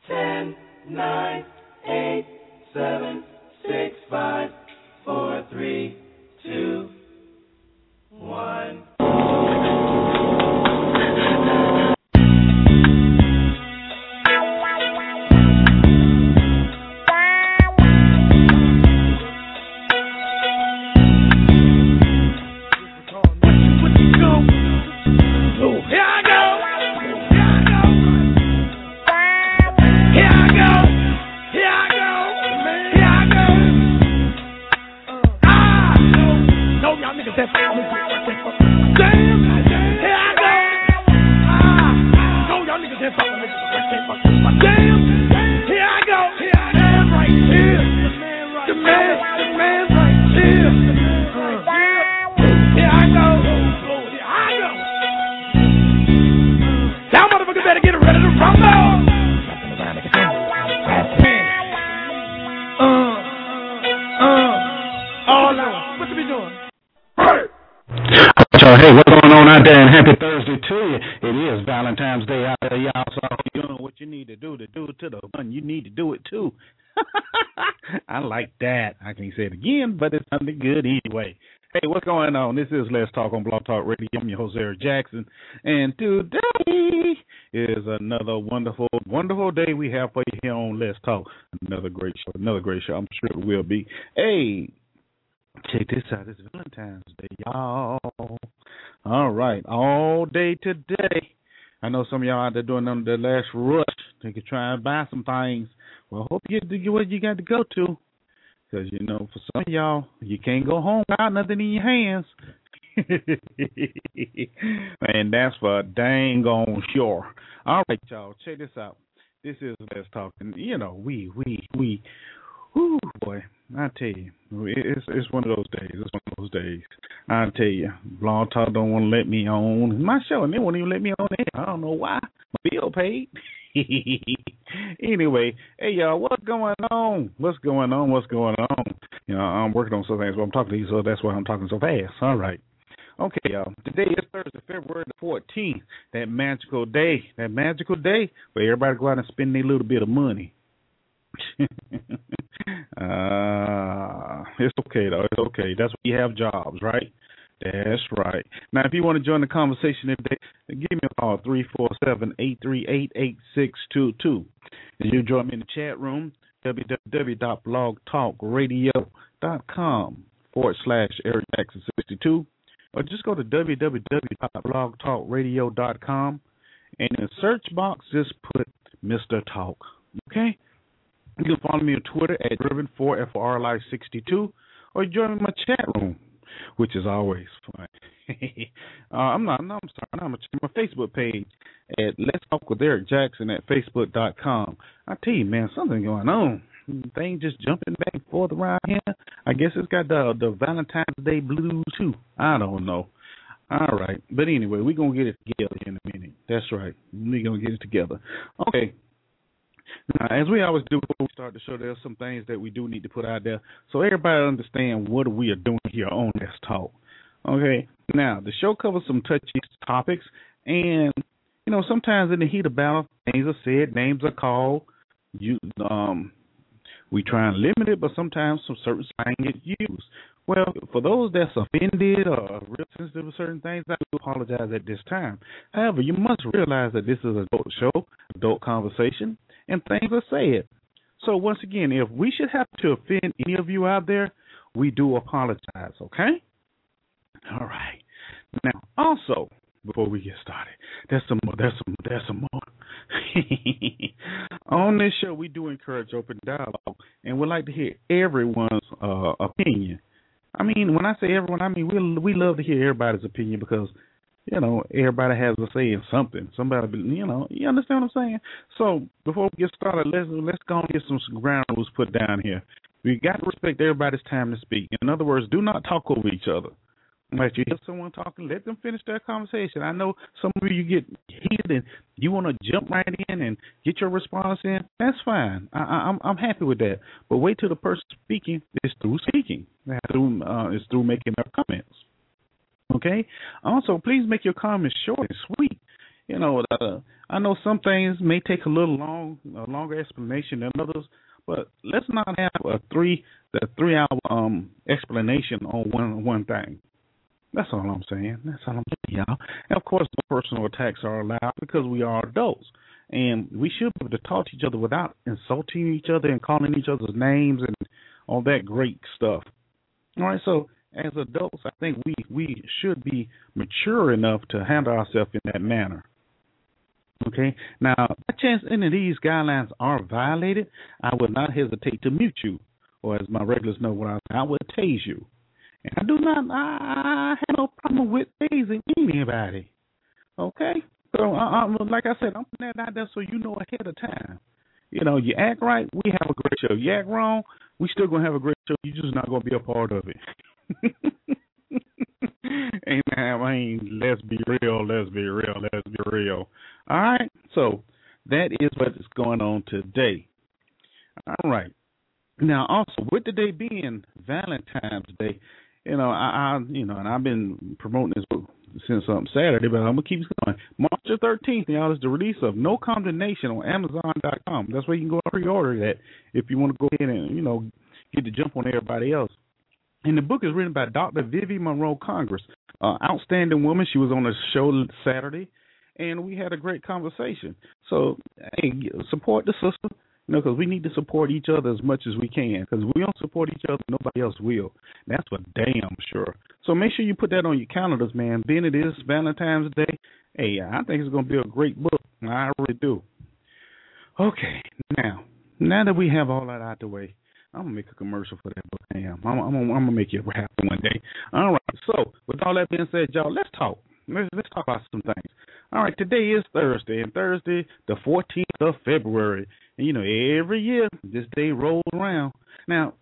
10, 9, 8, 7, 6, 5, 4, 3, 2, 1. Hey, what's going on out there? And happy Thursday to you. It is Valentine's Day out there, y'all. So you're doing what you need to do it to the one. You need to do it too. I like that. I can't say it again, but it's something good anyway. Hey, what's going on? This is Let's Talk on Blog Talk Radio. I'm your host, Eric Jackson. And today is another wonderful, wonderful day we have for you here on Let's Talk. Another great show. I'm sure it will be. Hey, check this out. It's Valentine's Day, y'all. All right. All day today. I know some of y'all out there doing them the last rush. They could try and buy some things. Well, hope you get what you got to go to. Because, you know, for some of y'all, you can't go home without nothing in your hands. And that's for dang on sure. All right, y'all. Check this out. This is Let's Talk. And, you know, we. Whoo, boy, I tell you, it's one of those days. It's one of those days. I tell you, Blog Talk don't want to let me on my show, and they won't even let me on there. I don't know why. My bill paid. Anyway, hey, y'all, what's going on? What's going on? You know, I'm working on some things, but I'm talking to you, so that's why I'm talking so fast. All right. Okay, y'all. Today is Thursday, February the 14th. That magical day where everybody go out and spend their little bit of money. It's okay, though. It's okay. That's why you have jobs, right? That's right. Now, if you want to join the conversation today, give me a call, 347-838-8622. And you join me in the chat room, www.blogtalkradio.com/EricJackson62. Or just go to www.blogtalkradio.com. And in the search box, just put Mr. Talk. Okay? You can follow me on Twitter at Driven4FRLife62, or join me in my chat room, which is always fun. I'm my Facebook page at Let's Talk with Eric Jackson at Facebook.com. I tell you, man, something going on. Things just jumping back and forth around here. I guess it's got the Valentine's Day blues too. I don't know. All right. But anyway, we're going to get it together in a minute. That's right. We're going to get it together. Okay. Now, as we always do before we start the show, there's some things that we do need to put out there so everybody understand what we are doing here on Let's Talk. Okay? Now, the show covers some touchy topics, and, you know, sometimes in the heat of battle, things are said, names are called. We try and limit it, but sometimes some certain slang gets used. Well, for those that's offended or real sensitive to certain things, I do apologize at this time. However, you must realize that this is an adult show, adult conversation, and things are said. So once again, if we should have to offend any of you out there, we do apologize, okay? All right. Now, also, before we get started, there's some more. On this show, we do encourage open dialogue, and we'd like to hear everyone's opinion. I mean, when I say everyone, I mean we love to hear everybody's opinion because, you know, everybody has a say in something. Somebody, you know, you understand what I'm saying? So before we get started, let's go and get some ground rules put down here. We got to respect everybody's time to speak. In other words, do not talk over each other. If you hear someone talking, let them finish their conversation. I know some of you get heated and you want to jump right in and get your response in. That's fine. I'm happy with that. But wait till the person speaking is through speaking. It's through making their comments. Okay? Also, please make your comments short and sweet. I know some things may take a longer explanation than others, but let's not have the 3 hour explanation on one thing. That's all I'm saying. That's all I'm saying, y'all. And of course, no personal attacks are allowed because we are adults, and we should be able to talk to each other without insulting each other and calling each other's names and all that great stuff. All right, so as adults, I think we should be mature enough to handle ourselves in that manner. Okay, now, by chance any of these guidelines are violated, I would not hesitate to mute you, or as my regulars know what I would tase you. And I have no problem with tasing anybody. Okay, so like I said, I'm putting that out there so you know ahead of time. You act right, we have a great show. You act wrong, we still gonna have a great show. You're just not gonna be a part of it. Let's be real. All right, so that is what is going on today. All right. Now, also with the day being Valentine's Day, and I've been promoting this book since Saturday, but I'm gonna keep going. March the 13th, y'all, is the release of No Condemnation on Amazon.com. That's where you can go and pre-order that if you want to go ahead and get the jump on everybody else. And the book is written by Dr. Vivi Monroe Congress, outstanding woman. She was on the show Saturday, and we had a great conversation. So, hey, support the sister, because we need to support each other as much as we can. Because we don't support each other, nobody else will. That's for damn sure. So make sure you put that on your calendars, man. Being it is Valentine's Day, hey, I think it's going to be a great book. I really do. Okay, now that we have all that out the way, I'm going to make a commercial for that book. I'm going to make it happen one day. All right. So, with all that being said, y'all, let's talk. Let's talk about some things. All right. Today is Thursday, and Thursday, the 14th of February. And, every year, this day rolls around. Now,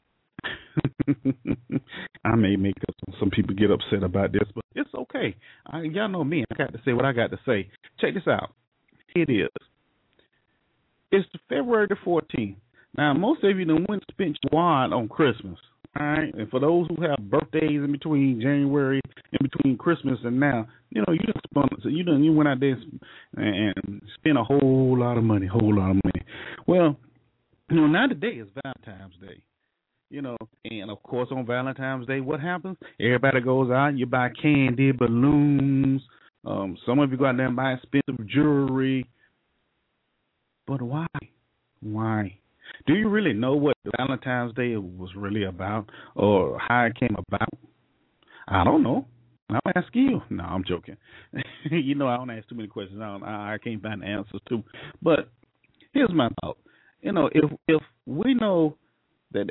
I may make some people get upset about this, but it's okay. Y'all know me. I got to say what I got to say. Check this out. It is. It's February the 14th. Now, most of you done went and spent your wad on Christmas, all right? And for those who have birthdays in between January, in between Christmas and now, you went out there and spent a whole lot of money. Well, now today is Valentine's Day, and of course on Valentine's Day, what happens? Everybody goes out, you buy candy, balloons, some of you go out there and buy expensive jewelry. But why? Why? Do you really know what Valentine's Day was really about or how it came about? I don't know. I'll ask you. No, I'm joking. I don't ask too many questions. I can't find the answers to. But here's my thought. If we know that,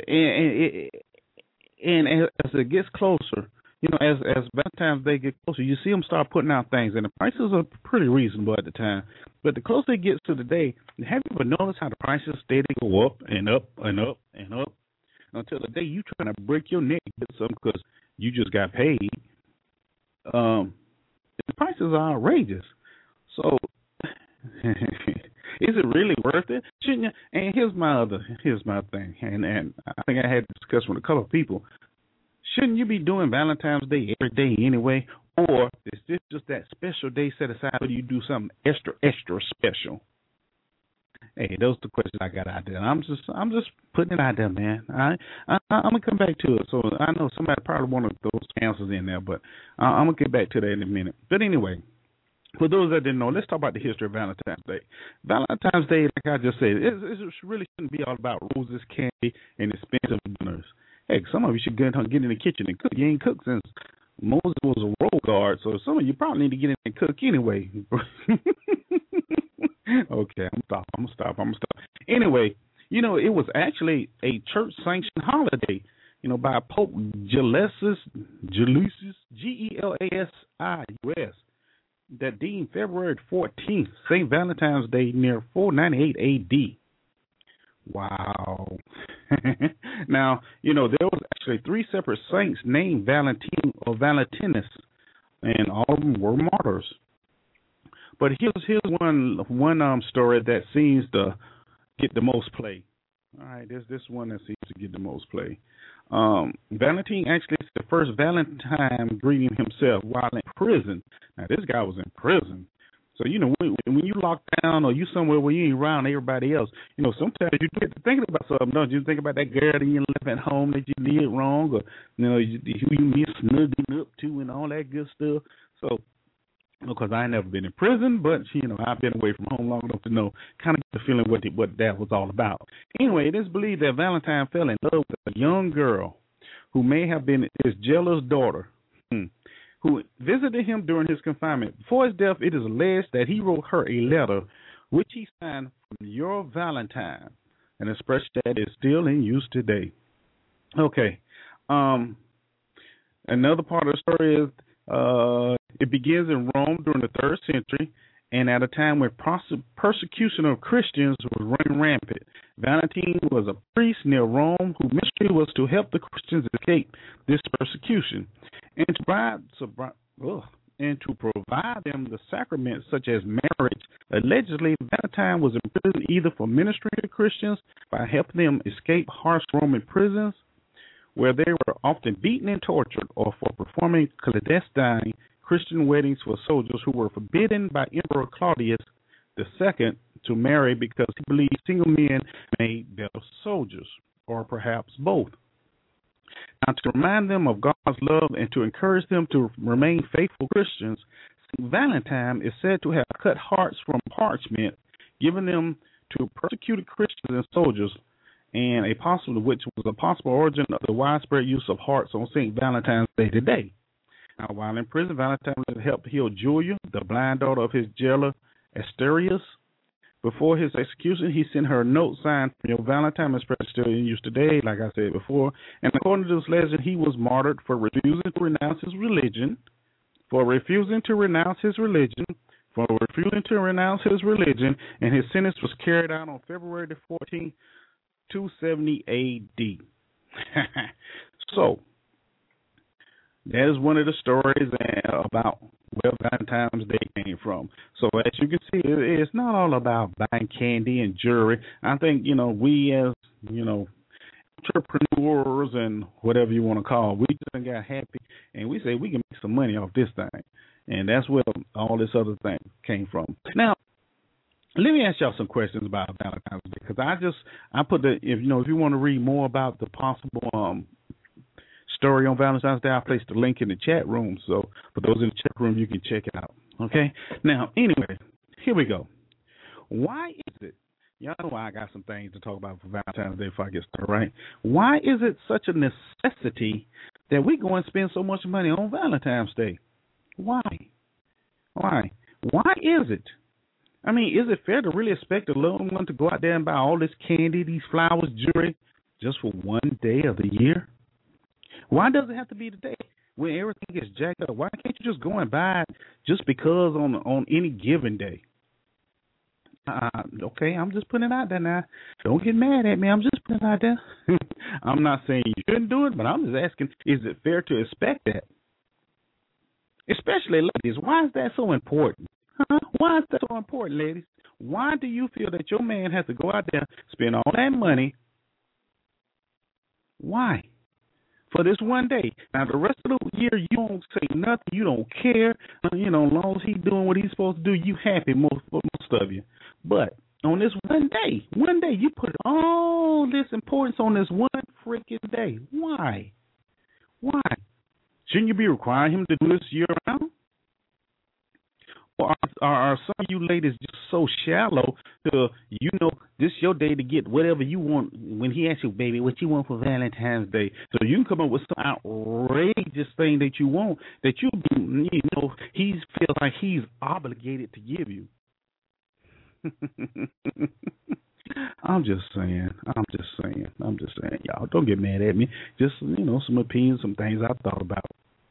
and as it gets closer, as Valentine's Day gets closer, you see them start putting out things, and the prices are pretty reasonable at the time. But the closer it gets to the day, have you ever noticed how the prices steady go up and up and up and up until the day you trying to break your neck to get something because you just got paid? The prices are outrageous. So, is it really worth it? Shouldn't you? And here's my thing, and I think I had to discuss with a couple of people. Shouldn't you be doing Valentine's Day every day anyway? Or is this just that special day set aside where you do something extra special? Hey, those are the questions I got out there. I'm just putting it out there, man. I'm gonna come back to it. So I know somebody probably wanted those answers in there, but I'm gonna get back to that in a minute. But anyway, for those that didn't know, let's talk about the history of Valentine's Day. Valentine's Day, like I just said, it really shouldn't be all about roses, candy, and expensive dinners. Hey, some of you should get in the kitchen and cook. You ain't cooked since Moses was a road guard, so some of you probably need to get in and cook anyway. Okay, I'm gonna stop. Anyway, it was actually a church-sanctioned holiday, by Pope Gelasius, Gelasius, that deemed February 14th, St. Valentine's Day, near 498 A.D. Wow. Now, there was actually 3 separate saints named Valentine or Valentinus, and all of them were martyrs. But here's one story that seems to get the most play. All right, there's this one that seems to get the most play. Valentine actually is the first Valentine greeting himself while in prison. Now, this guy was in prison. So, when you lock down or you somewhere where you ain't around everybody else, sometimes you get to thinking about something, don't you? Think about that girl that you left at home that you did wrong, or, who you miss snuggling up to and all that good stuff. So, because I ain't never been in prison, but, I've been away from home long enough to know, kind of get the feeling what that was all about. Anyway, it is believed that Valentine fell in love with a young girl who may have been his jealous daughter, who visited him during his confinement. Before his death, it is alleged that he wrote her a letter, which he signed from Your Valentine, an expression that is still in use today. Okay. Another part of the story is it begins in Rome during the 3rd century, and at a time when persecution of Christians was running rampant. Valentine was a priest near Rome whose mission was to help the Christians escape this persecution and to provide them the sacraments such as marriage. Allegedly, Valentine was imprisoned either for ministering to Christians by helping them escape harsh Roman prisons, where they were often beaten and tortured, or for performing clandestine Christian weddings for soldiers who were forbidden by Emperor Claudius II to marry because he believed single men made better soldiers, or perhaps both. Now, to remind them of God's love and to encourage them to remain faithful Christians, St. Valentine is said to have cut hearts from parchment, giving them to persecuted Christians and soldiers, and which was a possible origin of the widespread use of hearts on St. Valentine's Day today. Now, while in prison, Valentine helped heal Julia, the blind daughter of his jailer Asterius. Before his execution, he sent her a note signed from Your Valentine, expression still in use today, like I said before. And according to this legend, he was martyred for refusing to renounce his religion, and his sentence was carried out on February the 14th, 270 A.D. So, that is one of the stories about where Valentine's Day came from. So, as you can see, it's not all about buying candy and jewelry. I think, we as, entrepreneurs and whatever you want to call, we just got happy and we say we can make some money off this thing. And that's where all this other thing came from. Now, let me ask y'all some questions about Valentine's Day, because I put if you want to read more about the possible story on Valentine's Day, I placed the link in the chat room. So for those in the chat room, you can check it out. Okay. Now, anyway, here we go. Why is it? Y'all know why I got some things to talk about for Valentine's Day before I get started, right? Why is it such a necessity that we go and spend so much money on Valentine's Day? Why? Why is it? I mean, is it fair to really expect a little one to go out there and buy all this candy, these flowers, jewelry, just for one day of the year? Why does it have to be the day when everything gets jacked up? Why can't you just go and buy it just because on any given day? Okay, I'm just putting it out there now. Don't get mad at me. I'm just putting it out there. I'm not saying you shouldn't do it, but I'm just asking, is it fair to expect that? Especially ladies, why is that so important? Huh? Why is that so important, ladies? Why do you feel that your man has to go out there, spend all that money? Why? For this one day. Now, the rest of the year, you don't say nothing. You don't care. As long as he's doing what he's supposed to do, you happy, most of you. But on this one day, you put all this importance on this one freaking day. Why? Why? Shouldn't you be requiring him to do this year round? Or are some of you ladies just so shallow to, this your day to get whatever you want when he asks you, baby, what you want for Valentine's Day? So you can come up with some outrageous thing that you want that he feels like he's obligated to give you. I'm just saying, y'all. Don't get mad at me. Just, some opinions, some things I thought about.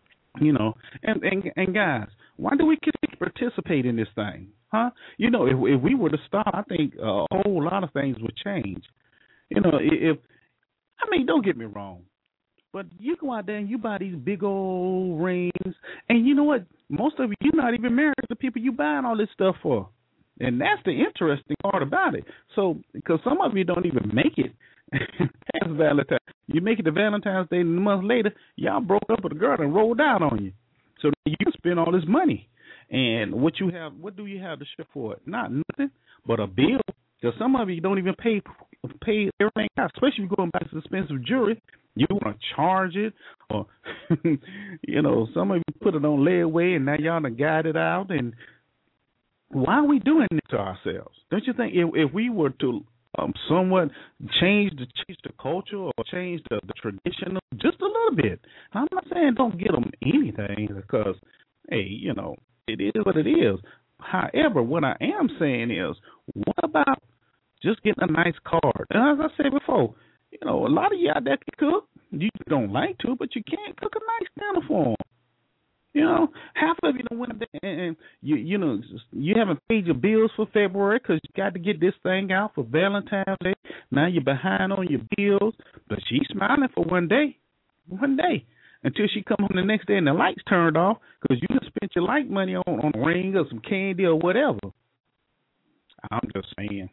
And guys, why do we participate in this thing? Huh? If we were to stop, I think a whole lot of things would change. Don't get me wrong, but you go out there and you buy these big old rings, and you know what? Most of you're not even married to the people you buying all this stuff for. And that's the interesting part about it. So, because some of you don't even make it past Valentine's. You make it to Valentine's Day, and a month later, y'all broke up with a girl and rolled out on you. So you spend all this money. And what do you have to show for it? Not nothing but a bill. Because some of you don't even pay everything out, especially if you're going back to expensive jewelry. You want to charge it, or some of you put it on layaway, and now y'all done got it out. And why are we doing this to ourselves? Don't you think if we were to somewhat change the culture or change the tradition just a little bit? I'm not saying don't get them anything, because hey, it is what it is. However, what I am saying is, what about just getting a nice card? And as I said before, a lot of you out there can cook. You don't like to, but you can cook a nice dinner for them. Half of you went there and you haven't paid your bills for February because you got to get this thing out for Valentine's Day. Now you're behind on your bills, but she's smiling for one day, until she come home the next day and the lights turned off because you just spent your light money on a ring or some candy or whatever. I'm just saying.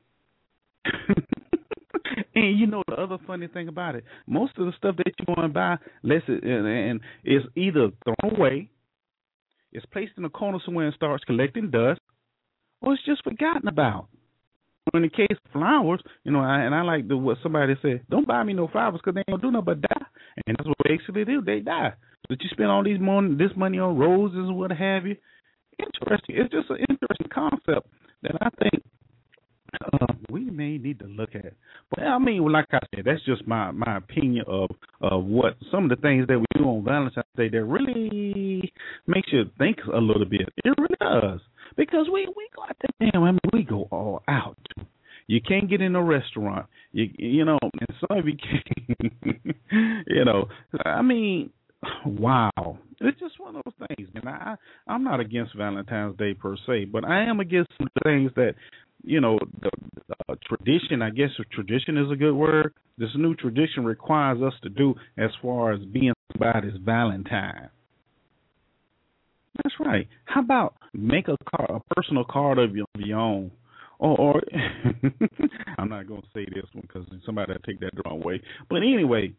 And the other funny thing about it, most of the stuff that you want to buy, and is either thrown away, it's placed in a corner somewhere and starts collecting dust, or it's just forgotten about. In the case of flowers, and I like what somebody said, don't buy me no flowers because they don't do nothing but die. And that's what they basically do. They die. But you spend all this money on roses and what have you. Interesting. It's just an interesting concept that I think we may need to look at. But I mean, like I said, that's just my opinion of what some of the things that we do on Valentine's Day that really makes you think a little bit. It really does. Because we go out there, damn, we go all out. You can't get in a restaurant. And some of you can't, I mean, wow. It's just one of those things, man. I'm not against Valentine's Day per se, but I am against some things that, the tradition, I guess tradition is a good word. This new tradition requires us to do as far as being somebody's Valentine. That's right. How about make a personal card of your own? Or I'm not going to say this one because somebody will take that the wrong way. But anyway,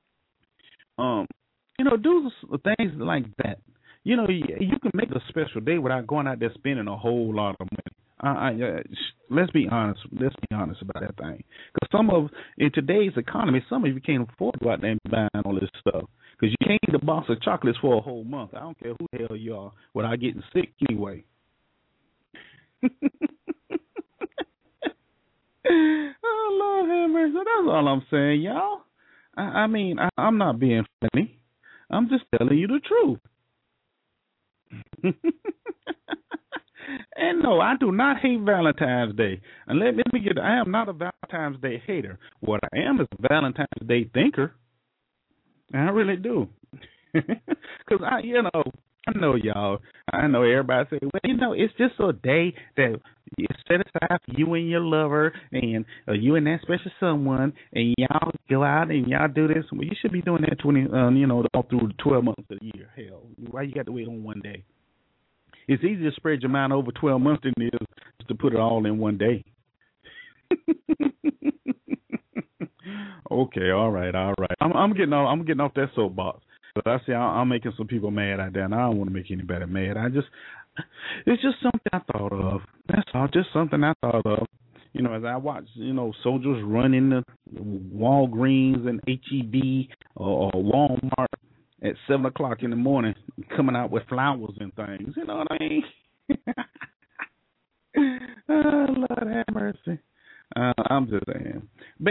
do things like that. You can make a special day without going out there spending a whole lot of money. Let's be honest. Let's be honest about that thing. Because in today's economy, some of you can't afford to go out there and buy all this stuff. Because you can't eat a box of chocolates for a whole month. I don't care who the hell you are without getting sick anyway. Oh, Lord have mercy. That's all I'm saying, y'all. I mean, I'm not being funny. I'm just telling you the truth. And no, I do not hate Valentine's Day. And let me get I am not a Valentine's Day hater. What I am is a Valentine's Day thinker. I really do. Because I know y'all. I know everybody say, well, it's just a day that you set aside for you and your lover and you and that special someone, and y'all go out and y'all do this. Well, you should be doing that all through the 12 months of the year. Hell, why you got to wait on one day? It's easier to spread your mind over 12 months than it is to put it all in one day. Okay, all right. I'm getting off that soapbox. But I see I'm making some people mad out there, and I don't want to make anybody mad. It's just something I thought of. That's all. Just something I thought of. As I watch, soldiers run into Walgreens and HEB or Walmart at 7:00 in the morning, coming out with flowers and things. You know what I mean? Oh, Lord have mercy. I'm just saying.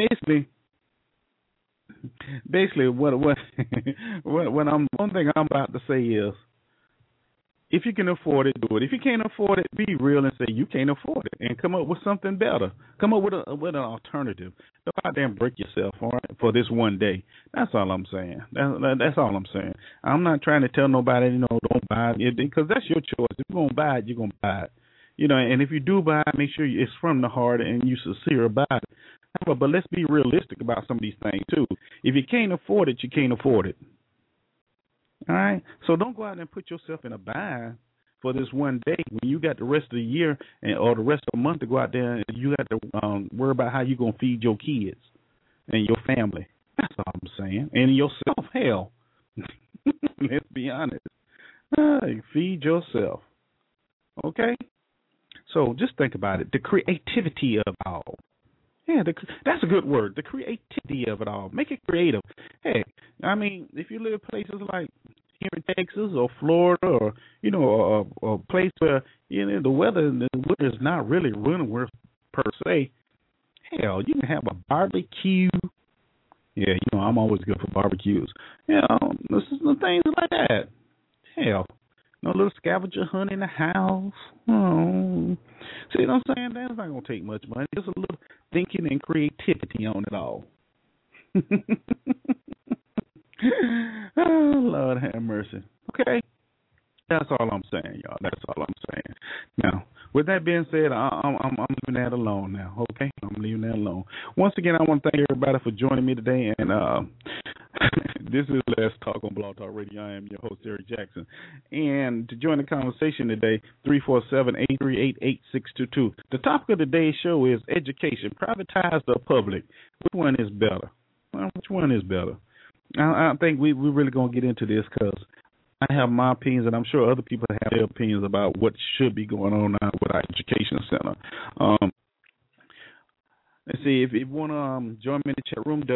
Basically, what one thing I'm about to say is, if you can afford it, do it. If you can't afford it, be real and say you can't afford it, and come up with something better. Come up with an alternative. Don't go out there and break yourself for this one day. That's all I'm saying. That's all I'm saying. I'm not trying to tell nobody, don't buy it, because that's your choice. If you're gonna buy it, you're gonna buy it. And if you do buy it, make sure it's from the heart and you're sincere about it. But let's be realistic about some of these things, too. If you can't afford it, you can't afford it. All right? So don't go out and put yourself in a bind for this one day when you got the rest of the year or the rest of the month to go out there and you got to worry about how you're going to feed your kids and your family. That's all I'm saying. And yourself, hell. Let's be honest. Feed yourself. Okay? So just think about it. The creativity of it all. Yeah, that's a good word. The creativity of it all. Make it creative. Hey, I mean, if you live in places like here in Texas or Florida, or a place where the weather in the winter is not really winter per se. Hell, you can have a barbecue. Yeah, I'm always good for barbecues. This is the things like that. Hell, no little scavenger hunt in the house. Oh. See what I'm saying? That's not going to take much money. Just a little thinking and creativity on it all. Oh, Lord have mercy. Okay. That's all I'm saying, y'all. That's all I'm saying. Now, with that being said, I'm leaving that alone now. Okay, I'm leaving that alone. Once again, I want to thank everybody for joining me today. And this is Let's Talk on Blog Talk Radio. I am your host, Eric Jackson. And to join the conversation today, 347-838-8622. The topic of today's show is education, privatized or public. Which one is better? Well, which one is better? I think we're really going to get into this because I have my opinions, and I'm sure other people have their opinions about what should be going on now with our education center. Let's see, if you want to join me in the chat room,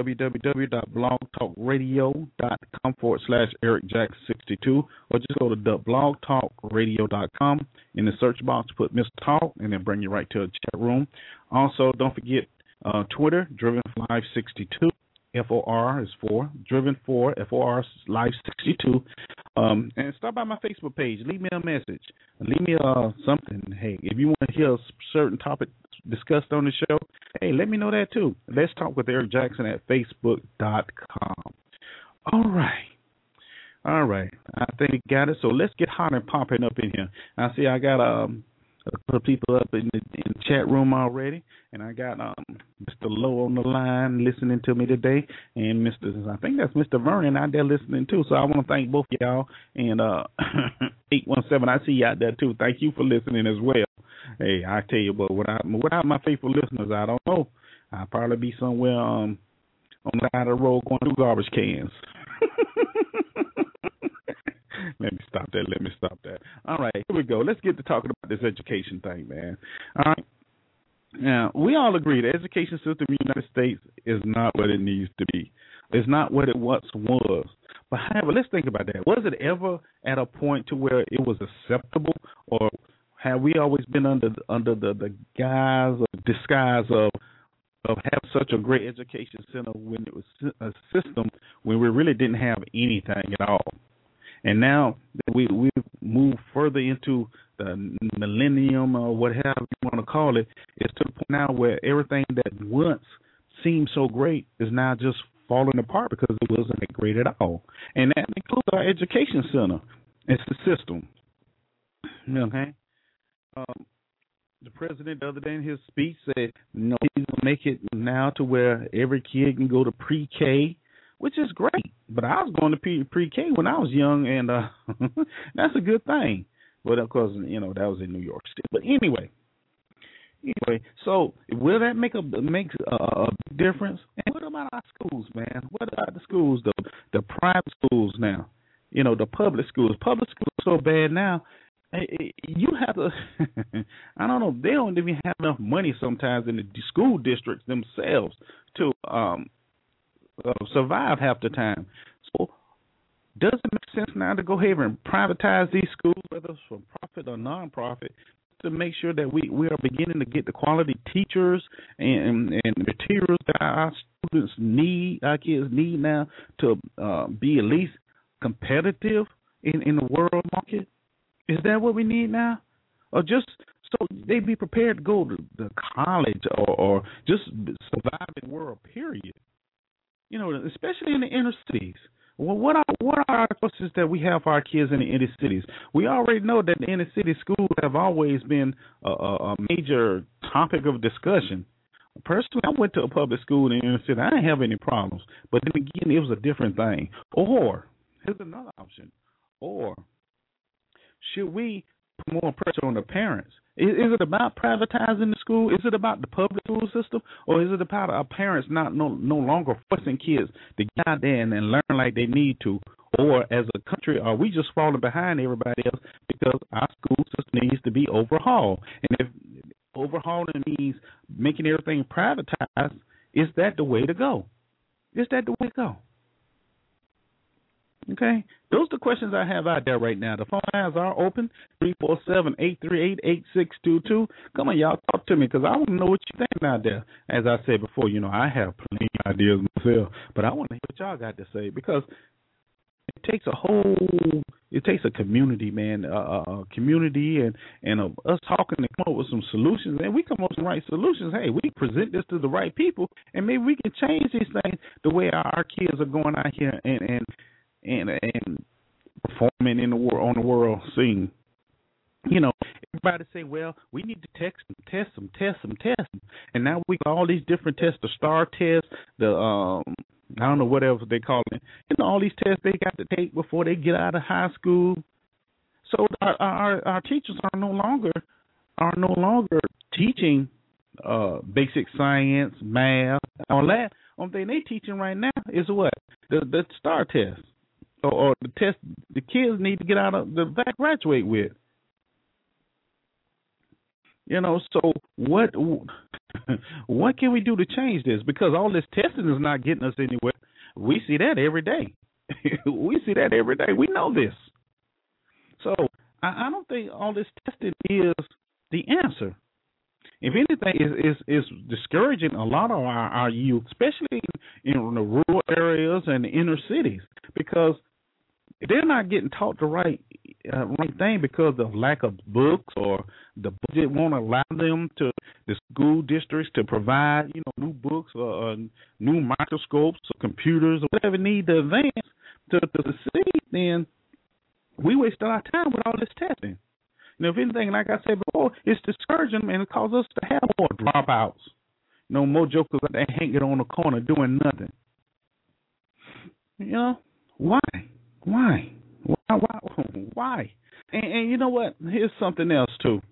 www.blogtalkradio.com/EricJackson62, or just go to blogtalkradio.com. In the search box, put Mr. Talk, and then bring you right to the chat room. Also, don't forget Twitter, Driven562. FOR is 4, Driven 4, FOR Live 62. And stop by my Facebook page. Leave me a message. Leave me something. Hey, if you want to hear a certain topic discussed on the show, hey, let me know that too. Let's talk with Eric Jackson at Facebook.com. All right. I think we got it. So let's get hot and popping up in here. I see I got a couple of people up in the chat room already, and I got Mr. Lowe on the line listening to me today, and I think that's Mr. Vernon out there listening too. So I want to thank both of y'all, and 817, I see you out there too. Thank you for listening as well. Hey, I tell you, but without my faithful listeners, I don't know. I'd probably be somewhere on the side of the road going through garbage cans. Let me stop that. All right, here we go. Let's get to talking about this education thing, man. All right. Now, we all agree the education system in the United States is not what it needs to be. It's not what it once was. But however, let's think about that. Was it ever at a point to where it was acceptable, or have we always been under the guise or disguise of having such a great education center when it was a system when we really didn't have anything at all? And now that we've moved further into the millennium or whatever you want to call it, it's to the point now where everything that once seemed so great is now just falling apart because it wasn't that great at all. And that includes our education center. It's the system. Okay? The president the other day in his speech said, he's going to make it now to where every kid can go to pre-K, which is great. But I was going to pre-K when I was young, and that's a good thing. But, of course, that was in New York State. But anyway, so will that make a difference? And what about our schools, man? What about the schools, the private schools now? The public schools. Public schools are so bad now. You have to, I don't know, they don't even have enough money sometimes in the school districts themselves to survive half the time. So does it make sense now to go ahead and privatize these schools, whether it's for profit or non-profit, to make sure that we are beginning to get the quality teachers and materials that our students need, our kids need now to be at least competitive in the world market? Is that what we need now? Or just so they be prepared to go to college or just survive in the world, period? Especially in the inner cities. Well, what are our choices that we have for our kids in the inner cities? We already know that the inner city schools have always been a major topic of discussion. Personally, I went to a public school in the inner city. I didn't have any problems. But then again, it was a different thing. Or, here's another option. Or, should we put more pressure on the parents? Is it about privatizing the school? Is it about the public school system? Or is it about our parents no longer forcing kids to get out there and learn like they need to? Or as a country, are we just falling behind everybody else because our school system needs to be overhauled? And if overhauling means making everything privatized, is that the way to go? Is that the way to go? Okay, those are the questions I have out there right now. The phone lines are open, 347-838-8622. Come on, y'all, talk to me because I want to know what you think out there. As I said before, I have plenty of ideas myself, but I want to hear what y'all got to say because it takes a community, man, a community and us talking to come up with some solutions, and we come up with some right solutions. Hey, we present this to the right people, and maybe we can change these things the way our kids are going out here and performing in the world on the world scene. Everybody say, well, we need to test them, and now we got all these different tests, the STAR test, the I don't know what else they call it. All these tests they got to take before they get out of high school. So our teachers are no longer teaching basic science, math, all that. Only thing they teaching right now is what? The STAR test. Or the test the kids need to get out of graduate with. So what can we do to change this? Because all this testing is not getting us anywhere. We see that every day. We know this. So I don't think all this testing is the answer. If anything, is discouraging a lot of our youth, especially in the rural areas and the inner cities, because they're not getting taught the right thing because of lack of books, or the budget won't allow them to the school districts to provide new books or new microscopes or computers or whatever need to advance to succeed. Then we waste our time with all this testing. If anything, like I said before, it's discouraging and it causes us to have more dropouts. More jokers out there hanging on the corner doing nothing. Why? And you know what? Here's something else too.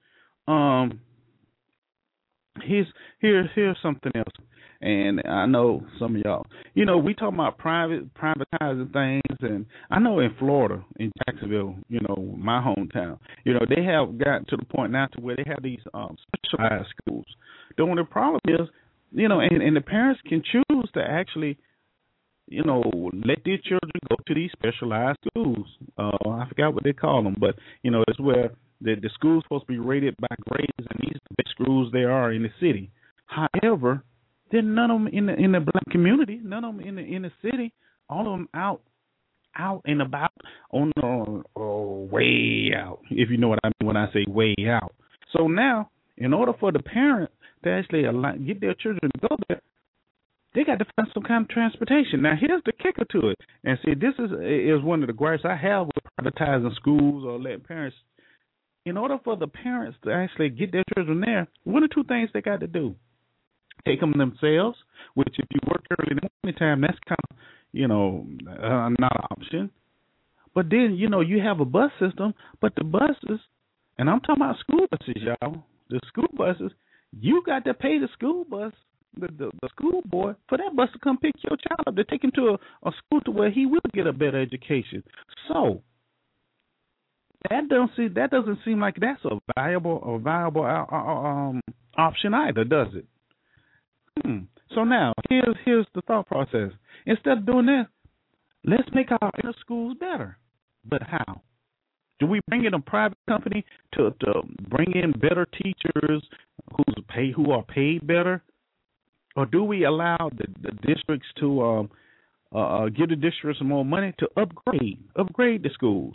Here's something else. And I know some of y'all, we talking about privatizing things, and I know in Florida, in Jacksonville, my hometown, they have gotten to the point now to where they have these specialized schools. The only problem is, and the parents can choose to actually let their children go to these specialized schools. I forgot what they call them, but it's where the school's supposed to be rated by grades, and these are the best schools there are in the city. However, there are none of them in the black community, none of them in the city. All of them out and about on the way out, if you know what I mean when I say way out. So now, in order for the parent to actually get their children to go there, they got to find some kind of transportation. Now, here's the kicker to it. And see, this is one of the gripes I have with privatizing schools or letting parents. In order for the parents to actually get their children there, one or two things they got to do. Take them themselves, which if you work early in the morning time, that's kind of, not an option. But then, you have a bus system, but the buses, and I'm talking about school buses, y'all. The school buses, you got to pay the school bus. The school board for that bus to come pick your child up to take him to a school to where he will get a better education. So that doesn't seem like that's a viable option either, does it? So now here's the thought process. Instead of doing this, let's make our inner schools better. But how? Do we bring in a private company to bring in better teachers who are paid better? Or do we allow the districts to give the districts more money to upgrade the schools?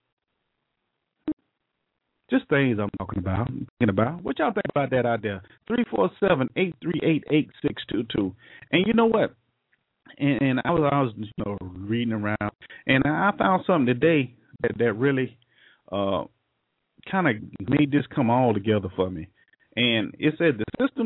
Just things I'm talking about, thinking about. What y'all think about that out there? 347-838-8622. And you know what? And I was reading around, and I found something today that really kind of made this come all together for me. And it said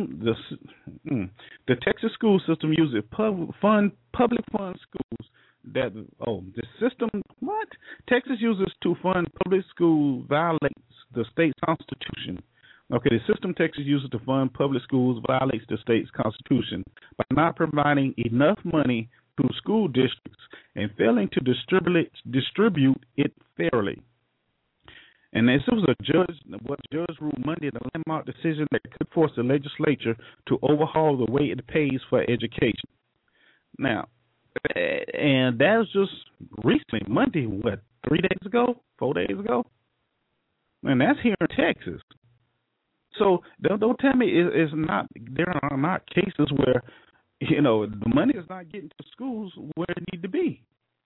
the Texas school system uses public fund schools. The system Texas uses to fund public schools violates the state's constitution. Okay, the system Texas uses to fund public schools violates the state's constitution by not providing enough money to school districts and failing to distribute it fairly. And this was what judge ruled Monday, the landmark decision that could force the legislature to overhaul the way it pays for education. Now, and that was just recently, Monday, 3 days ago, 4 days ago? And that's here in Texas. So don't tell me there are not cases where, the money is not getting to schools where it need to be.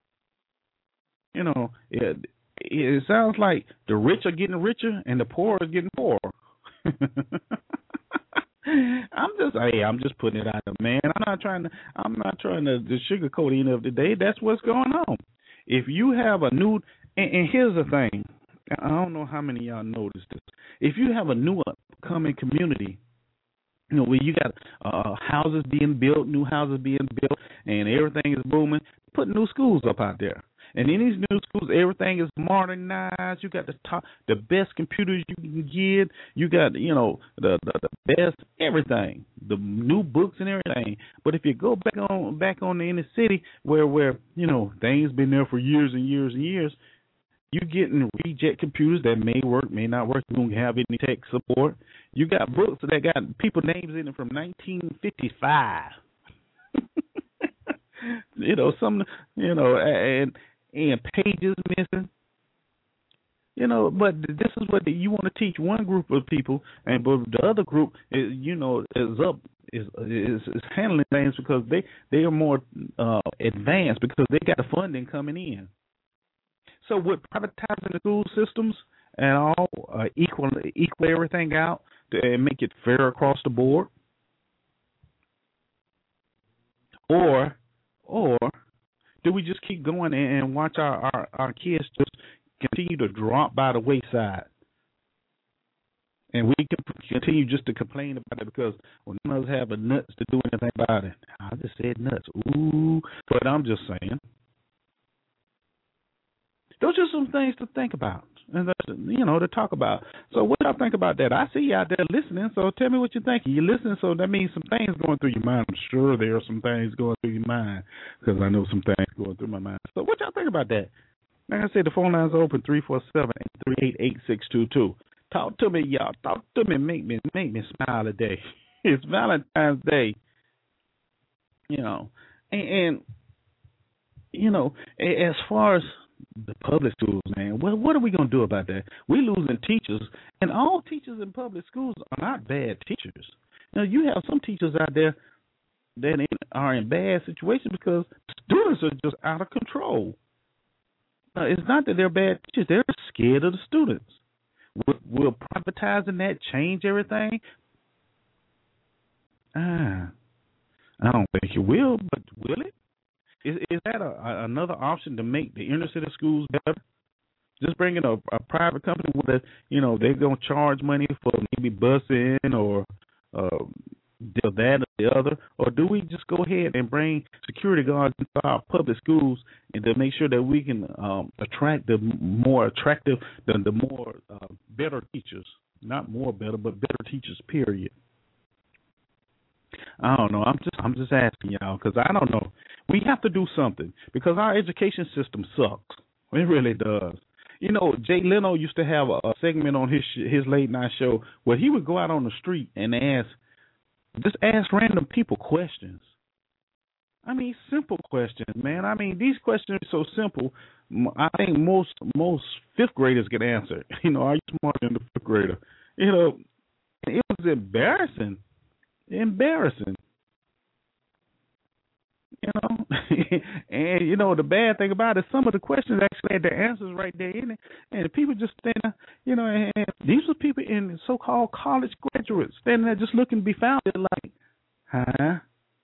It sounds like the rich are getting richer and the poor are getting poorer. I'm just putting it out there, man. I'm not trying to sugarcoat any of the day. That's what's going on. If you have a new, and here's the thing, I don't know how many of y'all noticed this. If you have a new upcoming community, where you got houses being built, new houses being built, and everything is booming, put new schools up out there. And in these new schools, everything is modernized. You got the best computers you can get. You got, the best everything, the new books and everything. But if you go back on the inner city where things been there for years and years and years, you getting reject computers that may work, may not work. You don't have any tech support. You got books that got people names in them from 1955. And pages missing. But this is what you want to teach one group of people, and but the other group is handling things because they are more advanced because they got the funding coming in. So with privatizing the school systems and all, equal everything out and make it fair across the board, or do we just keep going and watch our kids just continue to drop by the wayside? And we can continue just to complain about it because none of us have the nuts to do anything about it. I just said nuts. Ooh. But I'm just saying. Those are some things to think about and, to talk about. So what do I think about that? I see you out there listening, so tell me what you're thinking. You're listening, so that means some things going through your mind. I'm sure there are some things going through your mind because I know some things going through my mind. So what y'all think about that? Like I said, the phone lines are open, 347-838-8622. Talk to me, y'all. Talk to me. Make me smile today. It's Valentine's Day. And as far as the public schools, man, what are we going to do about that? We're losing teachers, and all teachers in public schools are not bad teachers. You have some teachers out there that are in bad situations because students are just out of control. It's not that they're bad teachers. They're scared of the students. Will privatizing that change everything? I don't think it will, but will it? Is that another option to make the inner city schools better? Just bringing a private company where they're going to charge money for maybe busing or that or the other, or do we just go ahead and bring security guards into our public schools and to make sure that we can attract the more attractive, the more better teachers, not more better, but better teachers, period. I don't know. I'm just asking y'all because I don't know. We have to do something because our education system sucks. It really does. Jay Leno used to have a segment on his late night show where he would go out on the street and ask random people questions. I mean, simple questions, man. I mean, these questions are so simple. I think most fifth graders can answer. Are you smarter than the fifth grader? It was embarrassing. And the bad thing about it, some of the questions actually had their answers right there in it, and the people just standing there, and these were people in so-called college graduates standing there just looking to be found like, huh?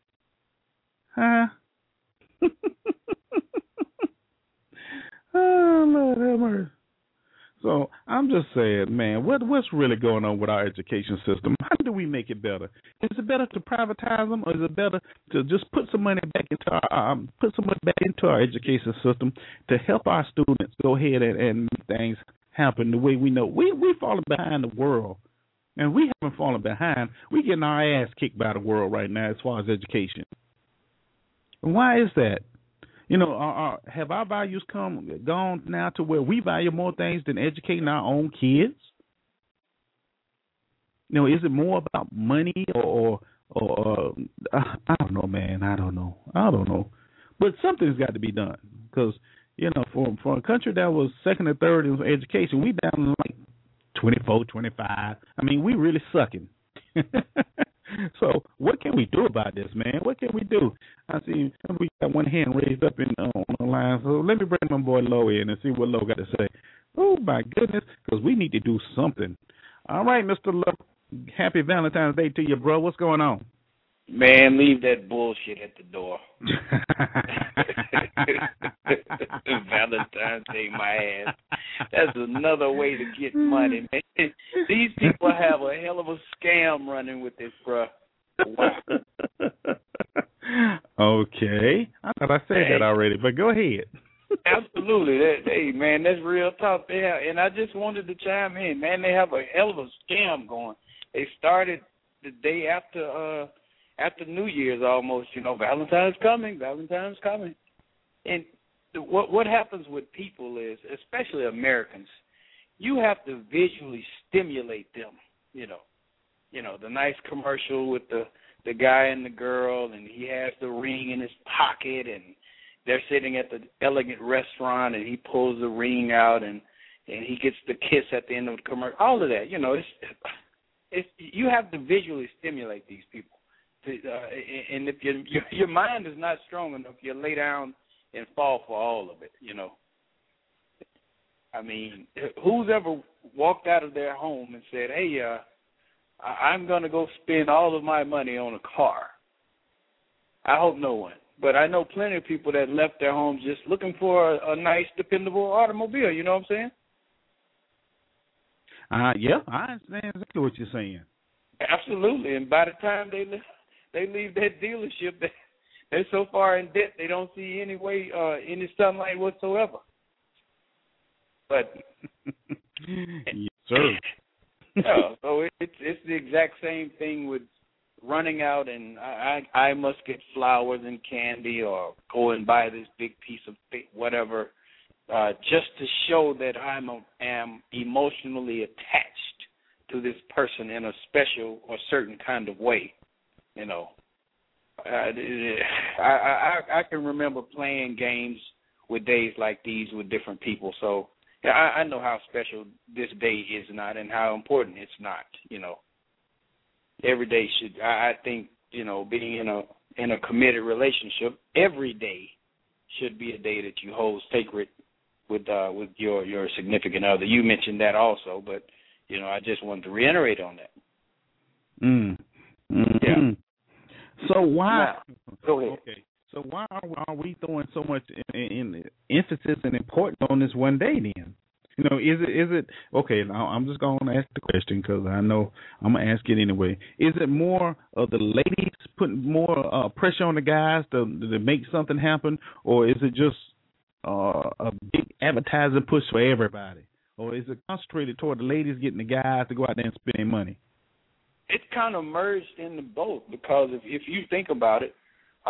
Oh, Lord have mercy. So I'm just saying, man, what's really going on with our education system? How do we make it better? Is it better to privatize them, or is it better to just put some money back into our education system to help our students go ahead and make things happen the way we know? We're falling behind the world, and we haven't fallen behind. We're getting our ass kicked by the world right now as far as education. Why is that? Have our values gone now to where we value more things than educating our own kids? Is it more about money or I don't know, man. I don't know. But something's got to be done because for a country that was second or third in education, we down to like 24, 25. I mean, we really sucking. So what can we do about this, man? What can we do? I see we got one hand raised up on the line. So let me bring my boy Lo in and see what Lo got to say. Oh, my goodness, because we need to do something. All right, Mr. Lo, happy Valentine's Day to you, bro. What's going on? Man, leave that bullshit at the door. Valentine's Day, my ass. That's another way to get money, man. These people have a hell of a scam running with this, bro. Wow. Okay. I thought I said that already, but go ahead. Absolutely. Hey, man, that's real talk there. And I just wanted to chime in, man. They have a hell of a scam going. They started the day after New Year's almost, Valentine's coming. And what happens with people is, especially Americans, you have to visually stimulate them, the nice commercial with the guy and the girl, and he has the ring in his pocket, and they're sitting at the elegant restaurant, and he pulls the ring out, and he gets the kiss at the end of the commercial. All of that, it's you have to visually stimulate these people. And if your mind is not strong enough, you lay down and fall for all of it, I mean, who's ever walked out of their home and said, hey, I'm going to go spend all of my money on a car? I hope no one. But I know plenty of people that left their homes just looking for a nice, dependable automobile, you know what I'm saying? Yeah, I understand exactly what you're saying. Absolutely. And by the time they leave that dealership, they're so far in debt they don't see any sunlight whatsoever. But yes, sir. Yeah, so it's the exact same thing with running out and I must get flowers and candy or go and buy this big piece of whatever, just to show that I am emotionally attached to this person in a special or certain kind of way. I can remember playing games with days like these with different people. So yeah, I know how special this day is not and how important it's not. Every day should. I think being in a committed relationship, every day should be a day that you hold sacred with your significant other. You mentioned that also, but I just wanted to reiterate on that. Mm-hmm. Yeah. So why? Go ahead. Okay. So why are we throwing so much in emphasis and importance on this one day then? Is it okay? Now I'm just going to ask the question because I know I'm going to ask it anyway. Is it more of the ladies putting more pressure on the guys to make something happen, or is it just a big advertising push for everybody, or is it concentrated toward the ladies getting the guys to go out there and spend their money? It's kind of merged into both because if you think about it,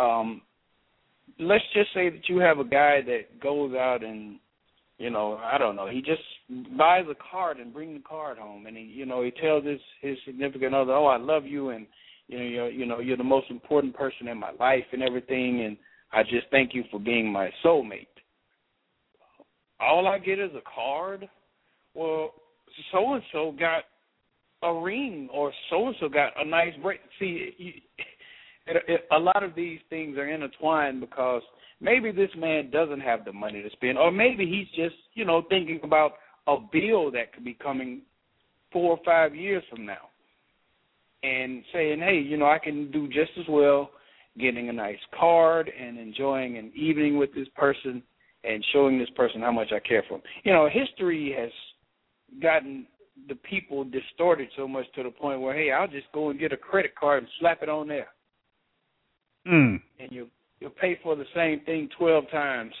let's just say that you have a guy that goes out and, I don't know, he just buys a card and brings the card home, and he tells his significant other, oh, I love you, and you're the most important person in my life and everything, and I just thank you for being my soulmate. All I get is a card. Well, so and so got a ring, or so and so got a nice break. See, a lot of these things are intertwined because maybe this man doesn't have the money to spend, or maybe he's just, thinking about a bill that could be coming 4 or 5 years from now and saying, hey, I can do just as well getting a nice card and enjoying an evening with this person and showing this person how much I care for him. History has gotten the people distorted so much to the point where, hey, I'll just go and get a credit card and slap it on there. And you'll pay for the same thing 12 times.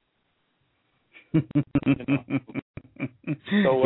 So,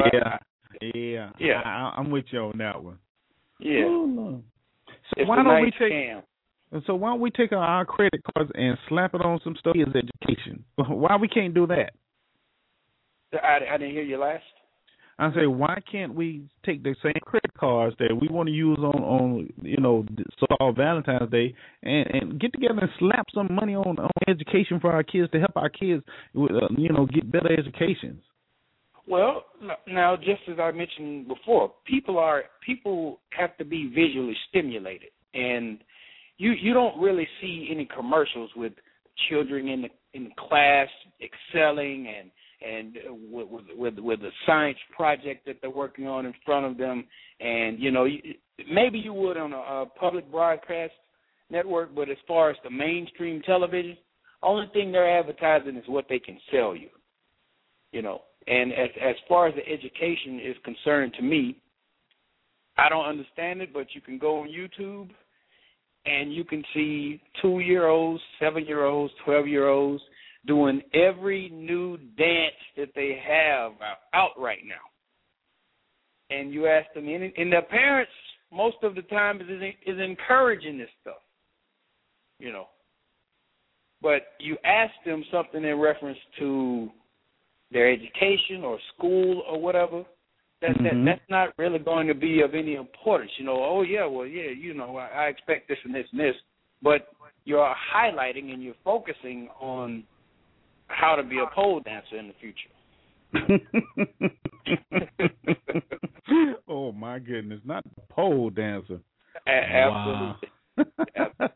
yeah. I'm with you on that one. Yeah. So it's why don't we take? Scam. So why don't we take our credit cards and slap it on some stuff as education? Why we can't do that? I didn't hear you last. I say, why can't we take the same credit cards that we want to use on so-called Valentine's Day and get together and slap some money on education for our kids to help our kids, get better educations? Well, now, just as I mentioned before, people have to be visually stimulated, and you don't really see any commercials with children in class excelling and with a science project that they're working on in front of them, and maybe you would on a public broadcast network, but as far as the mainstream television, only thing they're advertising is what they can sell you, And as far as the education is concerned, to me, I don't understand it, but you can go on YouTube and you can see 2-year-olds, 7-year-olds, 12-year-olds doing every new dance that they have out right now. And you ask them, and their parents, most of the time, is encouraging this stuff, But you ask them something in reference to their education or school or whatever, that's not really going to be of any importance. I expect this and this and this, but you're highlighting and you're focusing on how to be a pole dancer in the future. Oh my goodness, not a pole dancer. Absolutely. Wow.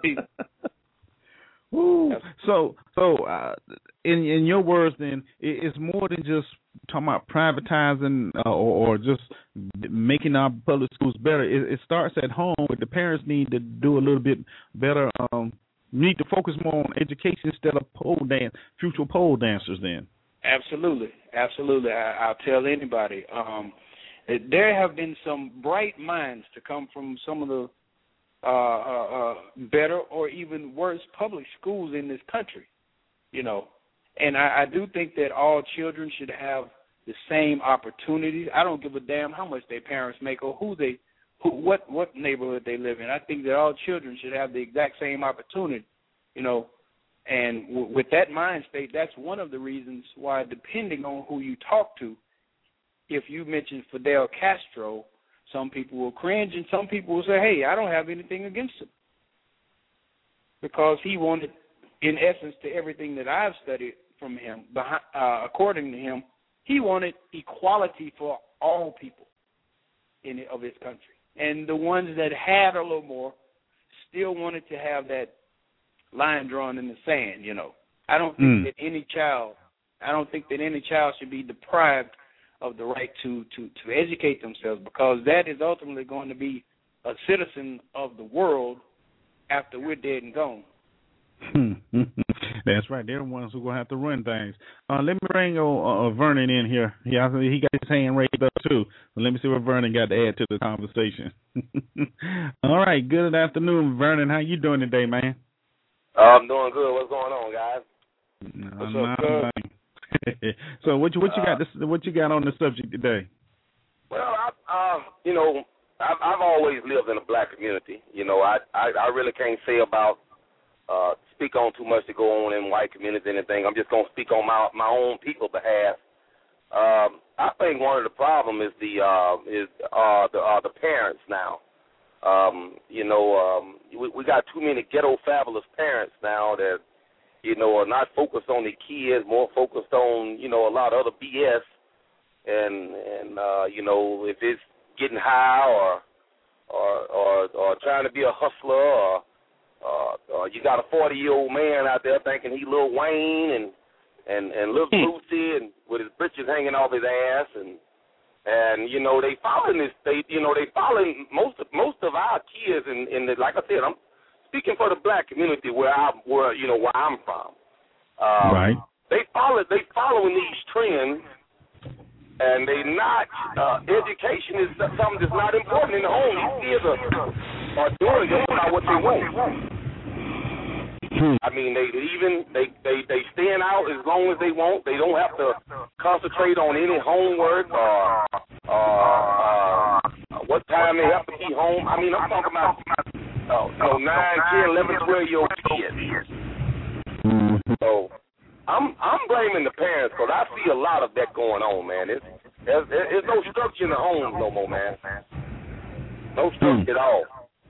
Woo. So, in your words, then, it's more than just talking about privatizing or just making our public schools better. It starts at home, but the parents need to do a little bit better. Need to focus more on education instead of future pole dancers. Then, absolutely. I'll tell anybody. There have been some bright minds to come from some of the better or even worse public schools in this country, And I do think that all children should have the same opportunities. I don't give a damn how much their parents make or what neighborhood they live in. I think that all children should have the exact same opportunity, And with that mind state, that's one of the reasons why, depending on who you talk to, if you mention Fidel Castro, some people will cringe, and some people will say, hey, I don't have anything against him. Because he wanted, in essence, to everything that I've studied from him, according to him, he wanted equality for all people of his country. And the ones that had a little more still wanted to have that line drawn in the sand, I don't think that any child should be deprived of the right to educate themselves, because that is ultimately going to be a citizen of the world after we're dead and gone. That's right. They're the ones who are going to have to run things. Let me bring Vernon in here. Yeah, he got his hand raised up too. So let me see what Vernon got to add to the conversation. All right. Good afternoon, Vernon. How you doing today, man? I'm doing good. What's going on, guys? What's up, good? So what you got? What you got on the subject today? Well, I've always lived in a black community. I really can't say about speak on too much to go on in white communities or anything. I'm just gonna speak on my own people's behalf. I think one of the problems is the parents now. We got too many ghetto fabulous parents now that are not focused on the kids, more focused on, a lot of other BS. And if it's getting high or trying to be a hustler or you got a 40-year-old man out there thinking he Lil Wayne and Lil Boosie and with his britches hanging off his ass and they following this. They following most of our kids like I said, I'm speaking for the black community where I'm from. Right. They following these trends, and they not. Education is something that's not important in the home. These kids are doing just about what they want. I mean, they staying out as long as they want. They don't have to concentrate on any homework or what time they have to be home. I mean, I'm talking about 9, 10, 11, 12-year-old kids. Mm-hmm. So I'm blaming the parents because I see a lot of that going on, man. There's no structure in the homes no more, man. No structure at all.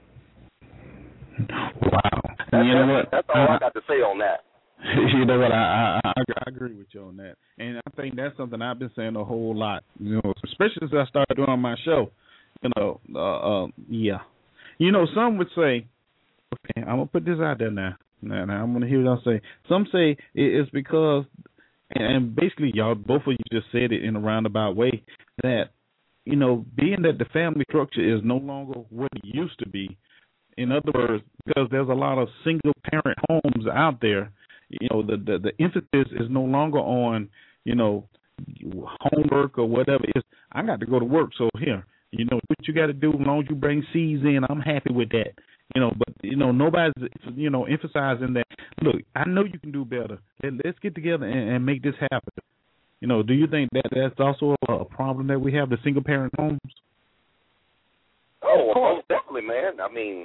Wow. That's all I got to say on that. You know what? I agree with you on that, and I think that's something I've been saying a whole lot. You know, especially since I started doing my show. You know, yeah. You know, some would say, okay, I'm gonna put this out there now. Now I'm gonna hear what I say. Some say it's because, and basically, y'all, both of you just said it in a roundabout way, that, you know, being that the family structure is no longer what it used to be. In other words, because there's a lot of single parent homes out there. You know, the emphasis is no longer on, you know, homework or whatever. It's, I got to go to work, so here, you know, what you got to do, as long as you bring C's in, I'm happy with that. You know, but, you know, nobody's, you know, emphasizing that, look, I know you can do better. Let's get together and make this happen. You know, do you think that that's also a problem that we have, the single parent homes? Oh, well, most definitely, man. I mean,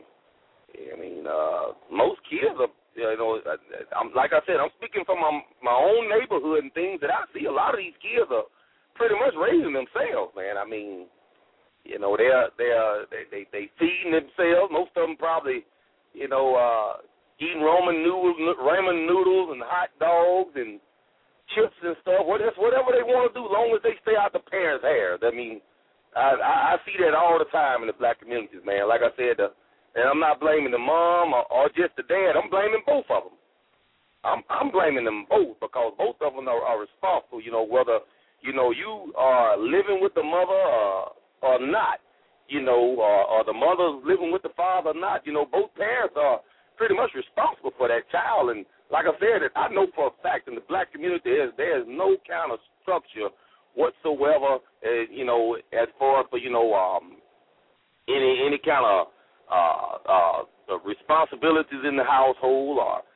most kids are, you know, I'm, like I said, I'm speaking from my own neighborhood and things that I see. A lot of these kids are pretty much raising themselves, man. I mean, you know, they feeding themselves. Most of them probably, you know, eating ramen noodles and hot dogs and chips and stuff. Whatever they want to do, long as they stay out the parents' hair. I mean, I see that all the time in the black communities, man. Like I said, and I'm not blaming the mom or just the dad. I'm blaming both of them. I'm blaming them both because both of them are responsible, you know, whether, you know, you are living with the mother or not, you know, or the mother's living with the father or not. You know, both parents are pretty much responsible for that child. And like I said, I know for a fact in the black community there is no kind of structure whatsoever, you know, as far as for, you know, any kind of the responsibilities in the household or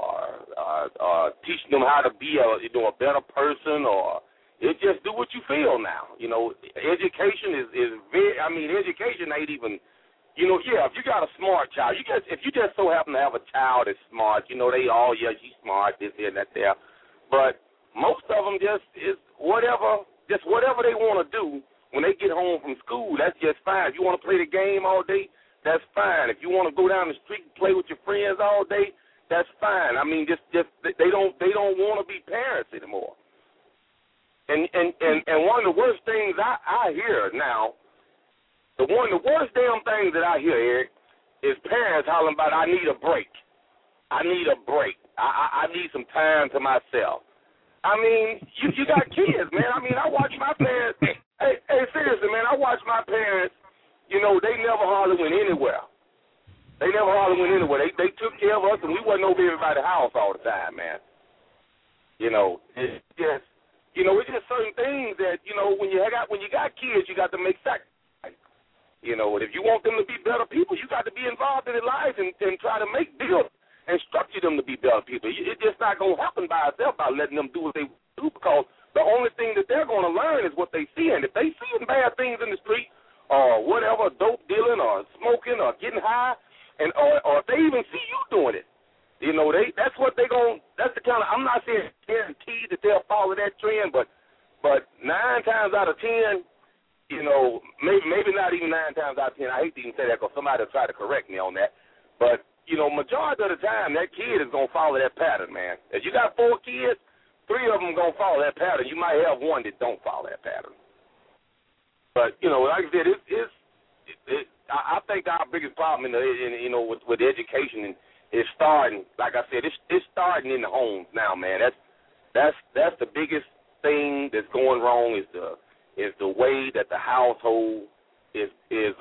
teaching them how to be a better person, or it just do what you feel now. You know, education is very, I mean, education ain't even, you know, yeah, if you got a smart child, if you just so happen to have a child that's smart, you know, she's smart, this here and that there, but most of them just whatever they want to do when they get home from school, that's just fine. If you want to play the game all day, that's fine. If you want to go down the street and play with your friends all day, that's fine. I mean, just they don't want to be parents anymore. And one of the worst things I hear now, one of the worst damn things that I hear, Eric, is parents hollering about, I need a break. I need a break. I need some time to myself. I mean, you got kids, man. I mean, I watch my parents. Hey, seriously, man, I watch my parents. You know, they never hardly went anywhere. They took care of us, and we wasn't over everybody's house all the time, man. You know, it's just certain things that, you know, when you got kids, you got to make sacrifices. You know, if you want them to be better people, you got to be involved in their lives and try to build and structure them to be better people. It's just not going to happen by itself by letting them do what they do, because the only thing that they're going to learn is what they see. And if they see bad things in the street, or whatever, dope dealing or smoking or getting high, or if they even see you doing it, you know, that's the kind of, I'm not saying guaranteed that they'll follow that trend, but 9 times out of 10, you know, maybe not even 9 times out of 10, I hate to even say that because somebody will try to correct me on that, but, you know, majority of the time, that kid is going to follow that pattern, man. If you got 4 kids, 3 of them going to follow that pattern. You might have 1 that don't follow that pattern. But, you know, like I said, I think our biggest problem you know, with education is starting. Like I said, it's starting in the homes now, man. That's the biggest thing that's going wrong is the way that the household is there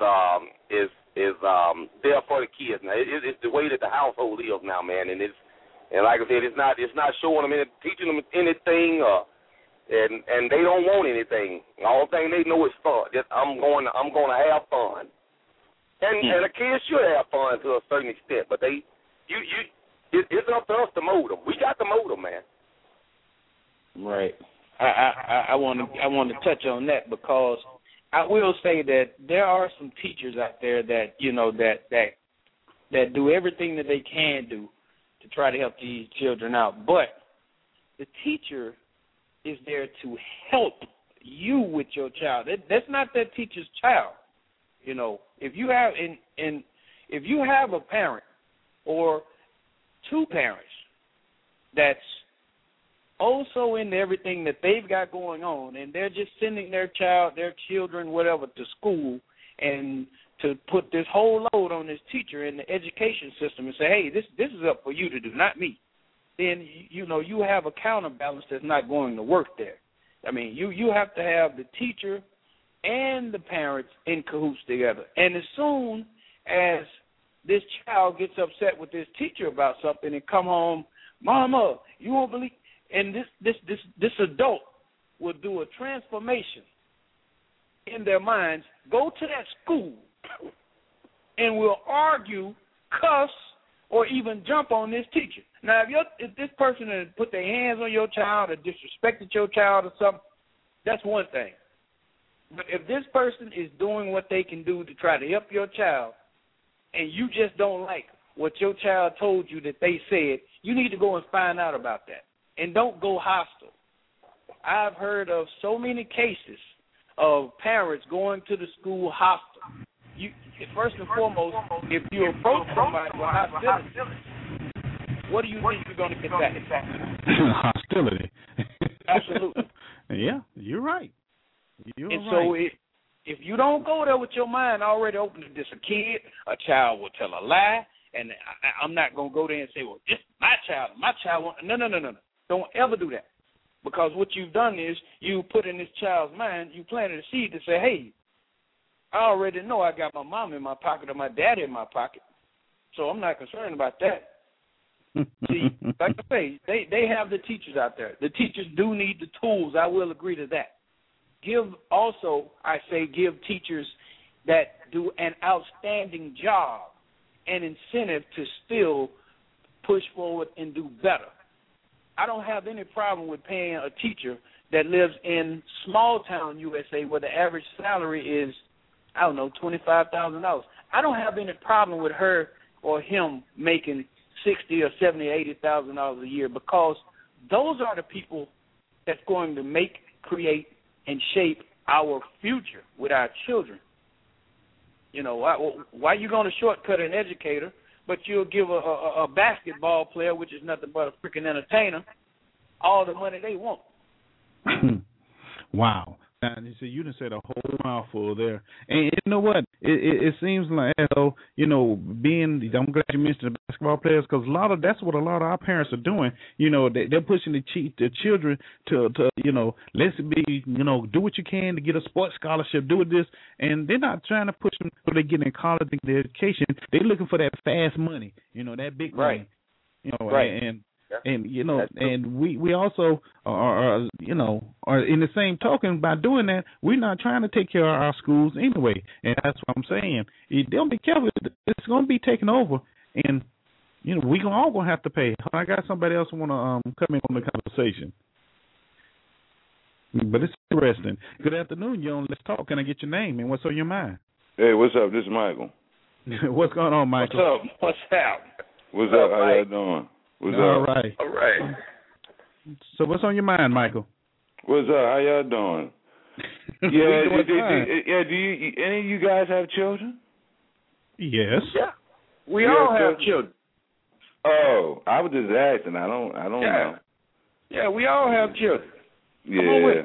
for the kids. Now, it's the way that the household lives now, man. And like I said, it's not showing them teaching them anything. And they don't want anything. The only thing they know is fun. Just I'm going to have fun. And the kids should have fun to a certain extent, but it's up to us to mold them. We got to mold them, man. Right. I want to touch on that because I will say that there are some teachers out there that, you know, that that do everything that they can do to try to help these children out. But the teacher is there to help you with your child. That's not that teacher's child. You know, if you have if you have a parent or two parents that's also into everything that they've got going on, and they're just sending their children, whatever, to school, and to put this whole load on this teacher in the education system and say, hey, this is up for you to do, not me, then, you know, you have a counterbalance that's not going to work there. I mean, you have to have the teacher and the parents in cahoots together. And as soon as this child gets upset with this teacher about something and come home, Mama, you won't believe, and this adult will do a transformation in their minds, go to that school and will argue, cuss, or even jump on this teacher. Now, if this person had put their hands on your child or disrespected your child or something, that's one thing. But if this person is doing what they can do to try to help your child, and you just don't like what your child told you that they said, you need to go and find out about that. And don't go hostile. I've heard of so many cases of parents going to the school hostile. First and foremost, if you approach somebody with hostility, what do you think you're going to get back? Hostility. Absolutely. Yeah, you're right. So if you don't go there with your mind already open to this, a child will tell a lie, and I'm not going to go there and say, well, it's my child won't. No. Don't ever do that. Because what you've done is you put in this child's mind, you planted a seed to say, hey, I already know I got my mom in my pocket or my dad in my pocket, so I'm not concerned about that. See, like I say, they have the teachers out there. The teachers do need the tools. I will agree to that. Give teachers that do an outstanding job an incentive to still push forward and do better. I don't have any problem with paying a teacher that lives in small town USA where the average salary is, I don't know, $25,000. I don't have any problem with her or him making $60,000 or $70,000, $80,000 a year, because those are the people that's going to make, create, and shape our future with our children. You know, why are you going to shortcut an educator, but you'll give a basketball player, which is nothing but a freaking entertainer, all the money they want? Wow. Now, you done said a whole mouthful there. And you know what? It seems like, I'm glad you mentioned the basketball players, because that's what a lot of our parents are doing. You know, they're pushing the children to let's be, do what you can to get a sports scholarship, do this. And they're not trying to push them so they get in college and get education. They're looking for that fast money, that big money. Right. And and we also are in the same token, by doing that, we're not trying to take care of our schools anyway. And that's what I'm saying. Don't be careful. It's going to be taken over, and we all going to have to pay. I got somebody else who want to come in on the conversation. But it's interesting. Good afternoon, Let's Talk. Can I get your name and what's on your mind? Hey, what's up? This is Michael. What's going on, Michael? What's up? What's up? How y'all doing? All right. So what's on your mind, Michael? What's up? How y'all doing? Do any of you guys have children? Yes. Yeah. We all have children. Oh, I was just asking. I don't know. Yeah, we all have children. Yeah.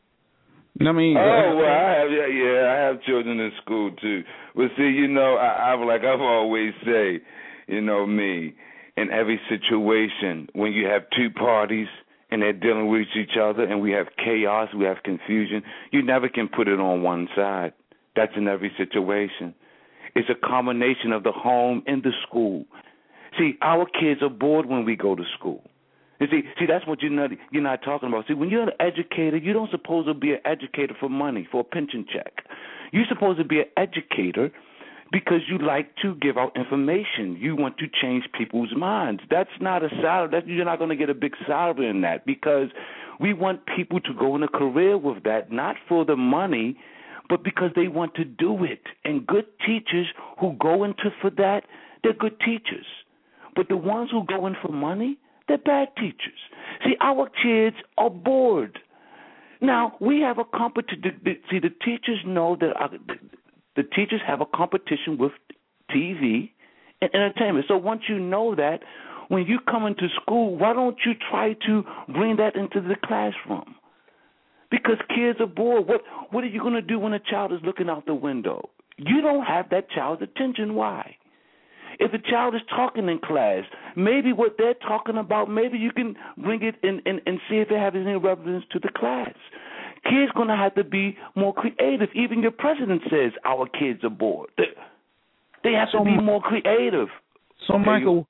I I have children in school too. But see, I've always say, me, in every situation, when you have two parties and they're dealing with each other and we have chaos, we have confusion, you never can put it on one side. That's in every situation. It's a combination of the home and the school. See, our kids are bored when we go to school. And see, that's what you're not talking about. See, when you're an educator, you don't supposed to be an educator for money, for a pension check. You're supposed to be an educator because you like to give out information. You want to change people's minds. That's not a salary. You're not going to get a big salary in that, because we want people to go in a career with that, not for the money, but because they want to do it. And good teachers who go into for that, they're good teachers. But the ones who go in for money, they're bad teachers. See, our kids are bored. Now, we have a competition. See, the teachers know that the teachers have a competition with TV and entertainment. So once you know that, when you come into school, why don't you try to bring that into the classroom? Because kids are bored. What are you going to do when a child is looking out the window? You don't have that child's attention. Why? If a child is talking in class, maybe what they're talking about, maybe you can bring it in and see if it has any relevance to the class. Kids going to have to be more creative. Even your president says our kids are bored. They have to be more creative. So Michael,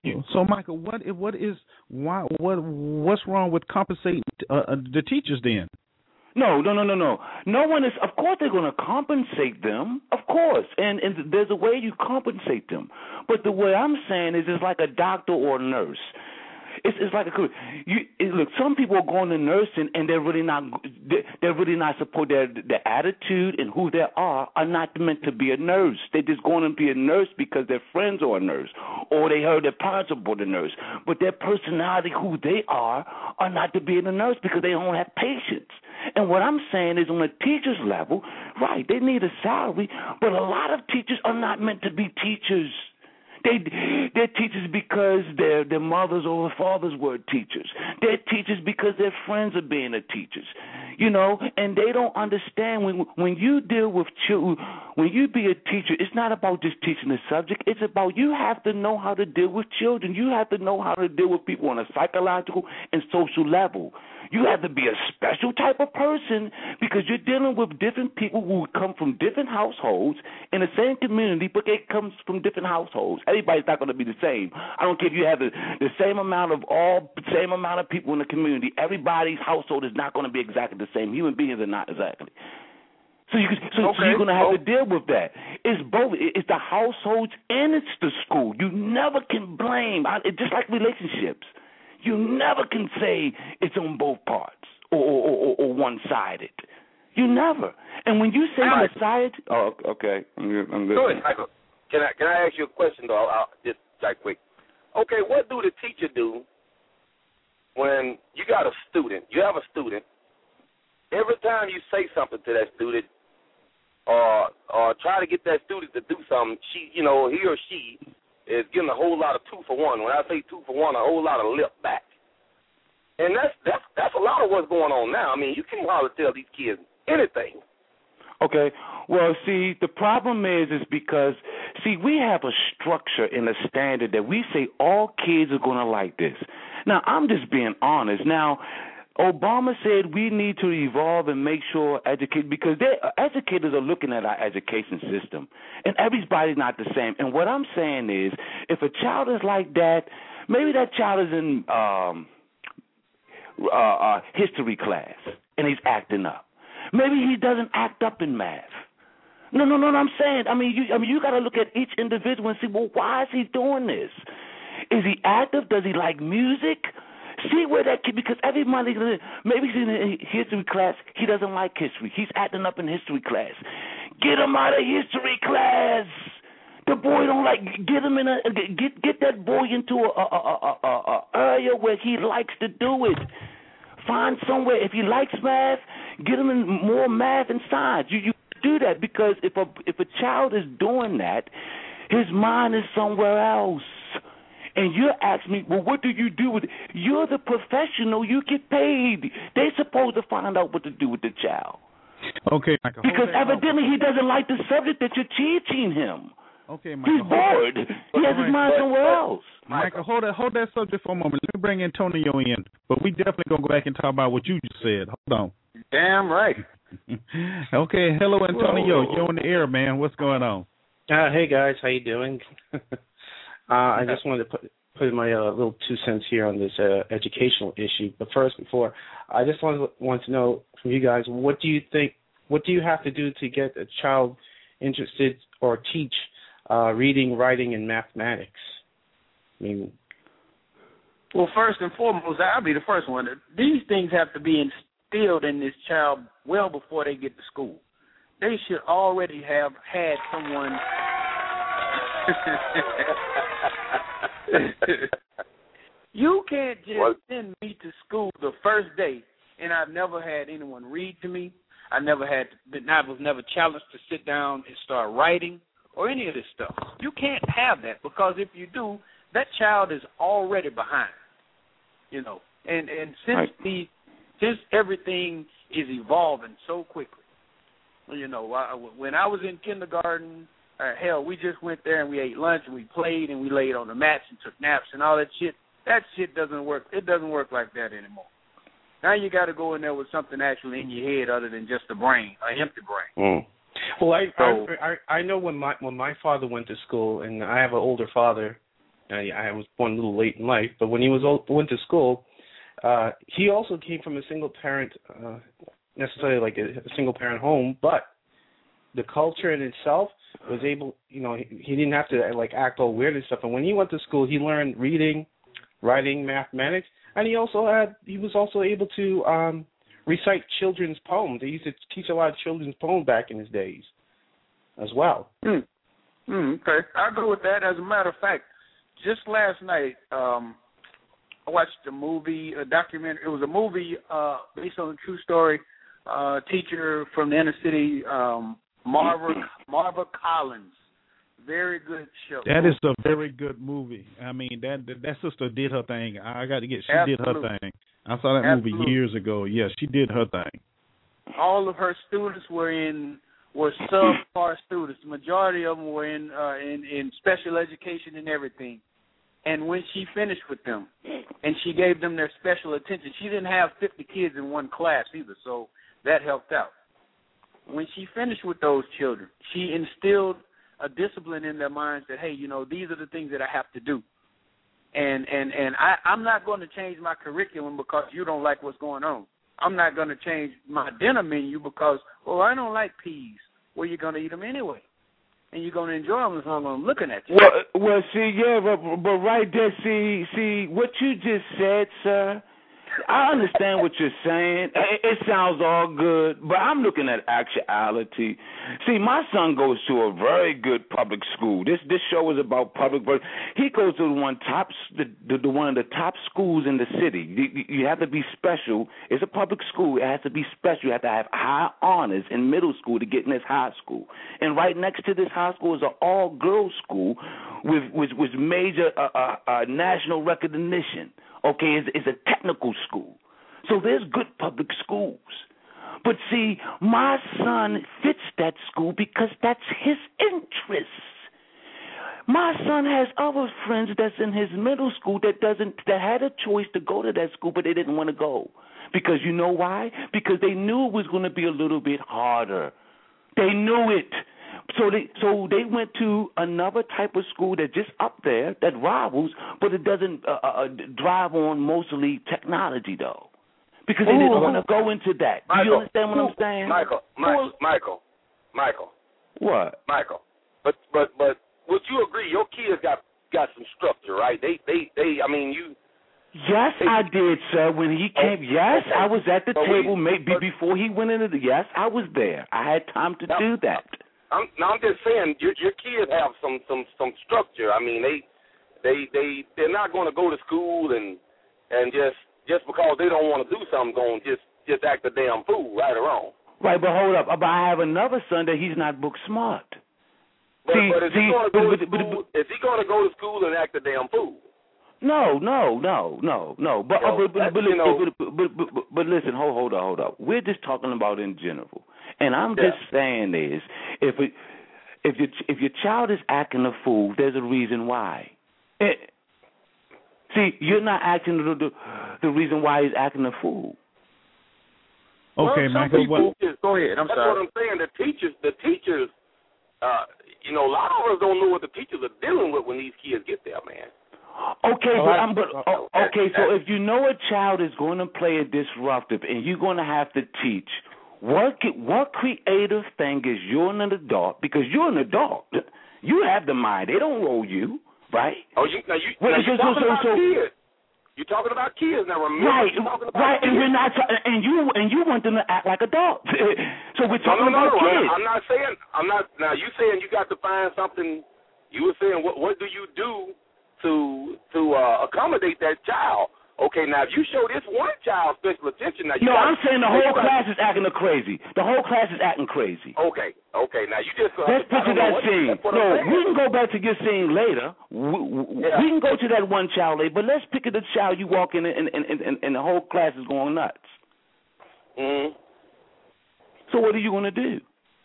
what's wrong with compensating the teachers then? No. No one is. Of course, they're going to compensate them. Of course, and there's a way you compensate them. But the way I'm saying is, it's like a doctor or a nurse. It's like look. Some people are going to nursing, and they're really not. They're really not supposed. Their attitude and who they are not meant to be a nurse. They're just going to be a nurse because their friends are a nurse, or they heard their parents are born a nurse. But their personality, who they are not to be a nurse because they don't have patience. And what I'm saying is, on a teacher's level, right? They need a salary, but a lot of teachers are not meant to be teachers. They're teachers because their mothers or their fathers were teachers. They're teachers because their friends are being the teachers, and they don't understand when you deal with children, when you be a teacher, it's not about just teaching the subject. It's about you have to know how to deal with children. You have to know how to deal with people on a psychological and social level. You have to be a special type of person because you're dealing with different people who come from different households in the same community, but they come from different households. Everybody's not going to be the same. I don't care if you have the same amount of people in the community. Everybody's household is not going to be exactly the same. Human beings are not exactly. So you're going to have to deal with that. It's both. It's the households and it's the school. You never can blame. It's just like relationships. You never can say it's on both parts or one-sided. You never. And when you say one-sided, okay, I'm good. Go ahead, Michael. Can I ask you a question though? I'll just right quick. Okay, what do the teacher do when you got a student? You have a student. Every time you say something to that student, or try to get that student to do something, he or she is getting a whole lot of 2 for 1. When I say 2 for 1, a whole lot of lip back. And that's a lot of what's going on now. I mean, you can't hardly tell these kids anything. Okay. Well, see, the problem is because, we have a structure and a standard that we say all kids are going to like this. Now, I'm just being honest. Now, Obama said we need to evolve and make sure because educators are looking at our education system, and everybody's not the same. And what I'm saying is, if a child is like that, maybe that child is in history class and he's acting up. Maybe he doesn't act up in math. No, I'm saying, you got to look at each individual and see, well, why is he doing this? Is he active? Does he like music? See where that kid, because everybody, maybe he's in history class, he doesn't like history. He's acting up in history class. Get him out of history class. The boy don't get him get that boy into a area where he likes to do it. Find somewhere, if he likes math, get him in more math and science. You do that, because if a child is doing that, his mind is somewhere else. And you're asking me, well, what do you do with it? You're the professional. You get paid. They're supposed to find out what to do with the child. Okay, Michael. Because evidently he doesn't like the subject that you're teaching him. Okay, Michael. He's bored. He has his mind somewhere else. Michael, hold that subject for a moment. Let me bring Antonio in. But we definitely going to go back and talk about what you just said. Hold on. Damn right. Okay, hello, Antonio. Whoa. You're on the air, man. What's going on? Hey, guys. How you doing? I just wanted to put in my little 2 cents here on this educational issue. But first, I just want to know from you guys, what do you think? What do you have to do to get a child interested or teach reading, writing, and mathematics? Well, first and foremost, I'll be the first one. These things have to be instilled in this child well before they get to school. They should already have had someone. You can't just send me to school the first day, and I've never had anyone read to me. I was never challenged to sit down and start writing or any of this stuff. You can't have that, because if you do, that child is already behind. You know, and since everything is evolving so quickly, you know, when I was in kindergarten, hell, we just went there and we ate lunch and we played and we laid on the mats and took naps and all that shit. That shit doesn't work. It doesn't work like that anymore. Now you got to go in there with something actually in your head other than just a brain, an empty brain. Well, I know when my father went to school, and I have an older father. I was born a little late in life, but when he went to school, he also came from a single parent, necessarily like a single parent home, but the culture in itself was able, you know, he didn't have to like act all weird and stuff. And when he went to school, he learned reading, writing, mathematics, and he was also able to recite children's poems. They used to teach a lot of children's poems back in his days as well. Okay, I'll go with that. As a matter of fact, just last night, I watched a documentary. It was a movie based on a true story. Teacher from the inner city, Marva Collins. Very good show. That is a very good movie. I mean, that sister did her thing. She did her thing. I saw that movie years ago. Yes, she did her thing. All of her students were subpar students. The majority of them were in special education and everything. And when she finished with them and she gave them their special attention, she didn't have 50 kids in one class either, so that helped out. When she finished with those children, she instilled a discipline in their minds that, hey, you know, these are the things that I have to do. And I'm not going to change my curriculum because you don't like what's going on. I'm not going to change my dinner menu because, I don't like peas. Well, you're going to eat them anyway. And you're going to enjoy them as long as I'm looking at you. Well, see, yeah, but right there, see, what you just said, sir, I understand what you're saying. It sounds all good, but I'm looking at actuality. See, my son goes to a very good public school. This show is about public. He goes to one of the top schools in the city. You have to be special. It's a public school. It has to be special. You have to have high honors in middle school to get in this high school. And right next to this high school is an all-girls school with major national recognition. Okay, it's a technical school. So there's good public schools. But see, my son fits that school because that's his interest. My son has other friends that's in his middle school that had a choice to go to that school, but they didn't want to go. Because you know why? Because they knew it was going to be a little bit harder. They knew it. So they went to another type of school that's just up there that rivals, but it doesn't drive on mostly technology though, because they didn't want to go into that. Do you understand what I'm saying? Michael. What? Michael. But would you agree your kids got some structure, right? They I mean you. Yes, I did, sir. When he came, yes, I was at the table maybe before he went into the. Yes, I was there. I had time to do that. I'm just saying your kids have some structure. I mean they're not going to go to school and just because they don't want to do something going just act a damn fool, right or wrong. Right, but hold up. But I have another son that he's not book smart. But is he going to go to school and act a damn fool? No. But listen, hold up. We're just talking about in general, and I'm just saying is if your child is acting a fool, there's a reason why. See, you're not acting the reason why he's acting a fool. Okay, Michael. Go ahead. I'm sorry. That's what I'm saying. The teachers, a lot of us don't know what the teachers are dealing with when these kids get there, man. Okay, so if you know a child is going to play a disruptive and you're going to have to teach, what creative thing is you're an adult, because you're an adult. You have the mind. They don't roll you, right? Oh, you're talking about kids. You're talking about kids now. Remember, right, kids. And we're not. And you want them to act like adults. So we're talking about kids. I'm not saying. I'm not. Now you saying you got to find something. You were saying what do you do accommodate that child. Okay, now if you show this one child special attention, now I'm saying the whole class is acting crazy. The whole class is acting crazy. Okay. Now you just let's picture that scene. No, we can go back to your scene later. We can go to that one child later, but let's picture the child you walk in and the whole class is going nuts. Mm-hmm. So what are you going to do?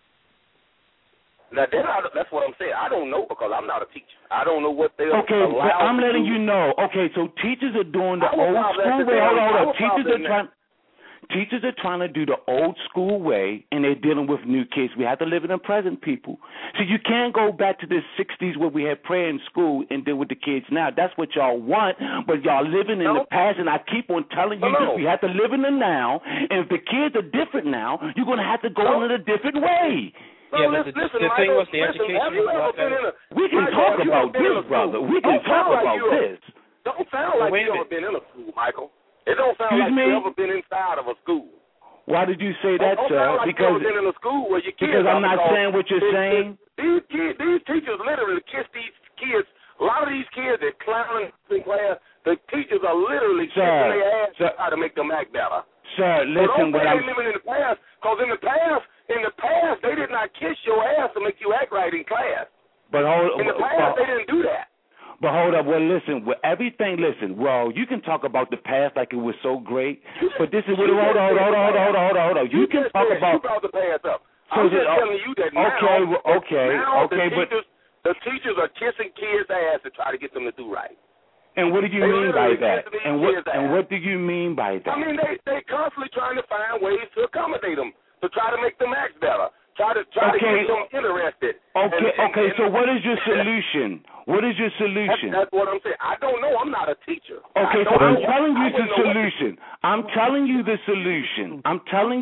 Now, that's what I'm saying. I don't know because I'm not a teacher. I don't know what they're Okay, but I'm letting you know. Okay, so teachers are doing the old school way. Hold on. Teachers are trying to do the old school way, and they're dealing with new kids. We have to live in the present, people. So you can't go back to the 60s where we had prayer in school and deal with the kids now. That's what y'all want, but y'all living in the past, and I keep on telling you this. We have to live in the now, and if the kids are different now, you're going to have to go in a different way. Yeah, but the thing was the education was we can talk about this, brother. We can talk about this. Don't sound like you've ever been in a school, Michael. It don't sound like you've ever been inside of a school. Why did you say that, sir? Because you've been in a school where your kids. Because I'm not saying what you're saying. These teachers literally kiss these kids. A lot of these kids that clowning in class, the teachers are literally kissing their ass to try to make them act better. Sir, listen. What I'm living in the past, because in the past, they did not kiss your ass to make you act right in class. But in the past, they didn't do that. But hold up. Well, listen. Well, you can talk about the past like it was so great, but this is what. Hold on. You can talk about. You brought the past up. I'm just telling you that now. Okay, but the teachers are kissing kids' ass to try to get them to do right. And what do you mean by that? And what do you mean by that? I mean, they constantly trying to find ways to accommodate them, to try to make them act better, try to get them interested. Okay. So what is your solution? What is your solution? That's what I'm saying. I don't know. I'm not a teacher. Okay, so I'm telling you the solution. I'm telling you the solution. I'm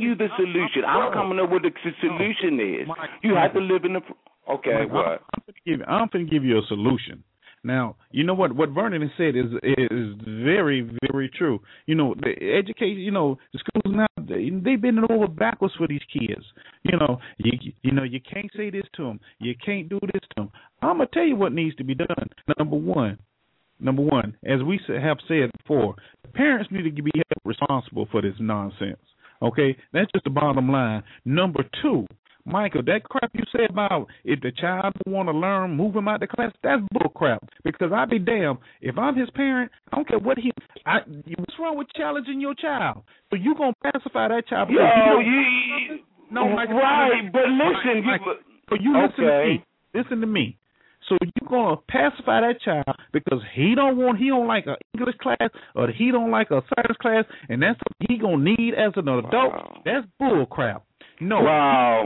coming up with what the solution is. You have to live in the. Okay, what? I'm going to give you a solution. Now, you know what Vernon has said is very, very true. You know, the education, the schools now, they've been over backwards for these kids. You can't say this to them. You can't do this to them. I'm going to tell you what needs to be done. Number one, as we have said before, the parents need to be held responsible for this nonsense. Okay? That's just the bottom line. Number two, Michael, that crap you said about if the child don't want to learn, move him out the class, that's bull crap. Because I'd be damned. If I'm his parent, I don't care what what's wrong with challenging your child? So you going to pacify that child? No, Michael. Right, but listen. Listen to me. So you're going to pacify that child because he don't like an English class or he don't like a science class, and that's something he going to need as an adult? Wow. That's bull crap. No. Wow.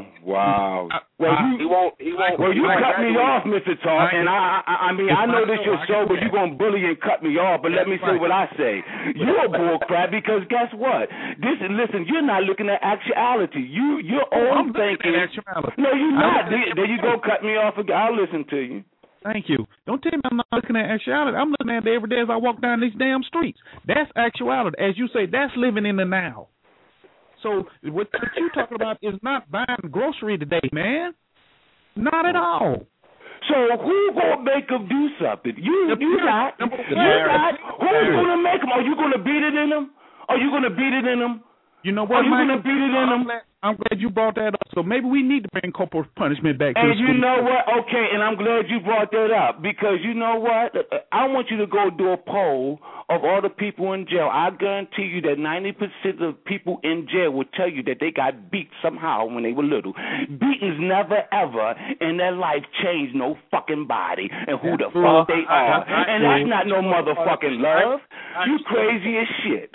He won't. Well, you cut me off, Mr. Talk, and I mean, I know this your show, but you're going to bully and cut me off, but let me say what I say. You're a bull crap because guess what? Listen, you're not looking at actuality. You're only thinking. No, you're not. There you go, cut me off again. I'll listen to you. Thank you. Don't tell me I'm not looking at actuality. I'm looking at it every day as I walk down these damn streets. That's actuality. As you say, that's living in the now. So what you're talking about is not buying grocery today, man. Not at all. So who gonna make them do something? You not. Who's gonna make them? Are you gonna beat it in them? You know what, Are you gonna beat it in them? I'm glad you brought that up. So maybe we need to bring corporal punishment back to the school. And you know what? Okay, and I'm glad you brought that up because you know what? I want you to go do a poll of all the people in jail. I guarantee you that 90% of people in jail will tell you that they got beat somehow when they were little. Beatings never ever in their life change no fucking body and who the fuck they are. And that's not no motherfucking love. You crazy as shit.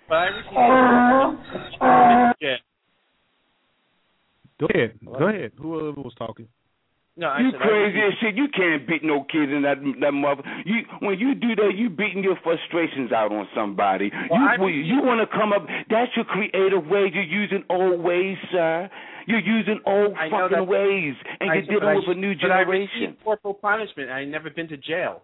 Go ahead. Whoever was talking. No, you crazy as shit. You can't beat no kid in that mother. When you do that, you beating your frustrations out on somebody. You want to come up. That's your creative way. You're using old ways, sir. You're using old fucking ways, and you're dealing with a new generation. But I received corporal punishment. I've never been to jail.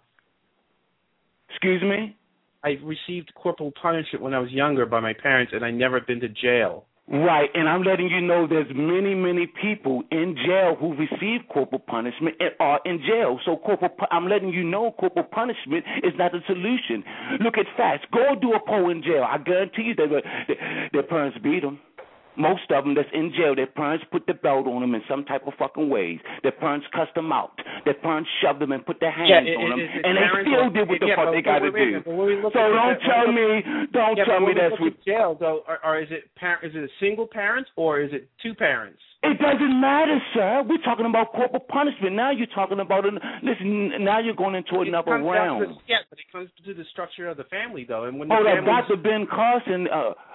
Excuse me? I received corporal punishment when I was younger by my parents, and I never been to jail. Right, and I'm letting you know there's many, many people in jail who receive corporal punishment and are in jail. So I'm letting you know corporal punishment is not the solution. Look at facts. Go do a poll in jail. I guarantee you their parents beat them. Most of them that's in jail, their parents put the belt on them in some type of fucking ways. Their parents cussed them out. Their parents shoved them and put their hands on them, and they still did what the fuck they got to do. So don't tell me that's what jail though. Or is it a single parent or is it two parents? It doesn't matter, sir. We're talking about corporal punishment. Now you're talking about listen. Now you're going into another realm. But it comes to the structure of the family, though. And when Dr. Ben Carson,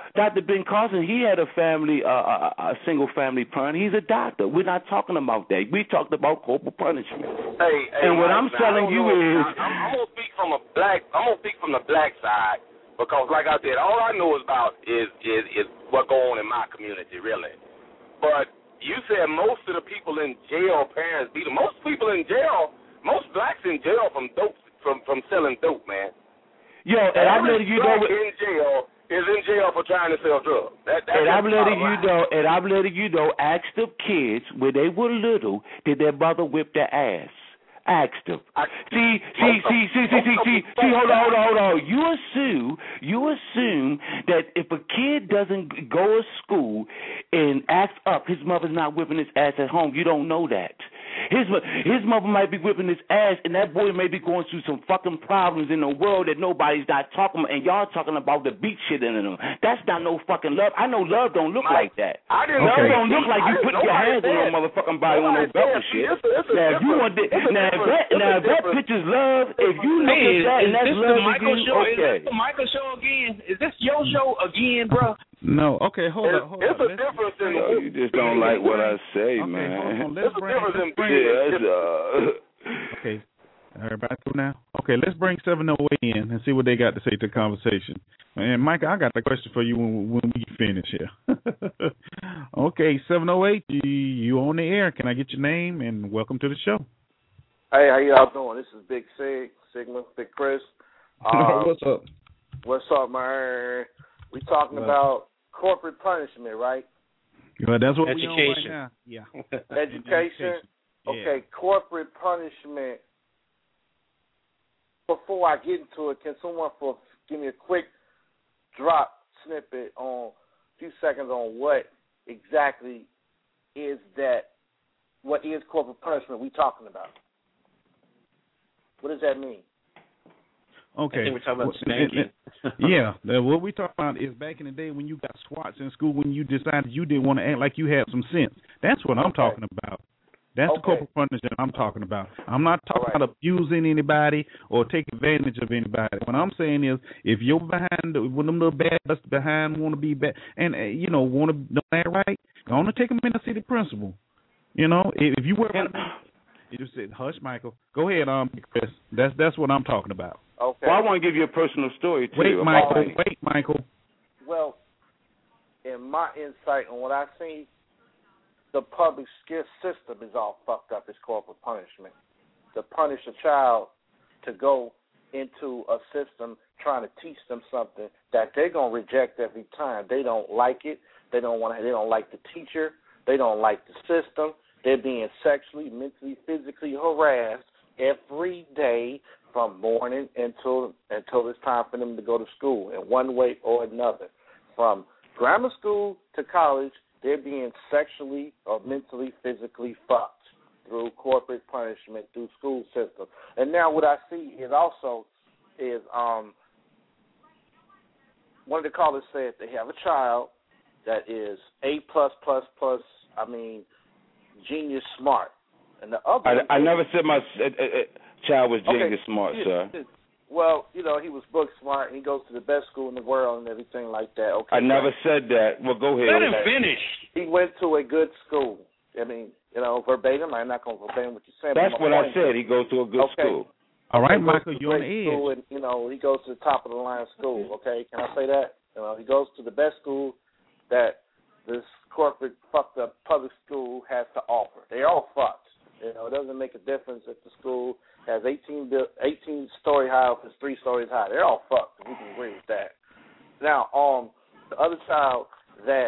he had a family, a single family parent. He's a doctor. We're not talking about that. We talked about corporal punishment. Hey, and what I'm telling you is, I'm gonna speak from the black side, because, like I said, all I know about is what go on in my community, really. But you said most of the people in jail, parents beat them. Most people in jail, most blacks in jail from selling dope, man. Yo, and I'm letting you know is in jail for trying to sell drugs. And I'm letting you know, ask the kids when they were little, did their mother whip their ass? Ask them. See, hold on. You assume that if a kid doesn't go to school and act up, his mother's not whipping his ass at home. You don't know that. His mother might be whipping his ass, and that boy may be going through some fucking problems in the world that nobody's not talking about, and y'all talking about the beat shit in them. That's not no fucking love. I know love don't look like that. Love don't look like you putting your hands on no motherfucking body on no belt and shit. Now, if you want if that picture's love, if you look at that and that's love again, okay. Is this the Michael show again? Is this your show again, bro? No, okay, hold on. It's a difference in you just don't like what I say, okay, man. Hold on. It's a difference in Okay, everybody through now? Okay, let's bring 708 in and see what they got to say to the conversation. And, Mike, I got a question for you when we finish here. Okay, 708, you on the air. Can I get your name? And welcome to the show. Hey, how y'all doing? This is Big Sigma, Big Chris. What's up? What's up, man? We talking about corporate punishment, right? Well, that's what education. we on right now. Yeah. Education. Okay, Yeah. corporate punishment. Before I get into it, can someone give me a quick drop snippet on a few seconds on what exactly is that? What is corporate punishment we talking about? What does that mean? Okay. I think we're talking about spanking. Yeah. What we talking about is back in the day when you got SWATs in school, when you decided you didn't want to act like you had some sense. That's what I'm talking about. That's the corporal punishment I'm talking about. I'm not talking about abusing anybody or taking advantage of anybody. What I'm saying is, if you're behind, when them little bad busts behind want to be bad and want to know that right, go on and take them in the city principal. If you work, you just said, "Hush, Michael." Go ahead, Chris. That's what I'm talking about. Okay. Well, I want to give you a personal story too. Wait, Michael. Well, in my insight on what I see, the public system is all fucked up. It's corporal punishment. To punish a child to go into a system trying to teach them something that they're gonna reject every time. They don't like it. They don't like the teacher. They don't like the system. They're being sexually, mentally, physically harassed every day from morning until it's time for them to go to school in one way or another. From grammar school to college, they're being sexually or mentally, physically fucked through corporate punishment, through school system. And now what I see is one of the callers said they have a child that is A+++, genius smart. And the other I never said my child was genius smart, sir. Well, he was book smart, and he goes to the best school in the world and everything like that. Okay. I never said that. Well, go ahead. Let him finish. He went to a good school. Verbatim. I'm not going to verbatim what you're saying. That's what I said. He goes to a good school. All right, Michael, you're on the edge. School and, he goes to the top of the line school. Okay, can I say that? He goes to the best school that this corporate fucked up public school has to offer. They're all fucked. It doesn't make a difference if the school has 18-story high or if it's 3 stories high. They're all fucked. We can agree with that. Now, the other child that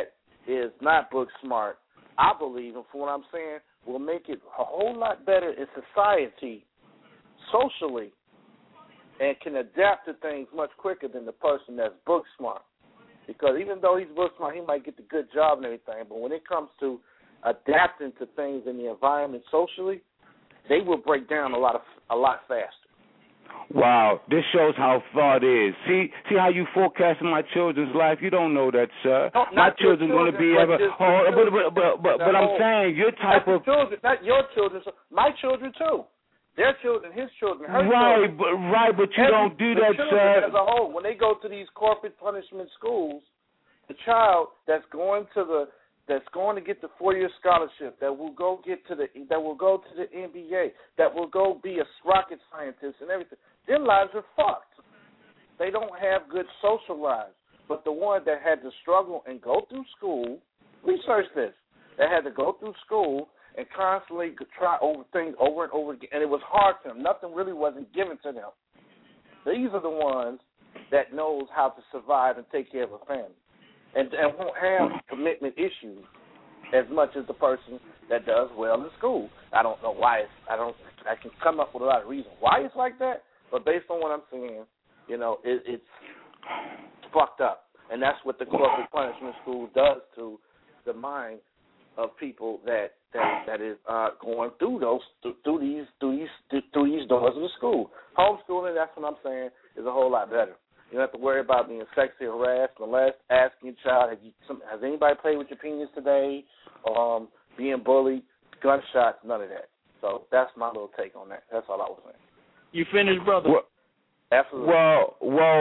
is not book smart, I believe, and from what I'm saying, will make it a whole lot better in society, socially, and can adapt to things much quicker than the person that's book smart. Because even though he's book smart, he might get the good job and everything, but when it comes to adapting to things in the environment socially, they will break down a lot faster. Wow, this shows how far it is. See how you forecasting my children's life? You don't know that, sir. No, my children's going to be ever. But I'm saying your type of children, not your children, my children too. Their children, his children, her children. Right, but you don't do that, sir. As a whole, when they go to these corporate punishment schools, the child that's going to get the 4-year scholarship, that will go to the NBA, that will go be a rocket scientist and everything, their lives are fucked. They don't have good social lives. But the one that had to struggle and go through school, research this, that had to go through school and constantly try things over and over again, and it was hard for them. Nothing really wasn't given to them. These are the ones that knows how to survive and take care of a family. And won't have commitment issues as much as the person that does well in school. I don't know why I can come up with a lot of reasons why it's like that, but based on what I'm seeing, it's fucked up. And that's what the corporate punishment school does to the mind of people that is going through these doors of the school. Homeschooling, that's what I'm saying, is a whole lot better. You don't have to worry about being sexually harassed, asking your child, has anybody played with your penis today? Being bullied, gunshots, none of that. So that's my little take on that. That's all I was saying. You finished, brother? Absolutely. Well,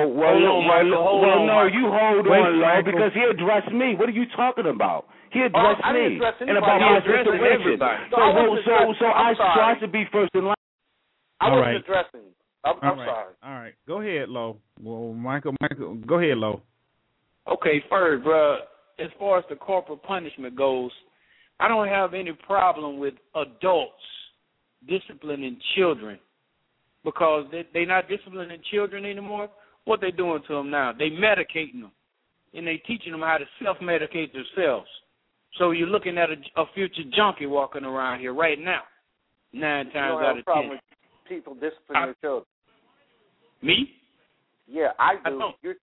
no, you hold on, Lo, because he addressed me. What are you talking about? He addressed me and about my situation. So I tried to be first in line. I wasn't addressing you. I'm sorry. All right. Go ahead, Lo. Well, Michael, go ahead, Lo. Okay, first, bro, as far as the corporal punishment goes, I don't have any problem with adults disciplining children because they're not disciplining children anymore. What they doing to them now? They medicating them, and they teaching them how to self-medicate themselves. So you're looking at a future junkie walking around here right now, 9 times out of 10. With people disciplining their children. Me? Yeah, I do.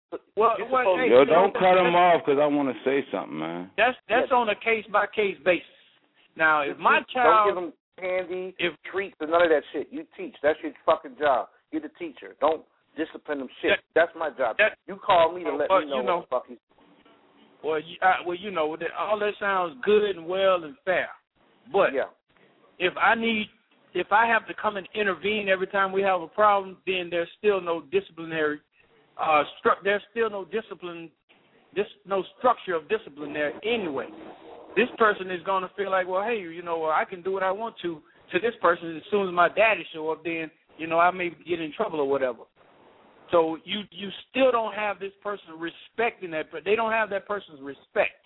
Don't cut him off because I want to say something, man. That's on a case-by-case basis. Now, if my child... Don't give them candy, treats, and none of that shit. You teach. That's your fucking job. You're the teacher. Don't discipline them shit. That's my job. You call me to let me know what the fuck he's... all that sounds good and well and fair. But if I have to come and intervene every time we have a problem, then there's still no disciplinary there's still no discipline, no structure of discipline there anyway. This person is going to feel like, well, hey, I can do what I want to this person. As soon as my daddy show up, then, I may get in trouble or whatever. So you still don't have this person respecting that, but they don't have that person's respect.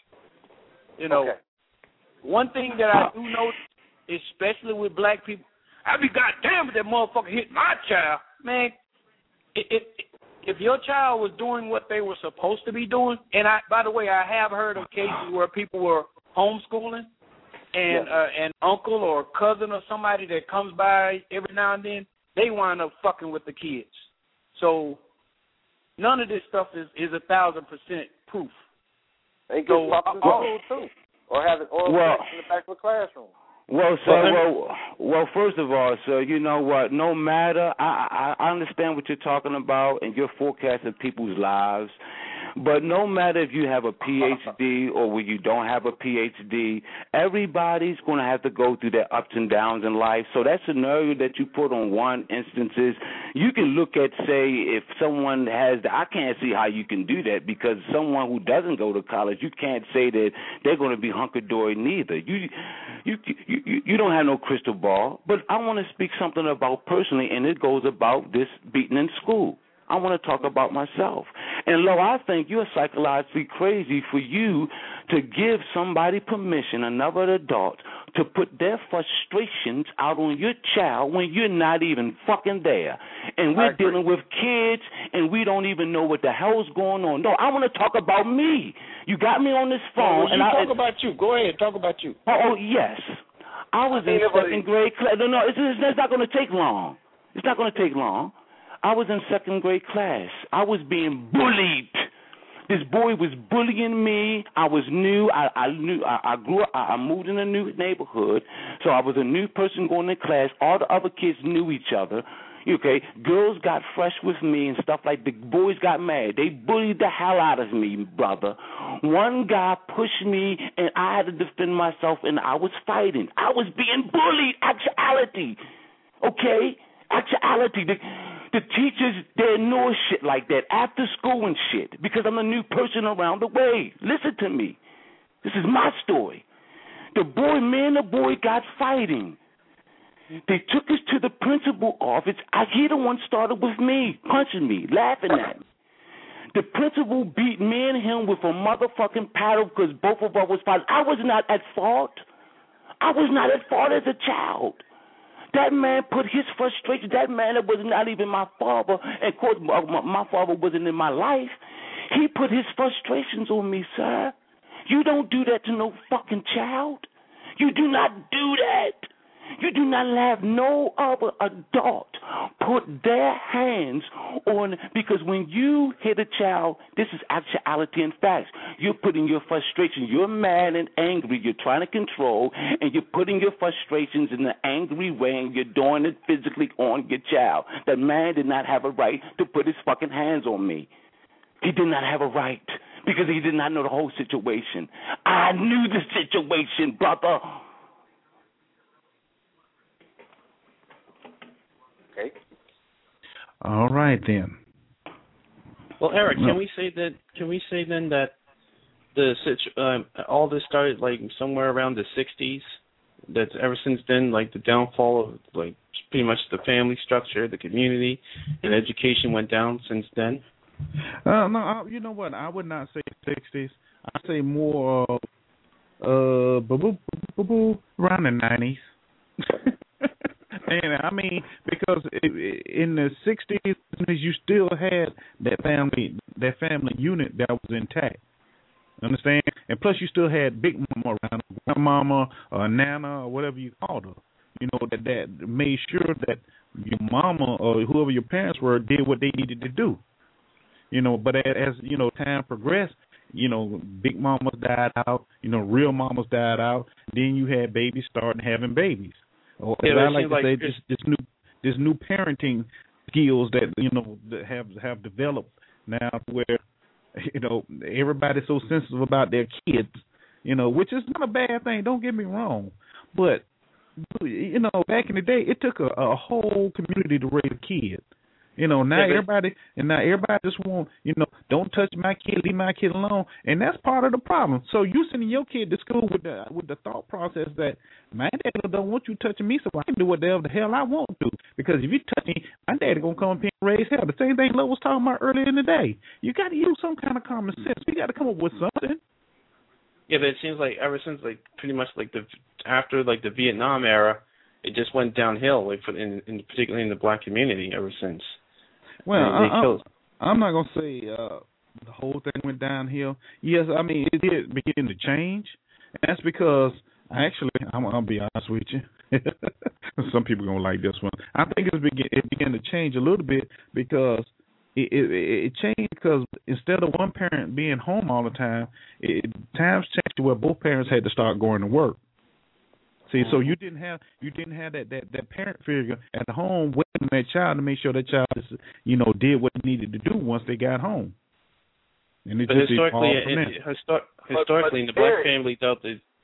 One thing that I do notice, especially with black people, I be goddamn if that motherfucker hit my child. Man, if your child was doing what they were supposed to be doing, and by the way, I have heard of cases where people were homeschooling, and an uncle or cousin or somebody that comes by every now and then, they wind up fucking with the kids. So none of this stuff is 1,000% proof. They get fucked in school too, or have it in the back of the classroom. Well, sir, well, first of all, sir, you know what? No matter, I understand what you're talking about, and you're forecasting people's lives. But no matter if you have a PhD or when you don't have a PhD, everybody's going to have to go through their ups and downs in life. So that scenario that you put on one instances, you can look at, say, if someone has I can't see how you can do that, because someone who doesn't go to college, you can't say that they're going to be hunky-dory neither. You don't have no crystal ball. But I want to speak something about personally, and it goes about this beating in school. I want to talk about myself. And, Lo, I think you're psychologically crazy for you to give somebody permission, another adult, to put their frustrations out on your child when you're not even fucking there. And we're dealing with kids, and we don't even know what the hell's going on. No, I want to talk about me. You got me on this phone. Well, talk about you. Go ahead, talk about you. Oh, yes. I was in second grade class. No, it's not going to take long. It's not going to take long. I was in second grade class. I was being bullied. This boy was bullying me. I was new. I grew up. I moved in a new neighborhood, so I was a new person going to class. All the other kids knew each other. Okay, girls got fresh with me and stuff like that. The boys got mad. They bullied the hell out of me, brother. One guy pushed me, and I had to defend myself, and I was fighting. I was being bullied. Actuality. Okay? Actuality. The teachers, they ignore shit like that after school and shit because I'm a new person around the way. Listen to me. This is my story. Me and the boy got fighting. They took us to the principal office. He the one started with me, punching me, laughing at me. The principal beat me and him with a motherfucking paddle because both of us was fighting. I was not at fault. I was not at fault as a child. That man put his frustration, that man that was not even my father, and of course my father wasn't in my life, he put his frustrations on me, sir. You don't do that to no fucking child. You do not do that. You do not have no other adult put their hands on, because when you hit a child, this is actuality and facts. You're putting your frustration. You're mad and angry. You're trying to control, and you're putting your frustrations in an angry way, and you're doing it physically on your child. That man did not have a right to put his fucking hands on me. He did not have a right because he did not know the whole situation. I knew the situation, brother. Okay. All right then. Well, Eric, can we say then that all this started like somewhere around the 60s? That ever since then, like the downfall of like pretty much the family structure, the community, and education went down since then. No, you know what? I would not say 60s. I'd say more around the 90s. And I mean, because in the 60s, you still had that family unit that was intact. Understand? And plus, you still had Big Mama around, grandmama or Nana or whatever you called her. You know, that made sure that your mama or whoever your parents were did what they needed to do. You know, but as you know, time progressed, you know, big mamas died out. You know, real mamas died out. Then you had babies starting having babies. Or as I like to say, this new parenting skills that you know that have developed now, where you know everybody's so sensitive about their kids. You know, which is not a bad thing. Don't get me wrong, but you know, back in the day, it took a whole community to raise a kid. You know, now everybody just want, you know, don't touch my kid, leave my kid alone, and that's part of the problem. So you sending your kid to school with the thought process that my daddy don't want you touching me, so I can do whatever the hell I want to. Because if you touch me, my daddy gonna come up here and raise hell. The same thing Love was talking about earlier in the day. You got to use some kind of common sense. You got to come up with something. Yeah, but it seems like ever since like pretty much like after the Vietnam era, it just went downhill, like particularly in the black community ever since. Well, I'm not going to say the whole thing went downhill. Yes, I mean, it did begin to change. And that's because, actually, I'm going to be honest with you. Some people are going to like this one. I think it began to change a little bit because it changed because instead of one parent being home all the time, times changed to where both parents had to start going to work. See, so you didn't have that parent figure at the home waiting on that child to make sure that child did what he needed to do once they got home. And it just historically in the black family, though,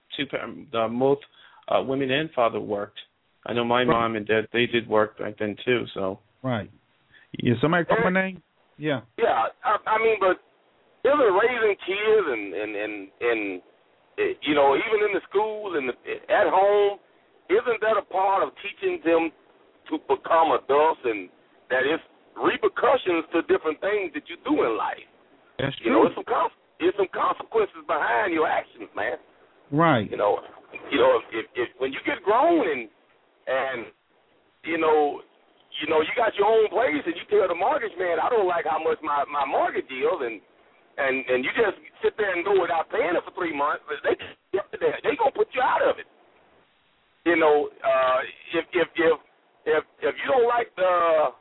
both women and father worked. I know my mom and dad, they did work back then too. So right. Yeah, somebody call my name. Yeah. Yeah, I mean, but isn't raising kids and you know, even in the school and at home, isn't that a part of teaching them to become adults and that it's repercussions to different things that you do in life? That's true. You know, it's some consequences behind your actions, man. Right. You know, You know, if when you get grown and you know you got your own place and you tell the mortgage man, I don't like how much my mortgage is, and you just sit there and go without paying it for 3 months, they gonna put you out of it. You know, if you don't like the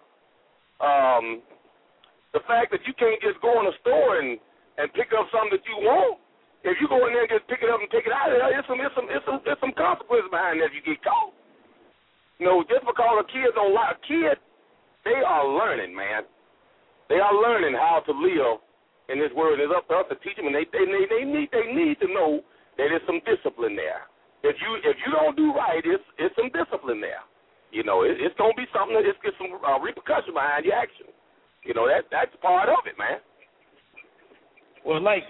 fact that you can't just go in a store and pick up something that you want, if you go in there and just pick it up and take it out of there, there's some consequences behind that if you get caught. You know, just because a kid don't like a kid, they are learning, man. They are learning how to live in this world. It's up to us to teach them, and they need to know that there's some discipline there. If you don't do right, it's some discipline there. You know, it's gonna be something that it's some repercussion behind your action. You know, that's part of it, man. Well, like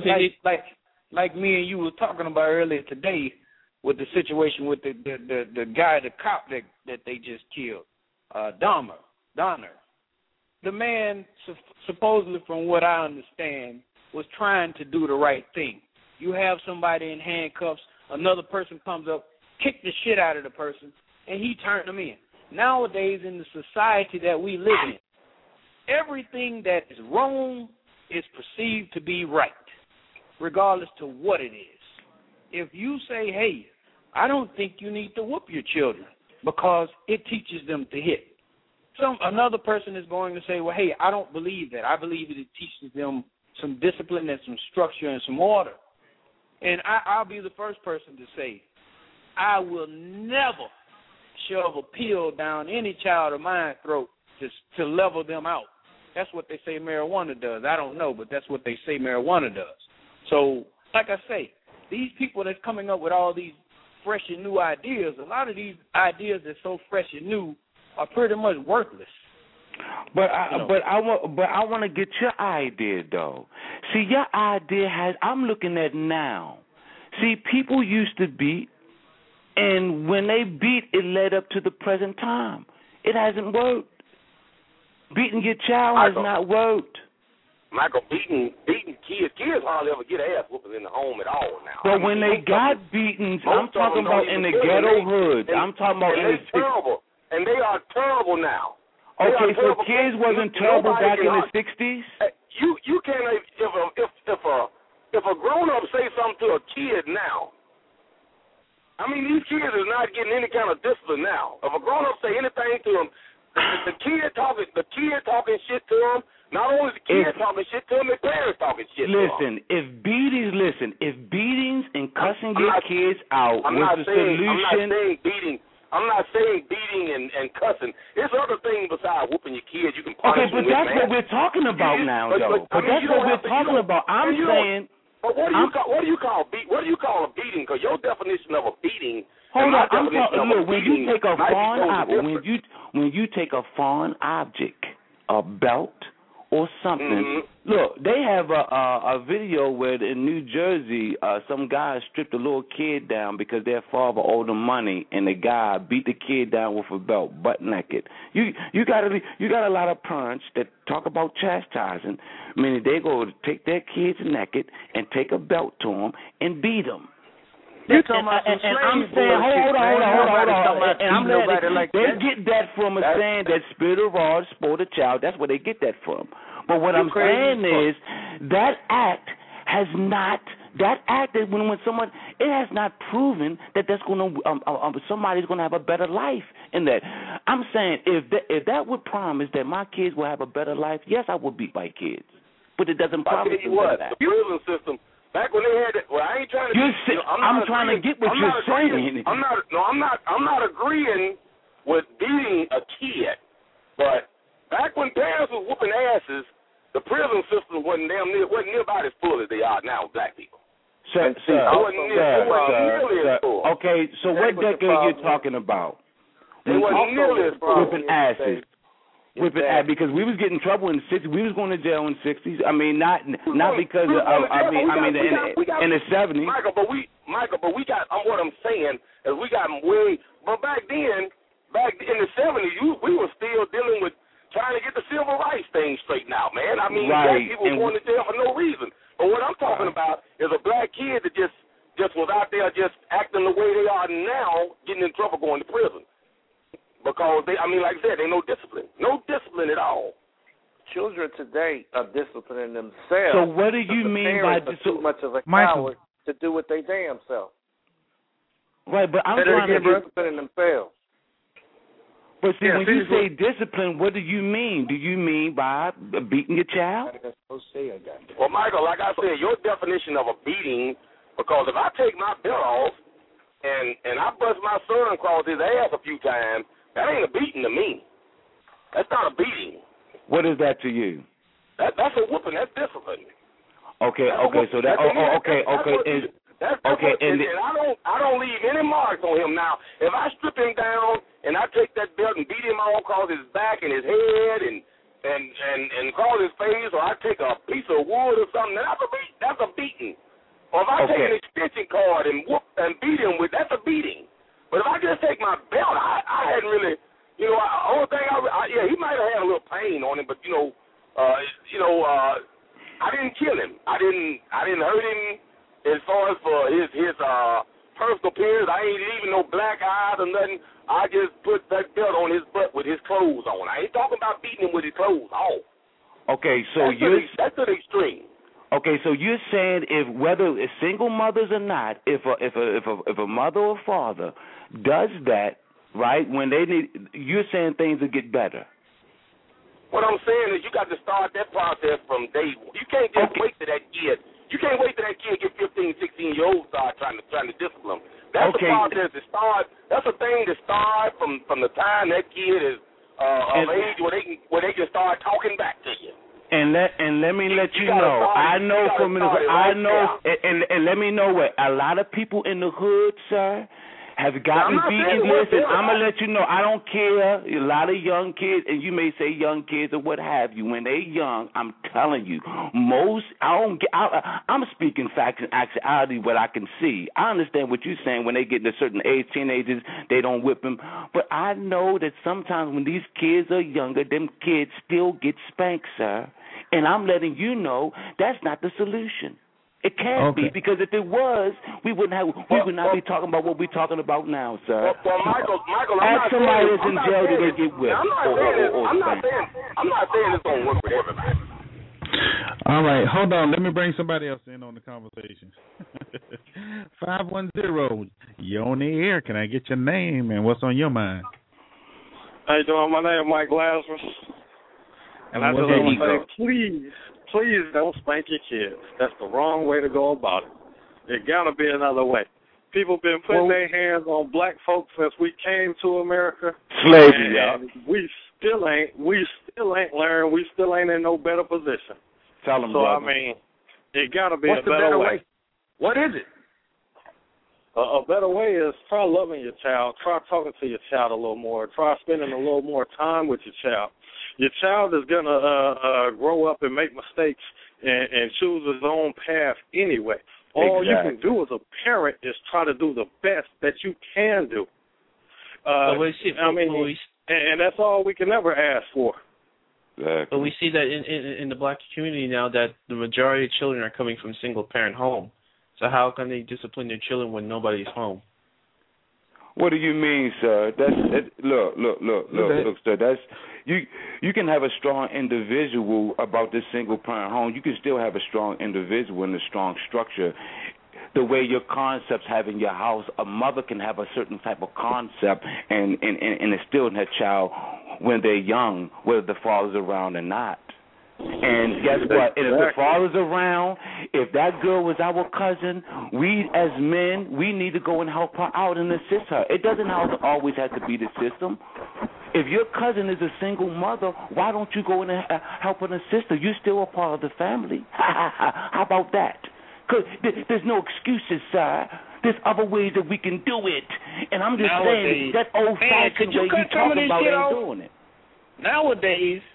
me and you were talking about earlier today, with the situation with the guy, the cop that they just killed, Donner. The man, supposedly from what I understand, was trying to do the right thing. You have somebody in handcuffs, another person comes up, kick the shit out of the person, and he turned them in. Nowadays, in the society that we live in, everything that is wrong is perceived to be right, regardless to what it is. If you say, hey, I don't think you need to whoop your children because it teaches them to hit, another person is going to say, well, hey, I don't believe that. I believe that it teaches them some discipline and some structure and some order. And I'll be the first person to say, I will never shove a pill down any child of mine's throat to level them out. That's what they say marijuana does. I don't know, but that's what they say marijuana does. So, like I say, these people that's coming up with all these fresh and new ideas, a lot of these ideas that's so fresh and new are pretty much worthless. But I want to get your idea though. See, your idea I'm looking at now. See, people used to beat, and when they beat, it led up to the present time. It hasn't worked. Beating your child has not worked. Michael, beating kids hardly ever get ass whooping in the home at all now. But when they got beatings, I'm talking about in the ghetto hood. I'm talking about in the terrible, and they are terrible now. Okay, so kids wasn't terrible back in the 60s? You can't, if a grown-up say something to a kid now, I mean, these kids are not getting any kind of discipline now. If a grown-up say anything to them, the kid talking shit to them, not only the kids talking shit to them, the parents talking shit to them. If beatings and cussing your kids out was the solution. I'm not saying beating and cussing. There's other things besides whooping your kids. You can punish them. Okay, but that's what we're talking about now, though. But that's what we're talking about. I'm saying. But what do you call a beating? Because your definition of a beating. Hold on. Look, when you take a foreign object, a belt or something. Look, they have a video where in New Jersey, some guy stripped a little kid down because their father owed them money, and the guy beat the kid down with a belt, butt naked. You got a lot of parents that talk about chastising, meaning they go to take their kids naked and take a belt to them and beat them. You're talking about some slave I'm saying, hold on. They get that from a saying that spirit of rod spoil the child. That's where they get that from. But what I'm saying is that act has not. That act that when someone, it has not proven that that's going to somebody's going to have a better life in that. I'm saying if that would promise that my kids will have a better life, yes, I would beat my kids. But it doesn't promise that. The prison system. Back when they had it, well, I ain't trying to. I'm trying to get what you're saying. I'm not agreeing with beating a kid, but back when parents was whooping asses, the prison system wasn't nearby as full as they are now with black people. Sir. Okay, so what decade are you talking about? It wasn't nearly as full. Whooping asses. Because we was getting in trouble in the 60s. We was going to jail in the 60s. I mean, not because in the 70s. Michael, but we got. What I'm saying is we got way. But back in the 70s, we were still dealing with trying to get the civil rights thing straightened out, man. I mean, black people were going to jail for no reason. But what I'm talking about is a black kid that just just was out there just acting the way they are now, getting in trouble, going to prison. Because like I said, they no discipline at all. Children today are disciplining themselves. So what do you mean by too much of a Michael, coward to do what they damn self? Right, but I'm trying to disciplining themselves. But see, when you say discipline, what do you mean? Do you mean by beating your child? Well, Michael, like I said, your definition of a beating, because if I take my belt off and I bust my son across his ass a few times, that ain't a beating to me. That's not a beating. What is that to you? That's a whooping. That's discipline. Okay. So that. And I don't leave any marks on him. Now, if I strip him down and I take that belt and beat him all across his back and his head and across his face, or I take a piece of wood or something, that's a beating. Or if I take an extension cord and beat him with, that's a beating. But if I just take my belt, I hadn't really, only thing he might have had a little pain on him, but I didn't kill him. I didn't hurt him. As far as for his personal appearance, I ain't even no black eyes or nothing. I just put that belt on his butt with his clothes on. I ain't talking about beating him with his clothes off. Okay, so that's to the extreme. Okay, so you're saying whether it's single mothers or not, if a mother or father does that, right, when they need, you're saying things will get better. What I'm saying is you got to start that process from day one. You can't just wait till that kid. You can't wait till that kid get 15, 16-year-old start trying to discipline him. That's a process to start. That's a thing to start from the time that kid is of age where they can start talking back to you. And let me let you know. I know from and let me know what a lot of people in the hood, sir, have gotten beaten. Listen, I'm gonna let you know. I don't care. A lot of young kids, and you may say young kids or what have you. When they young, I'm telling you, I'm speaking facts and actuality. What I can see, I understand what you're saying. When they get to a certain age, teenagers, they don't whip them. But I know that sometimes when these kids are younger, them kids still get spanked, sir. And I'm letting you know that's not the solution. It can't be, because if it was, we would not be talking about what we're talking about now, sir. Well, Michael, ask somebody that's in jail that they get whipped. I'm not saying it's gonna work with everybody. All right, hold on. Let me bring somebody else in on the conversation. 510, you're on the air. Can I get your name and what's on your mind? How you doing? My name is Mike Lazarus. And I just want to say, please don't spank your kids. That's the wrong way to go about it. There got to be another way. People been putting their hands on black folks since we came to America. Slavery, y'all. We still ain't learned. We still ain't in no better position. Tell them, so, brother. I mean, it got to be What's a better way. What is it? A better way is try loving your child. Try talking to your child a little more. Try spending a little more time with your child. Your child is going to grow up and make mistakes and choose his own path anyway. All you can do as a parent is try to do the best that you can do. And that's all we can ever ask for. Exactly. But we see that in the black community now that the majority of children are coming from single-parent home. So how can they discipline their children when nobody's home? What do you mean, sir? Look, sir. That's you can have a strong individual about this single parent home. You can still have a strong individual and a strong structure. The way your concepts have in your house, a mother can have a certain type of concept and instill in her child when they're young, whether the father's around or not. And guess what? And if the father's around, if that girl was our cousin, we as men, we need to go and help her out and assist her. It doesn't always have to be the system. If your cousin is a single mother, why don't you go and help and assist her? You're still a part of the family. How about that? Because there's no excuses, sir. There's other ways that we can do it. And I'm just saying, that old-fashioned way you talk about ain't doing it. Nowadays,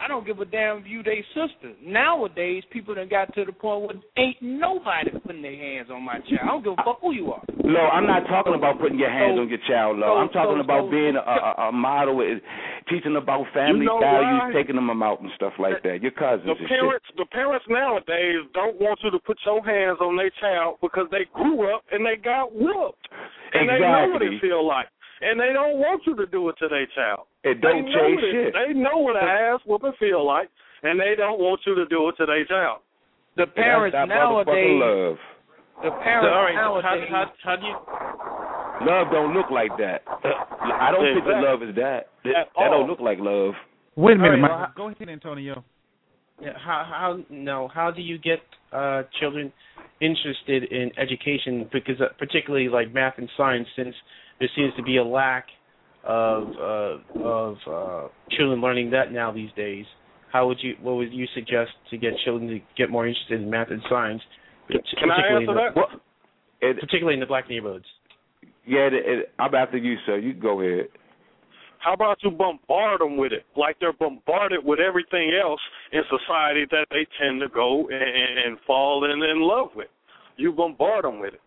I don't give a damn if you they sister. Nowadays, people done got to the point where ain't nobody putting their hands on my child. I don't give a fuck who you are. Lo, I'm not talking about putting your hands on your child, Lo. I'm talking about being a model, teaching about family values, taking them out and stuff like that. Your cousins The parents nowadays don't want you to put your hands on their child because they grew up and they got whooped. And they know what it feel like. And they don't want you to do it to their child. It don't change shit. They know what an ass whooping feel like, and they don't want you to do it to their child. The parents nowadays. Love. The parents nowadays. How do you? Love don't look like that. I don't think the love is that. That don't look like love. Wait a minute, Mike. Go ahead, Antonio. Yeah, how do you get children interested in education? Because particularly like math and science, since there seems to be a lack of children learning that now these days. What would you suggest to get children to get more interested in math and science? Can I answer that? Particularly in the black neighborhoods. Yeah, I'm after you, sir. You go ahead. How about you bombard them with it, like they're bombarded with everything else in society that they tend to go and fall in love with? You bombard them with it.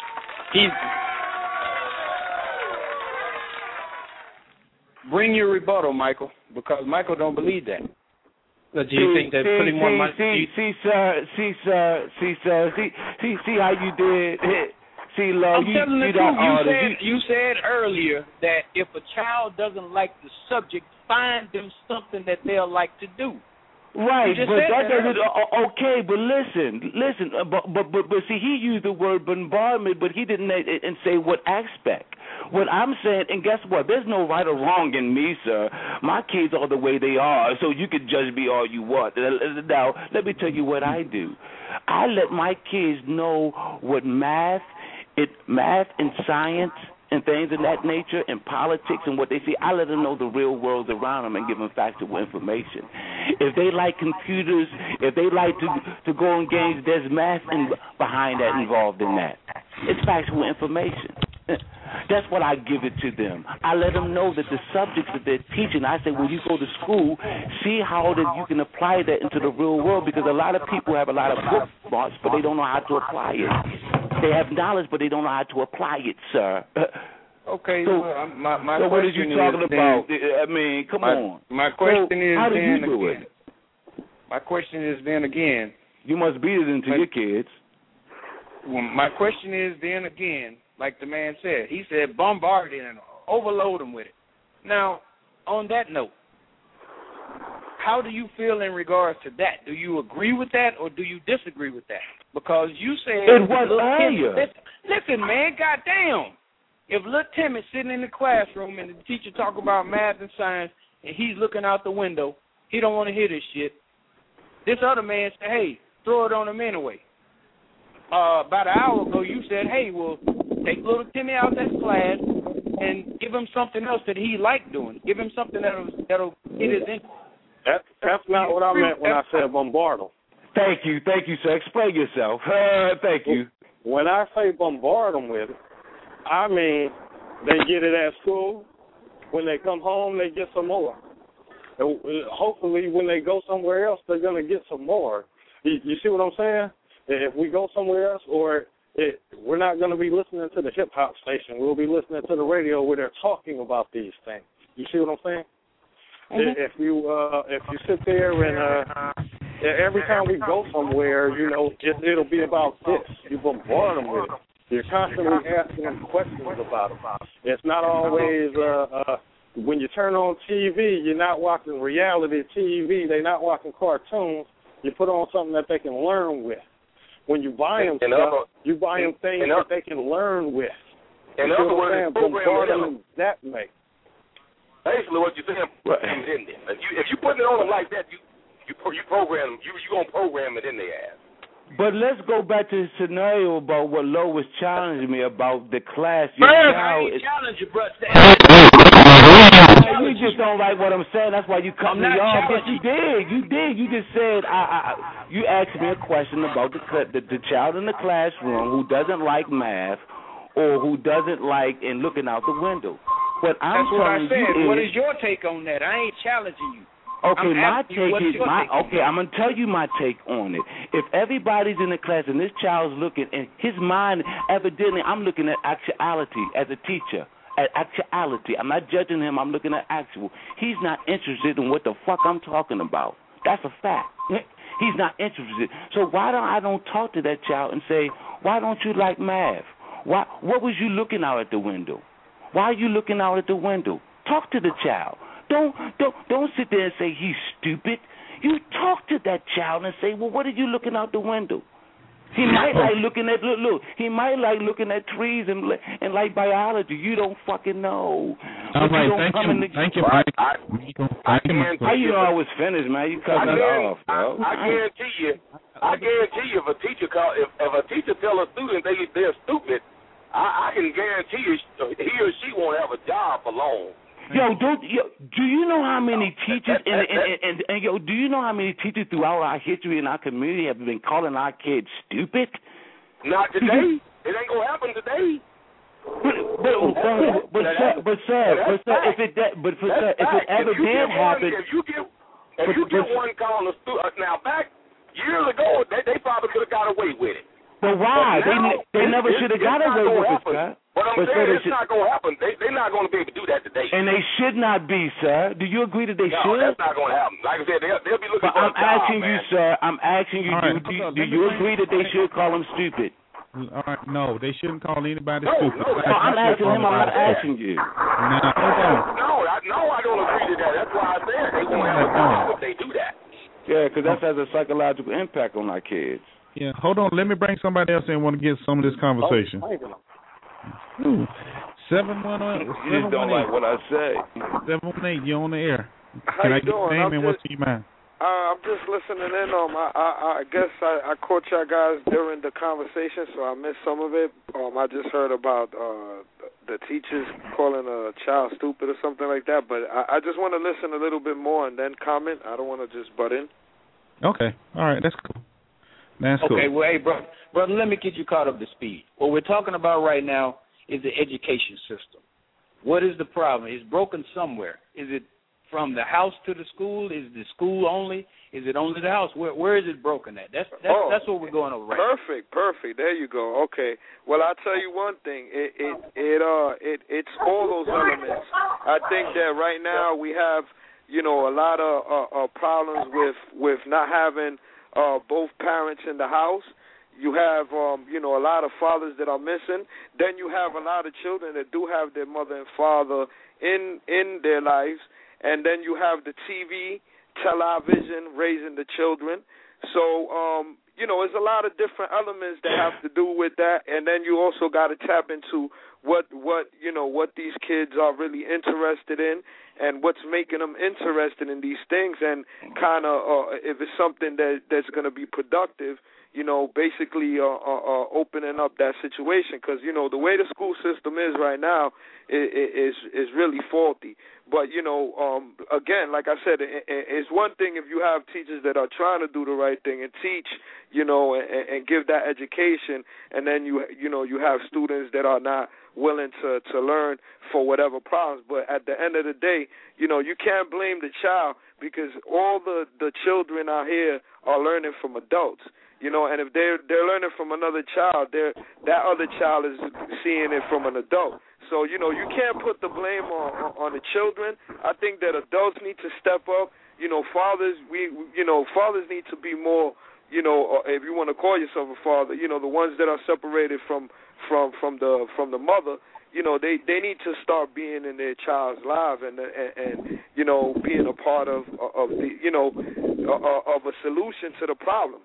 Bring your rebuttal, Michael, because Michael don't believe that. Do you think that putting more money? See how you did. See, Love, I'm telling the truth. You said earlier that if a child doesn't like the subject, find them something that they'll like to do. Right, but that doesn't. Okay, but listen. But see, he used the word bombardment, but he didn't and say what aspect. What I'm saying, and guess what? There's no right or wrong in me, sir. My kids are the way they are, so you can judge me all you want. Now, let me tell you what I do. I let my kids know what math and science and things of that nature and politics and what they see. I let them know the real world around them and give them factual information. If they like computers, if they like to go on games, there's math behind that, involved in that. It's factual information. That's what I give it to them. I let them know that the subjects that they're teaching, I say, when you go to school, see how that you can apply that into the real world, because a lot of people have a lot of book smarts, but they don't know how to apply it. They have knowledge, but they don't know how to apply it, sir. Okay, so, my so what are you talking about? I mean, come on. My question is how do then you do again. it? My question is then again. You must beat it into your kids. Well, my question is then again, like the man said. He said bombard it and overload them with it. Now, on that note, how do you feel in regards to that? Do you agree with that or do you disagree with that? Because you said it was earlier. Listen, man, goddamn. If little Timmy sitting in the classroom and the teacher talk about math and science and he's looking out the window, he don't want to hear this shit. This other man said, hey, throw it on him anyway. About an hour ago, you said, hey, well, take little Timmy out of that class and give him something else that he liked doing. Give him something that'll get his interest. That's not what I meant when I said bombard them. Thank you, sir. Explain yourself. Thank you. When I say bombard them with it, I mean they get it at school. When they come home, they get some more. Hopefully, when they go somewhere else, they're going to get some more. You see what I'm saying? If we go somewhere else, we're not going to be listening to the hip-hop station. We'll be listening to the radio where they're talking about these things. You see what I'm saying? Mm-hmm. If you sit there and every time we go somewhere, you know, it'll be about this. You bombard them with it. You're constantly asking them questions about it. It's not always when you turn on TV, you're not watching reality TV. They're not watching cartoons. You put on something that they can learn with. When you buy them stuff, you buy them things that they can learn with. In other words, bombard them that way. Basically, what you're saying, if you put it on them like that, you program them. You're gonna program it in their ass. But let's go back to the scenario about what Lo was challenging me about the class. I ain't challenge you, bro. You just don't like what I'm saying. That's why you cut me off. Yes, you did. You just said you asked me a question about the child in the classroom who doesn't like math or who doesn't like looking out the window. What I'm That's what I telling said. you What is your take on that? I ain't challenging you. Okay, my take is I'm gonna tell you my take on it. If everybody's in the class and this child's looking, and his mind evidently, I'm looking at actuality as a teacher. At actuality, I'm not judging him. I'm looking at actual. He's not interested in what the fuck I'm talking about. That's a fact. He's not interested. So why don't talk to that child and say, why don't you like math? What was you looking out at the window? Why are you looking out at the window? Talk to the child. Don't sit there and say he's stupid. You talk to that child and say, well, what are you looking out the window? He might like looking at look. He might like looking at trees and like biology. You don't fucking know. All right, thank you, Mike. How you know I was finished, man? You cut that off, bro. I guarantee you, if a teacher tell a student they're stupid, I can guarantee you he or she won't have a job for long. Do you know how many teachers and do you know how many teachers throughout our history in our community have been calling our kids stupid? Not today. It ain't gonna happen today. But sir, if it ever did happen, if you get one calling a student now back years ago, they probably could have got away with it. But why? They never should have got away with it, sir. But I'm saying it's not going to happen. They're not going to be able to do that today. And they should not be, sir. Do you agree that they should? No, that's not going to happen. Like I said, they'll be looking for a job, asking man. you, sir. I'm asking you, right, do you agree that they should call them stupid? All right, no, they shouldn't call anybody stupid. No, I'm asking him. I'm not asking you. No, I don't agree to that. That's why I said they won't have a job if they do that. Yeah, because that has a psychological impact on our kids. Yeah, hold on. Let me bring somebody else in and want to get some of this conversation. 718. You just don't like what I say. 718, you're on the air. How you get your name and what's in your mind? I'm just listening in on I guess I caught y'all guys during the conversation, so I missed some of it. I just heard about the teachers calling a child stupid or something like that, but I just want to listen a little bit more and then comment. I don't want to just butt in. Okay. All right. That's cool. That's cool. Okay. Well, hey, brother, let me get you caught up to speed. What we're talking about right now is the education system. What is the problem? It's broken somewhere. Is it from the house to the school? Is the school only? Is it only the house? Where is it broken at? That's what we're going over right now. Perfect. There you go. Okay. Well, I'll tell you one thing. It's all those elements. I think that right now we have, a lot of problems with not having both parents in the house. You have, a lot of fathers that are missing. Then you have a lot of children that do have their mother and father in their lives. And then you have the TV, television, raising the children. So, there's a lot of different elements that have to do with that. And then you also got to tap into what these kids are really interested in and what's making them interested in these things, and kind of if it's something that's going to be productive, basically opening up that situation, because the way the school system is right now is really faulty. But again, like I said, it's one thing if you have teachers that are trying to do the right thing and teach, and give that education, and then you have students that are not willing to learn for whatever problems. But at the end of the day, you can't blame the child, because all the children out here are learning from adults. And if they're learning from another child, that other child is seeing it from an adult. So, you can't put the blame on the children. I think that adults need to step up. Fathers, fathers need to be more, if you want to call yourself a father, the ones that are separated from the mother, they need to start being in their child's life and being a part of a solution to the problem.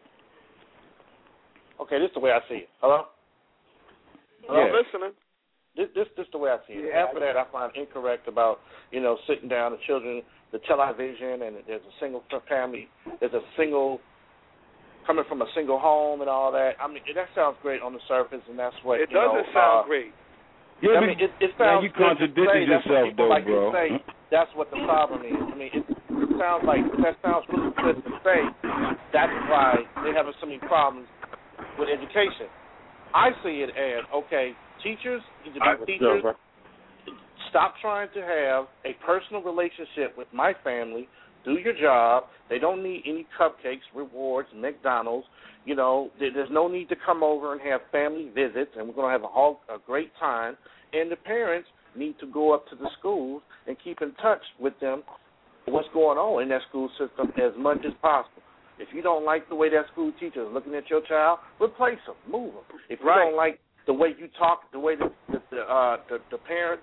Okay, this is the way I see it. Hello? Hello, yeah. Listening. This is the way I see it. After that, I find incorrect about, sitting down the children, the television, and there's a single family, there's a single, coming from a single home and all that. I mean, that sounds great on the surface, and that's what, it doesn't sound great. Yeah, I mean, it sounds you contradicted yourself, though, like bro. Say, that's what the problem is. I mean, it sounds like, that sounds really good to say. That's why they're having so many problems with education. I see it as, okay, teachers need to be teachers. Stop trying to have a personal relationship with my family. do your job. They don't need any cupcakes, rewards, McDonald's. You know, there's no need to come over and have family visits, and we're going to have a great time. And the parents need to go up to the schools and keep in touch with them, what's going on in that school system as much as possible. If you don't like the way that school teacher is looking at your child, replace them, move them. If you don't like the way you talk, the way the parent,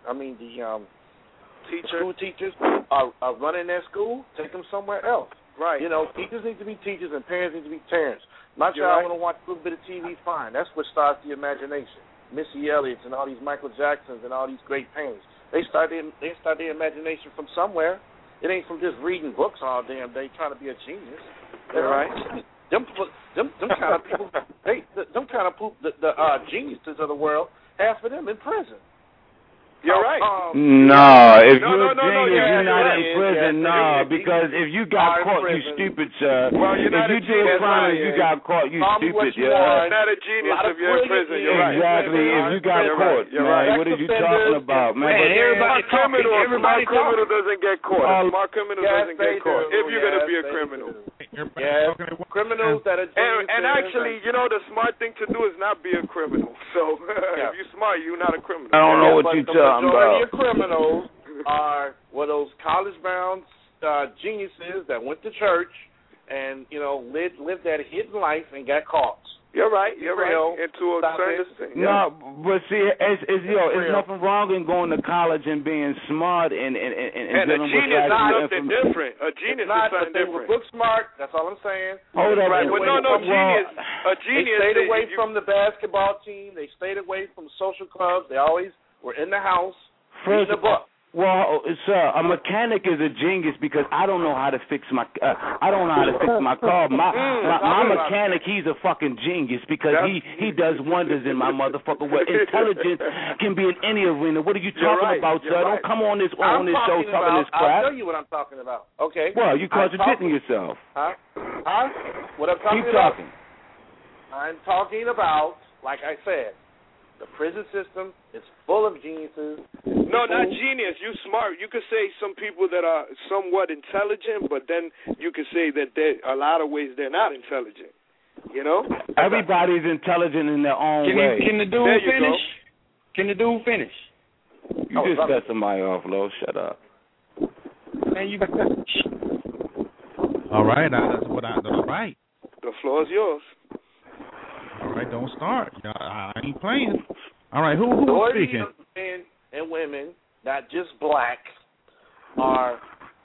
school teachers are running their school, take them somewhere else. Right. You know, teachers need to be teachers and parents need to be parents. My child want to watch a little bit of TV, fine. That's what starts the imagination. Missy Elliott's and all these Michael Jacksons and all these great paintings. They start their imagination from somewhere. It ain't from just reading books all damn day trying to be a genius. Right. Them kind of people, the geniuses of the world, half of them in prison. You're right. No, if you're a genius, you're not in prison. No, because if you got caught, you stupid, sir. Well, you're not if you do a crime, you got caught, you stupid, yeah. You're not a genius if you're in prison. You're right. Exactly. If you got caught, man, what are you talking about, man? Everybody criminal doesn't get caught. A smart criminal doesn't get caught. If you're going to be a criminal. Criminals that are geniuses. And actually, you know, the smart thing to do is not be a criminal. So if you're smart, you're not a criminal. I don't know what you're talking about. The majority of criminals are those college-bound geniuses that went to church and, you know, lived that hidden life and got caught. You're right. You're right. And to a certain extent. No, but see, it's nothing wrong in going to college and being smart and dealing with that. And a genius is something different. A genius is something different. They were book smart. That's all I'm saying. Hold up. Right. Well, no, genius. A genius. They stayed away from the basketball team. They stayed away from social clubs. They always were in the house reading a book. Well, sir, a mechanic is a genius because I don't know how to fix my car. My mechanic, he's a fucking genius because he does wonders in my motherfucker world. Intelligence can be in any arena. What are you talking about, sir? Don't come on this show talking this crap. I'll tell you what I'm talking about. Okay. Well, you contradicting yourself. Huh? What I'm talking about? Keep talking. I'm talking about, like I said, the prison system is full of geniuses. No, not genius. You smart. You could say some people that are somewhat intelligent, but then you could say that a lot of ways they're not intelligent. You know? Everybody's intelligent in their own way. Can the dude finish? Can the dude finish? You just cut somebody off, Lo. Shut up. Man, you All right, that's what all right. The floor is yours. All right, don't start. I ain't playing. All right, who's speaking? Men and women, not just black, are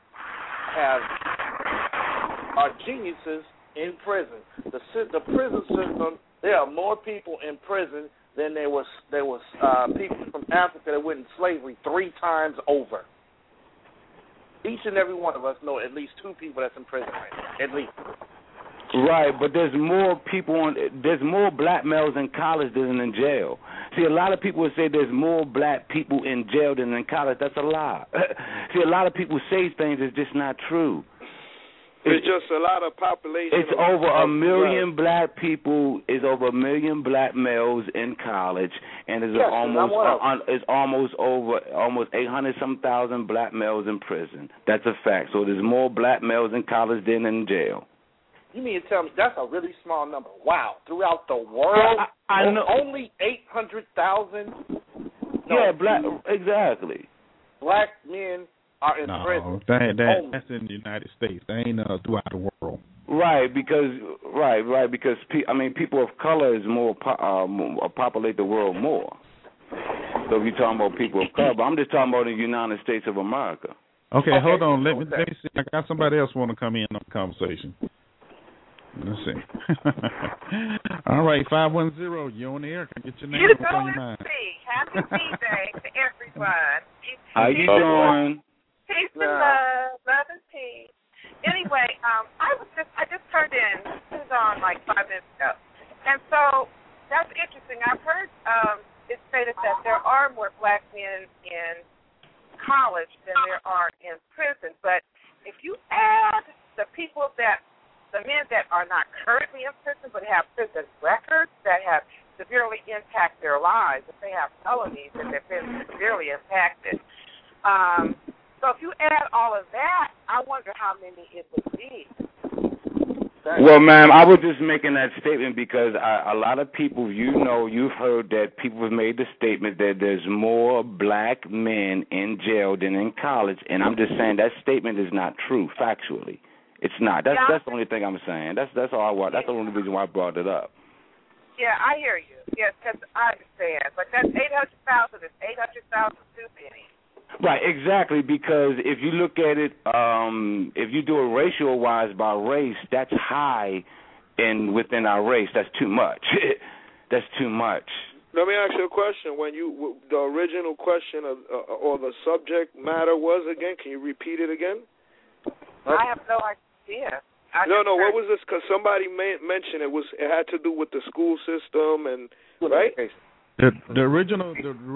geniuses in prison. The prison system. There are more people in prison than there was people from Africa that went in slavery 3 times over. Each and every one of us know at least 2 people that's in prison right now, at least. Right, but there's more black males in college than in jail. See, a lot of people would say there's more black people in jail than in college. That's a lie. See, a lot of people say things that's just not true. It's just a lot of population. It's over a million black people. It's over a million black males in college, and it's almost 800,000 black males in prison. That's a fact. So there's more black males in college than in jail. You mean to tell me that's a really small number? Wow. Throughout the world, I know. Only 800,000? Exactly. Black men are in prison. That's in the United States. They ain't throughout the world. Right, because people of color is more populate the world more. So if you're talking about people of color, but I'm just talking about the United States of America. Okay, hold on. Let me see. I got somebody else want to come in on the conversation. Let's see. All right, 510, you're on the air. Can I get your name? What's on your mind? Happy B-Day to everyone. How you doing? Peace and love and peace. Anyway, I just turned in. This was on like 5 minutes ago, and so that's interesting. I've heard it stated that there are more black men in college than there are in prison, but if you add the men that are not currently in prison but have prison records that have severely impacted their lives, if they have felonies and they've been severely impacted, So if you add all of that, I wonder how many it would be. Well, ma'am, I was just making that statement because a lot of people, you've heard that people have made the statement that there's more black men in jail than in college, and I'm just saying that statement is not true factually. It's not. That's the only thing I'm saying. That's all. That's the only reason why I brought it up. Yeah, I hear you. Yes, because I understand. But that's 800,000 is 800,000 too many. Right, exactly, because if you look at it, if you do it ratio-wise by race, that's high within our race. That's too much. That's too much. Let me ask you a question. When the original question or the subject matter was again, can you repeat it again? I have no idea. No. What was this? Because somebody mentioned it had to do with the school system and right. The original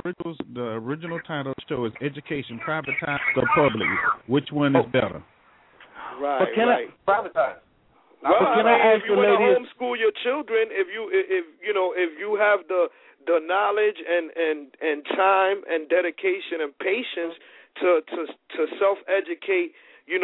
title of the show is Education, Privatized or Public? Which one is better? Right, privatized. Well, if you want to homeschool your children, if you have the knowledge and time and dedication and patience to self-educate,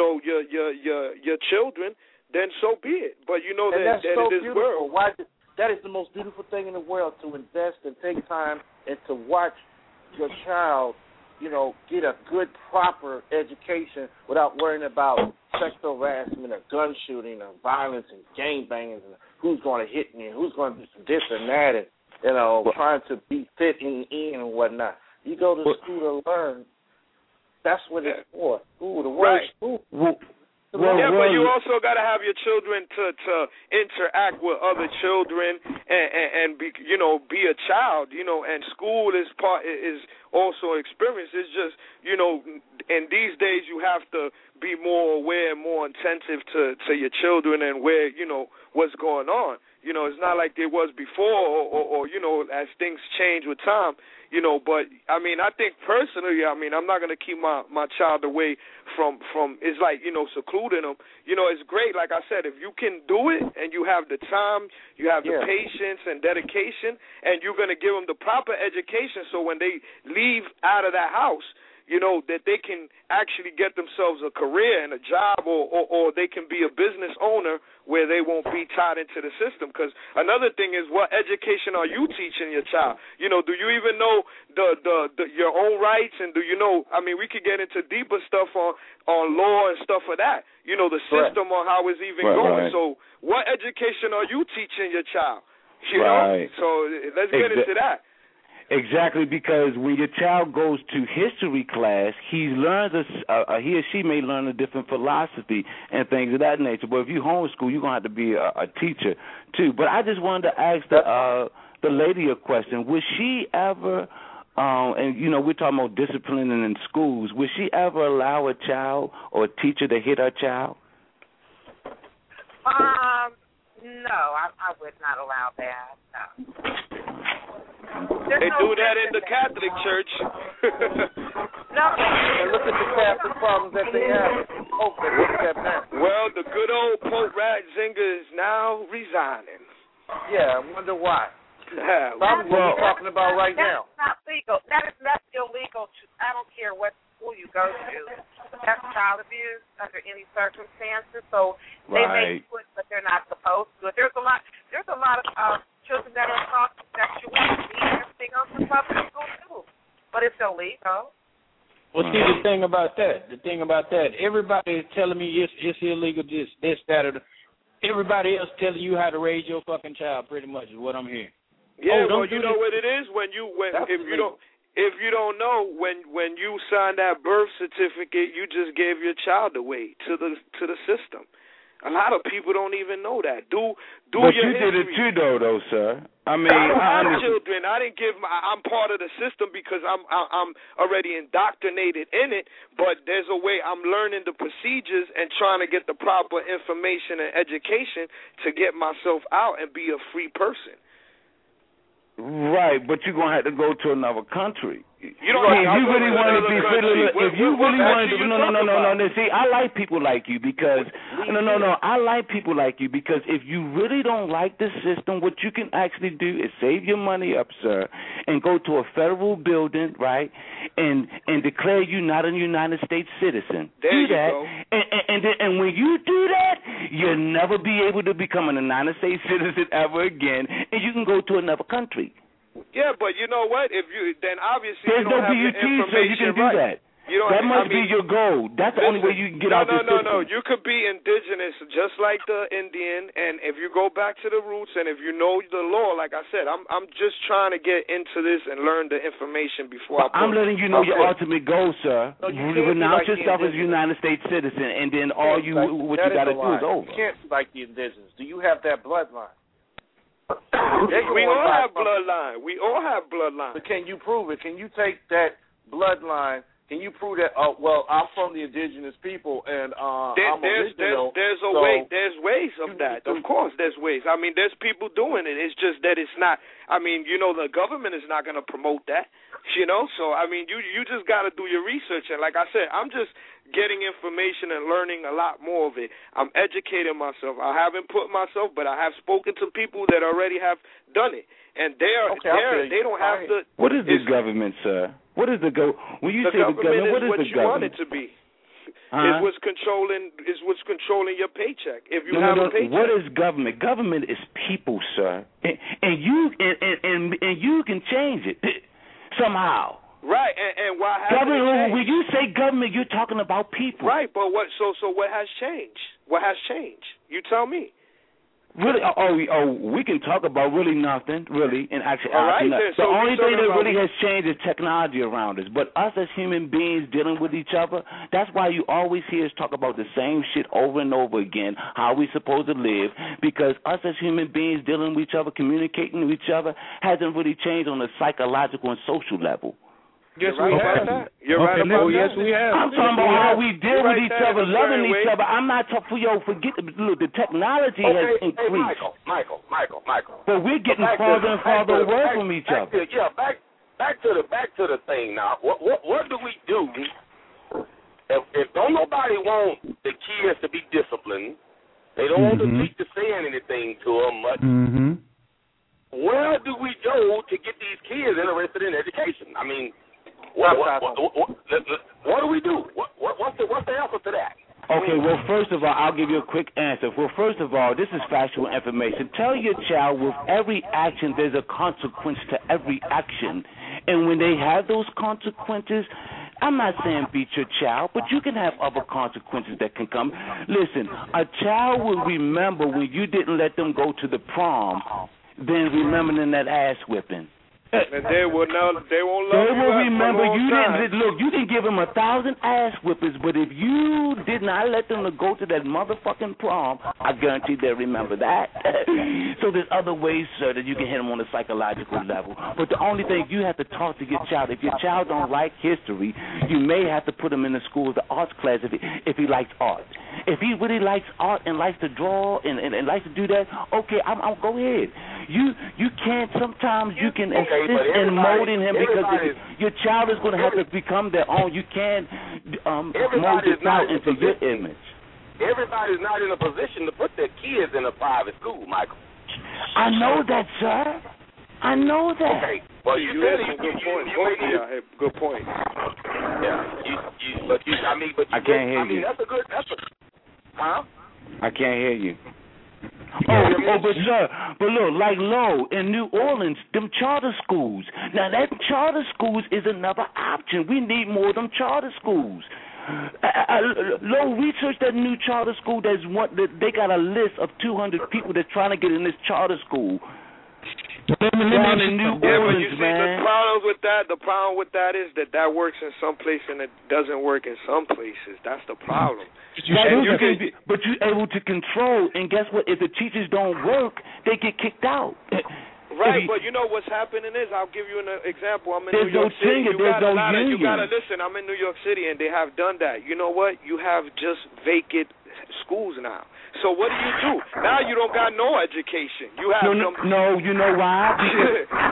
your children, then so be it. But that so it is world. That is the most beautiful thing in the world, to invest and take time and to watch your child, get a good, proper education without worrying about sexual harassment or gun shooting or violence and gang banging and who's going to hit me and who's going to do some this and that and, trying to be fitting in and whatnot. You go to school to learn. That's what it's for. School, the word school. But you also got to have your children to interact with other children and be a child, and school is also an experience. It's just, in these days you have to be more aware and more attentive to your children and where, what's going on. It's not like it was before or as things change with time, but I think personally, I'm not going to keep my child away from it's like, secluding them. It's great. Like I said, if you can do it and you have the time, you have the patience and dedication, and you're going to give them the proper education so when they leave out of that house, that they can actually get themselves a career and a job or they can be a business owner where they won't be tied into the system. Because another thing is, what education are you teaching your child? Do you even know your own rights? And do you know, we could get into deeper stuff on law and stuff of that. The system on how it's even going. Right. So what education are you teaching your child? So let's get into that. Exactly, because when your child goes to history class, he or she may learn a different philosophy and things of that nature. But if you homeschool, you're going to have to be a teacher, too. But I just wanted to ask the lady a question. Would she ever, and, we're talking about disciplining in schools, would she ever allow a child or a teacher to hit her child? No, I would not allow that, no. They do that in the Catholic Church. No. And look at the Catholic problems that they have. Well, the good old Pope Ratzinger is now resigning. Yeah, I wonder why. That's what we're talking about right now. That's not legal. That's illegal. I don't care what school you go to. That's child abuse under any circumstances. So they may do it, but they're not supposed to. There's a lot of children that are taught sexuality and everything else in public school too, but it's illegal. Well, see, the thing about that, everybody is telling me it's illegal, this, that, or everybody else telling you how to raise your fucking child. Pretty much is what I'm hearing. Yeah, well, you know what it is if you don't know, when you sign that birth certificate, you just gave your child away to the system. A lot of people don't even know that. But you did it too, though, sir. I have children. I didn't give. I'm part of the system because I'm already indoctrinated in it. But there's a way I'm learning the procedures and trying to get the proper information and education to get myself out and be a free person. Right, but you're gonna have to go to another country. You don't if you really want to be, if you really want to, no. See, I like people like you because I like people like you because if you really don't like the system, what you can actually do is save your money up, sir, and go to a federal building, right, and declare you not a United States citizen. There do you that, go. and when you do that, you'll never be able to become a United States citizen ever again, and you can go to another country. Yeah, but you know what? If you then obviously there's you don't no have BUT, your so you can do right. that. You don't, that must be your goal. That's the only way you can get out this system. No. You could be indigenous just like the Indian, and if you go back to the roots and if you know the law, like I said, I'm just trying to get into this and learn the information before I'm letting you know your ultimate goal, sir. Renounce yourself as a United States citizen, and then what you got to do is over. You can't be like the indigenous. Do you have that bloodline? We all have bloodline. We all have bloodline. But can you prove it? Can you take that bloodline? Can you prove that? Oh, well, I'm from the indigenous people, and I'm original. There's a way. There's ways of that. Of course, there's ways. I mean, there's people doing it. It's just that it's not. I mean, the government is not going to promote that. So I mean, you just got to do your research. And like I said, I'm just getting information and learning a lot more of it. I'm educating myself. I haven't put myself, but I have spoken to people that already have done it, and they don't have the. What is the government, sir? What is the when you say the government? What is the government? Want it to be. Is what's controlling your paycheck. If you have a paycheck. What is government? Government is people, sir, and you can change it somehow. Right, and why hasn't government? it changed? When you say government, you're talking about people. Right, but what? So what has changed? What has changed? You tell me. Really? We can talk about really nothing, really, in actuality. All right, the only thing that really has changed is technology around us. But us as human beings dealing with each other, that's why you always hear us talk about the same shit over and over again, how we supposed to live, because us as human beings dealing with each other, communicating with each other, hasn't really changed on a psychological and social level. Yes, we have. You're right about that. Yes, we have. I'm talking about how we deal with each other, loving each other. I'm not talking forget the technology has increased. Michael. But we're getting farther and farther away from each other. Back to the thing now. What do we do if don't nobody want the kids to be disciplined? They don't want the teacher saying anything to them much. Where do we go to get these kids interested in education? I mean, what do we do? What's the answer to that? Okay, well, first of all, I'll give you a quick answer. Well, first of all, this is factual information. Tell your child with every action, there's a consequence to every action. And when they have those consequences, I'm not saying beat your child, but you can have other consequences that can come. Listen, a child will remember when you didn't let them go to the prom than remembering that ass whipping. And they won't love they will remember you didn't look. You didn't give them 1,000 ass whippers, but if you did not let them to go to that motherfucking prom, I guarantee they'll remember that. So there's other ways, sir, that you can hit them on a psychological level. But the only thing you have to talk to your child. If your child don't like history, you may have to put him in the school, the arts class, if he likes art. If he really likes art and likes to draw and likes to do that, okay, I'll go ahead. You can't. Sometimes you can. And molding him because your child is going to have to become their own. You can't mold your child into your image. Everybody's not in a position to put their kids in a private school, Michael. I know that, sir. I know that. Okay. Well, you said good point. Yeah. I can't hear you. Huh? I can't hear you. But look, like Low in New Orleans, them charter schools. Now, that charter schools is another option. We need more of them charter schools. Low, research that new charter school. They got a list of 200 people that's trying to get in this charter school. Down in New Orleans, man. The problem with that is that works in some places and it doesn't work in some places. That's the problem. But you're able to control, and guess what? If the teachers don't work, they get kicked out. Right, but you know what's happening is, I'll give you an example. I'm in New York City. You gotta listen. I'm in New York City, and they have done that. You know what? You have just vacant schools now. So what do? Now you don't got no education. You have no. You know why?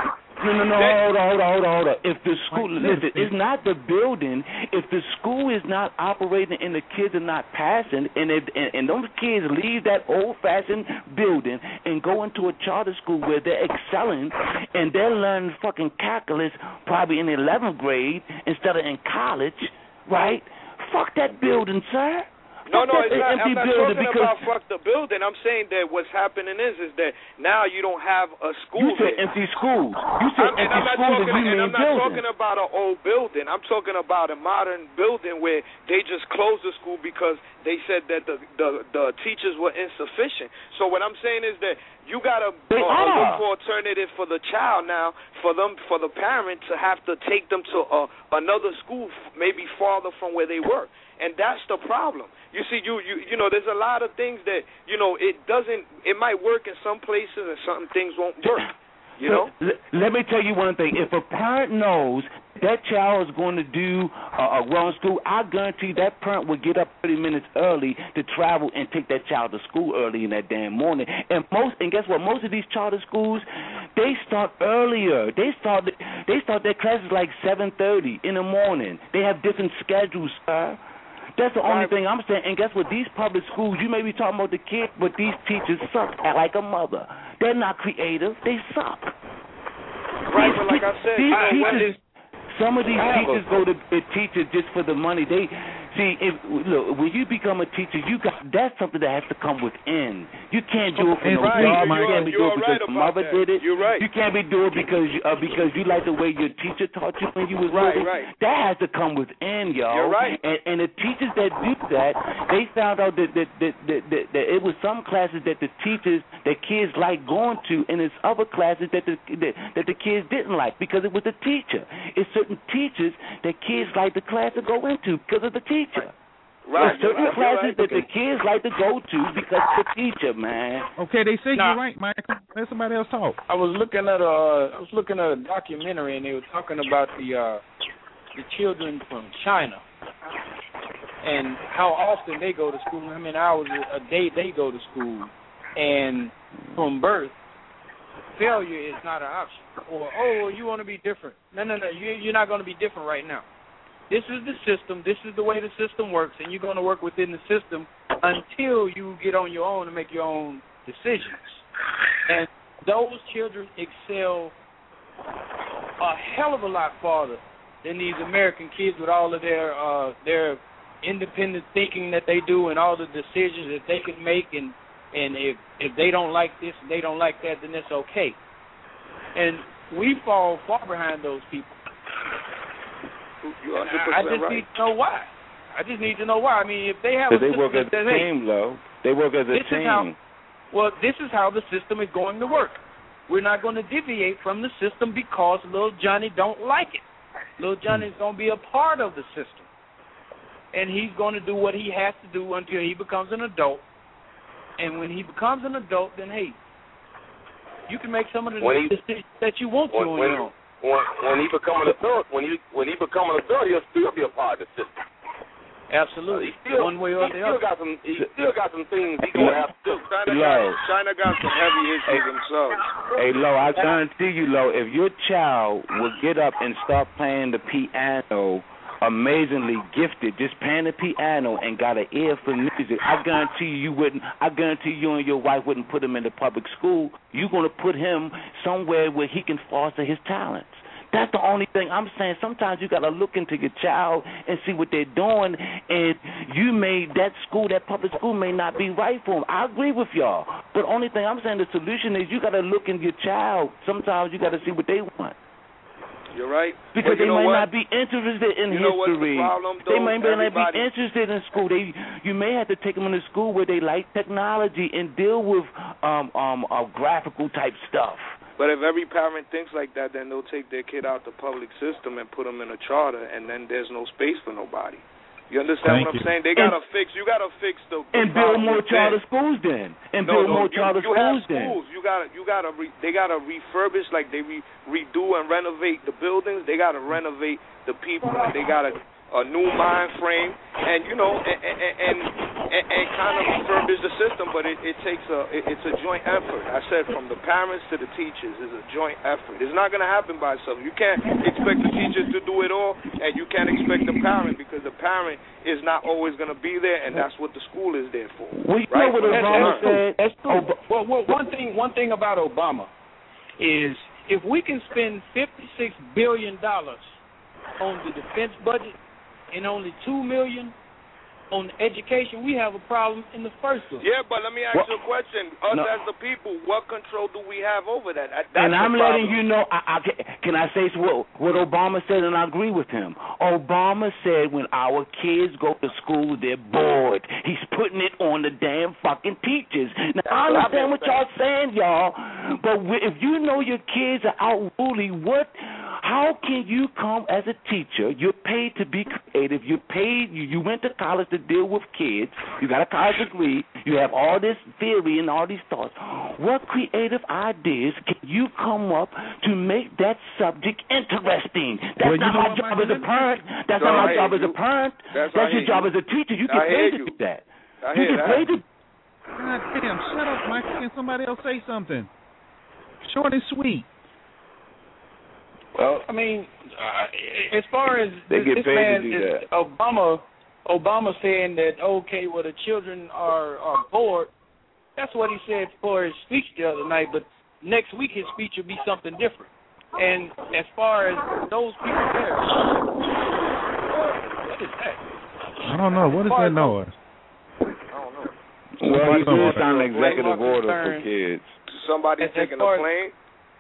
Hold on. If the school, listen, it's not the building. If the school is not operating and the kids are not passing, and those kids leave that old-fashioned building and go into a charter school where they're excelling and they're learning fucking calculus probably in the 11th grade instead of in college, right? Fuck that building, sir. No, it's not, I'm not talking about fuck the building. I'm saying that what's happening is that now you don't have a school. You said empty schools. You said empty schools, and I'm not talking about an old building. I'm talking about a modern building where they just closed the school because they said that the teachers were insufficient. So what I'm saying is that you got to look for alternative for the child now, for the parent to have to take them to another school, maybe farther from where they work. And that's the problem. You see, you know, there's a lot of things that, you know, it might work in some places and some things won't work. You know? Let me tell you one thing. If a parent knows that child is going to do a wrong school, I guarantee that parent will get up 30 minutes early to travel and take that child to school early in that damn morning. And guess what? Most of these charter schools, they start earlier. They start their classes like 7:30 in the morning. They have different schedules, sir. That's the only thing I'm saying. And guess what? These public schools, you may be talking about the kids, but these teachers suck like a mother. They're not creative. They suck. Right, but like I said, some of these teachers go to teachers just for the money. Look, when you become a teacher, that's something that has to come within. You can't do it for no job. You can't be doing it because your mother did it. You're right. You can't be doing it because you like the way your teacher taught you when you was little. Right. That has to come within, y'all. You're right. And the teachers that do that, they found out that it was some classes that the kids liked going to, and there's other classes that the kids didn't like because it was the teacher. It's certain teachers that kids like the class to go into because of the teacher. Right. There's certain classes that the kids like to go to because of the teacher, man. Okay, they say you're right, Michael. Let somebody else talk. I was looking at a documentary, and they were talking about the children from China and how often they go to school, how many hours a day they go to school, and from birth, failure is not an option. Or you want to be different? No, you're not going to be different right now. This is the system. This is the way the system works, and you're going to work within the system until you get on your own and make your own decisions. And those children excel a hell of a lot farther than these American kids with all of their independent thinking that they do and all the decisions that they can make. And if they don't like this and they don't like that, then it's okay. And we fall far behind those people. You're 100% I just need to know why. I mean, if they have a system, they work as a team, though. They work as a team. This is how the system is going to work. We're not going to deviate from the system because little Johnny don't like it. Little Johnny is going to be a part of the system, and he's going to do what he has to do until he becomes an adult. And when he becomes an adult, then hey, you can make some of the decisions that you want to on your own. When he become an adult, when he become an adult, he'll still be a part of the system. Absolutely, one way or the other. He still got some things he gonna have to do. China got some heavy issues themselves. Hey, Lo, I guarantee you, Lo, if your child would get up and start playing the piano, amazingly gifted, just playing the piano and got an ear for music, I guarantee you wouldn't. I guarantee you and your wife wouldn't put him in the public school. You're gonna put him somewhere where he can foster his talents. That's the only thing I'm saying. Sometimes you got to look into your child and see what they're doing, and that public school may not be right for them. I agree with y'all, but the only thing I'm saying, the solution is you got to look into your child. Sometimes you got to see what they want. You're right. Because they might what? not be interested in history. What's the problem, though? They might not be interested in school. You may have to take them into school where they like technology and deal with graphical type stuff. But if every parent thinks like that, then they'll take their kid out the public system and put them in a charter, and then there's no space for nobody. You understand what I'm saying? You got to fix the and build more charter schools then. And build more charter schools then. They got to refurbish, like they redo and renovate the buildings. They got to renovate the people, and they got to a new mind frame, and kind of refurbish the system. But it's a joint effort. I said from the parents to the teachers, it's a joint effort. It's not going to happen by itself. You can't expect the teachers to do it all, and you can't expect the parent, because the parent is not always going to be there, and that's what the school is there for. Well, you know what Obama said? That's true. Well, one thing about Obama is if we can spend $56 billion on the defense budget and only $2 million on education, we have a problem in the first place. Yeah, but let me ask you a question. Us as the people, what control do we have over that? That's and I'm letting problem. you know, can I say what Obama said, and I agree with him. Obama said when our kids go to school, they're bored. He's putting it on the damn fucking teachers. Now, I understand what y'all saying, y'all, but if you know your kids are out ruling, how can you come as a teacher? You're paid to be creative. You're paid. You went to college to deal with kids. You got a college degree. You have all this theory and all these thoughts. What creative ideas can you come up to make that subject interesting? That's not my job as a parent. That's not my job as a parent. That's your job as a teacher. You get paid to do that. You get paid to. God damn! Shut up, Mike. Can somebody else say something? Short and sweet. Well, I mean, as far as they get this paid man to do is that. Obama saying that the children are bored. That's what he said for his speech the other night. But next week his speech will be something different. And as far as those people there, what is that? I don't know. What is that noise? I don't know. Well, he did sign an executive order for kids. Somebody taking a plane?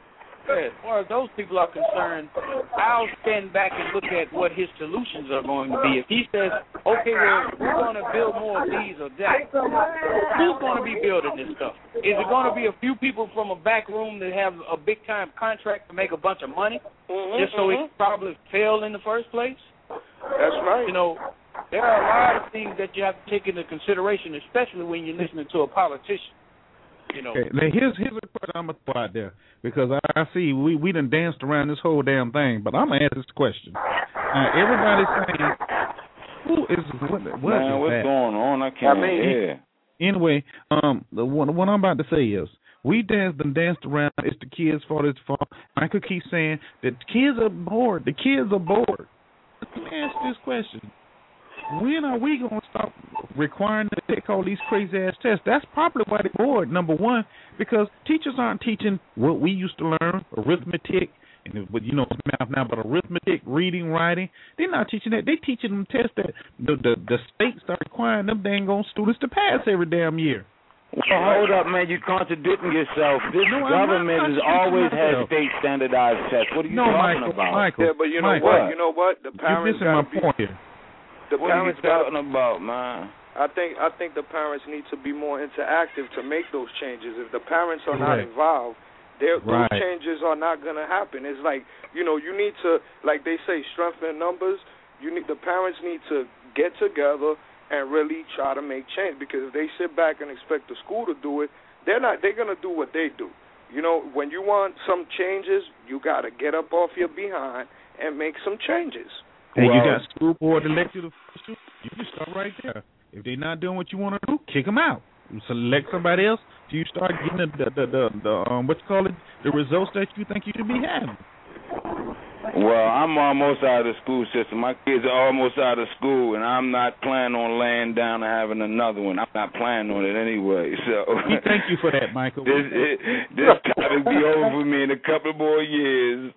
As far as those people are concerned, I'll stand back and look at what his solutions are going to be. If he says, okay, well, we're going to build more of these or that, who's going to be building this stuff? Is it going to be a few people from a back room that have a big-time contract to make a bunch of money just so it probably failed in the first place? That's right. You know, there are a lot of things that you have to take into consideration, especially when you're listening to a politician. You know. Okay, now here's a question I'm gonna throw out there, because I see we done danced around this whole damn thing, but I'm gonna ask this question. Everybody's saying, who is what Man, what's going on? I can't hear. Anyway, what I'm about to say is, we danced around. It's the kids' fault. It's fault. Michael keeps saying that the kids are bored. The kids are bored. Let me ask this question. When are we going to stop requiring them to take all these crazy-ass tests? That's probably why they're bored, number one, because teachers aren't teaching what we used to learn, arithmetic, and math now, but arithmetic, reading, writing. They're not teaching that. They're teaching them tests that the states are requiring them dang on students to pass every damn year. Well, hold up, man. You're contradicting yourself. This government has always had state standardized tests. What are you talking about? Michael, yeah, but you know what? The parents you're missing my point here. What are you talking about, man? I think the parents need to be more interactive to make those changes. If the parents are not involved, those changes are not going to happen. It's like, you need to, like they say, strengthen numbers. The parents need to get together and really try to make change, because if they sit back and expect the school to do it, they're going to do what they do. When you want some changes, you got to get up off your behind and make some changes. And you got school board elected officials. You can start right there. If they're not doing what you want to do, kick them out. You select somebody else till you start getting the results that you think you should be having. Well, I'm almost out of the school system. My kids are almost out of school, and I'm not planning on laying down and having another one. I'm not planning on it anyway. So we thank you for that, Michael. This topic be over for me in a couple more years.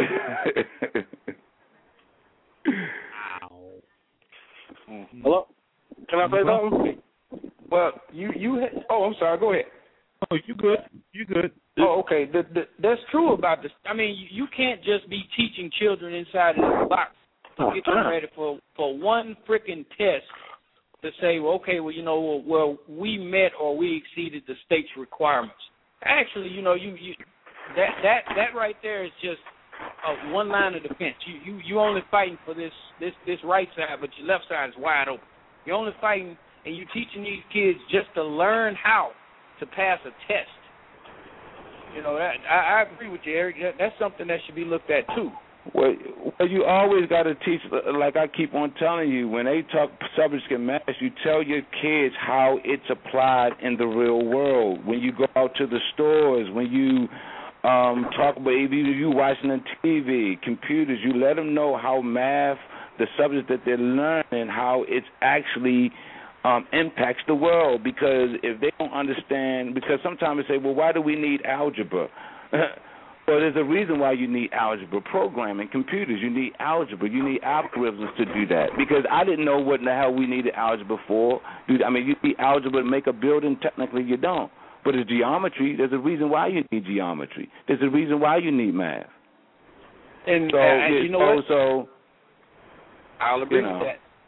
Hello? Can I say something? Well, I'm sorry. Go ahead. Oh, you good. Oh, okay. That's true about this. I mean, you can't just be teaching children inside of this box to get them ready for one freaking test to say, well, okay, well, we met or we exceeded the state's requirements. Actually, that right there is just one line of defense. You only fighting for this right side, but your left side is wide open. You're only fighting, and you're teaching these kids just to learn how to pass a test. I agree with you, Eric. That's something that should be looked at too. Well, you always got to teach, like I keep on telling you, when they talk subjects in math, you tell your kids how it's applied in the real world. When you go out to the stores, when you talk about, if you watching on TV, computers, you let them know how math, the subject that they're learning, how it's actually impacts the world. Because if they don't understand, because sometimes they say, well, why do we need algebra? Well, there's a reason why you need algebra. Programming, computers, you need algebra. You need algorithms to do that. Because I didn't know what in the hell we needed algebra for. I mean, you need algebra to make a building. Technically, you don't. But it's geometry. There's a reason why you need geometry. There's a reason why you need math. And you know what? So I'll agree with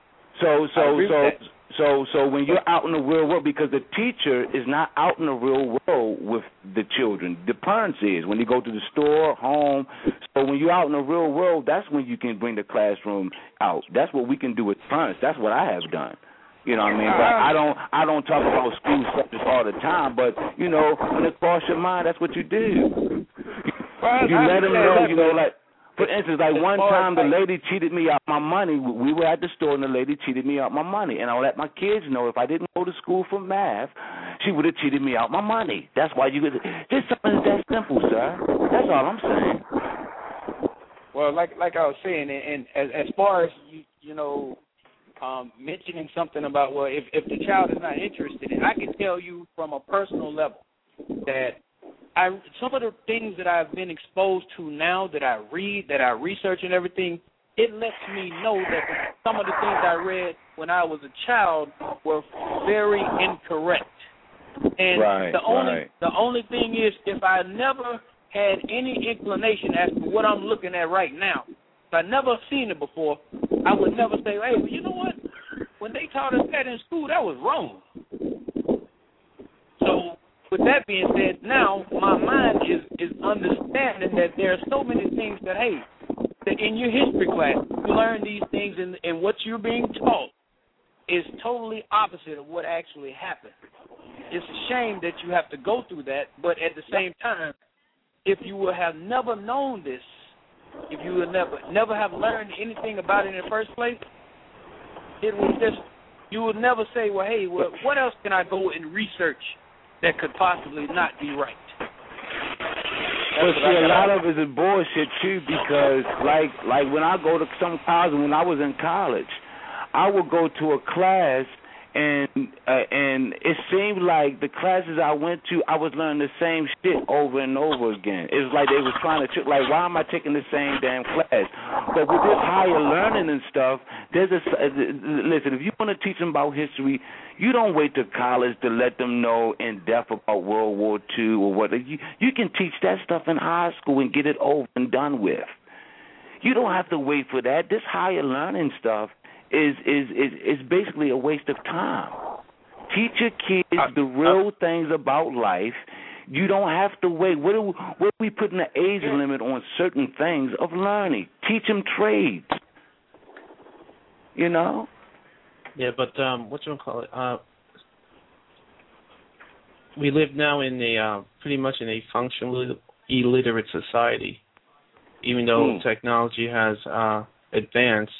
that. So when you're out in the real world, because the teacher is not out in the real world with the children, the parents is when you go to the store, home. So when you're out in the real world, that's when you can bring the classroom out. That's what we can do with parents. That's what I have done. You know what I mean? But I don't talk about school subjects all the time. But you know, when it crosses your mind, that's what you do. You let them know. You know, like. For instance, like one time the lady cheated me out my money. We were at the store and the lady cheated me out my money. And I let my kids know if I didn't go to school for math, she would have cheated me out my money. That's why you could. Just something that simple, sir. That's all I'm saying. Well, like I was saying, and as far as you know, mentioning something about, well, if the child is not interested, I can tell you from a personal level that some of the things that I've been exposed to now, that I read, that I research and everything, it lets me know that some of the things I read when I was a child were very incorrect. And the only thing is, if I never had any inclination as to what I'm looking at right now, if I never seen it before, I would never say, hey, well, you know what? When they taught us that in school, that was wrong. So, with that being said, now my mind is understanding that there are so many things that, hey, that in your history class, you learn these things and what you're being taught is totally opposite of what actually happened. It's a shame that you have to go through that, but at the same time, if you would have never known this, if you would never have learned anything about it in the first place, it would just, you would never say, well, hey, what else can I go and research that could possibly not be right? But see, a lot of it is bullshit too, because like when I go to some college, when I was in college, I would go to a class and it seemed like the classes I went to, I was learning the same shit over and over again. It was like they was trying to trick, like, why am I taking the same damn class? But with this higher learning and stuff, listen, if you want to teach them about history, you don't wait till college to let them know in depth about World War II or what. You can teach that stuff in high school and get it over and done with. You don't have to wait for that. This higher learning stuff is basically a waste of time. Teach your kids the real things about life. You don't have to wait. What are we putting an age limit on certain things of learning? Teach them trades. You know? Yeah, but whatchamacallit? We live now in a pretty much in a functionally illiterate society, even though technology has advanced.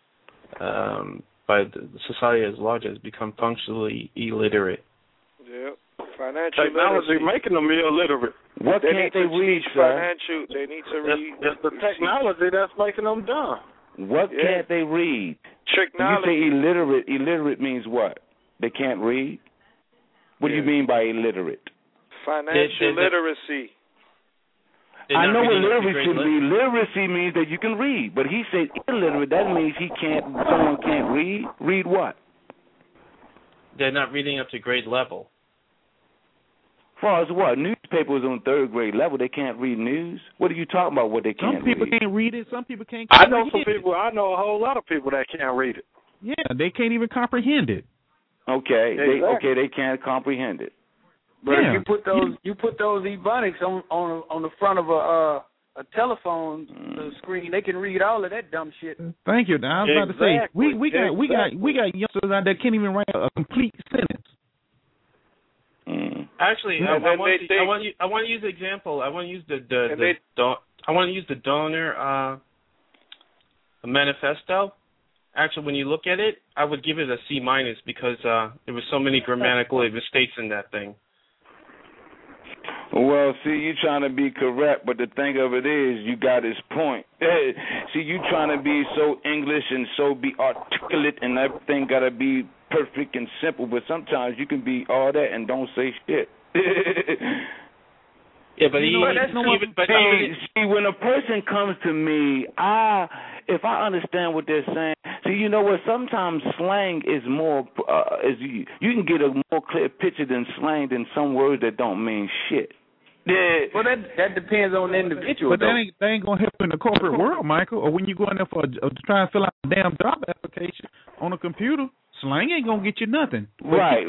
But the society as large has become functionally illiterate. Yeah, financial technology literacy. Making them illiterate. What can't they read, sir? They need to read. It's the technology that's making them dumb. What can't they read? Technology. When you say illiterate means what? They can't read? What do you mean by illiterate? Financial literacy. I know what literacy means. Literacy means that you can read, but he said illiterate. That means someone can't read. Read what? They're not reading up to grade level. As far as what? Newspapers on third grade level, they can't read news. What are you talking about? What they can't read? Some people can't read it. Some people can't. I know some people. I know a whole lot of people that can't read it. Yeah, they can't even comprehend it. Okay, they can't comprehend it. But if you put those Ebonics on the front of a telephone screen, they can read all of that dumb shit. Thank you. Now, I was about to say we got youngsters out there can't even write a complete sentence. Actually, I want to use the example. I want to use the donor manifesto. Actually, when you look at it, I would give it a C- because there were so many grammatical mistakes in that thing. Well, see, you trying to be correct, but the thing of it is, you got his point. See, you trying to be so English and so be articulate and everything got to be perfect and simple, but sometimes you can be all that and don't say shit. Yeah, but see, when a person comes to me, if I understand what they're saying, see, you know what? Sometimes slang is more, you can get a more clear picture than slang than some words that don't mean shit. Yeah. Well, that depends on the individual. But that ain't gonna help in the corporate world, Michael. Or when you go in there for to try and fill out a damn job application on a computer, slang ain't gonna get you nothing. Right.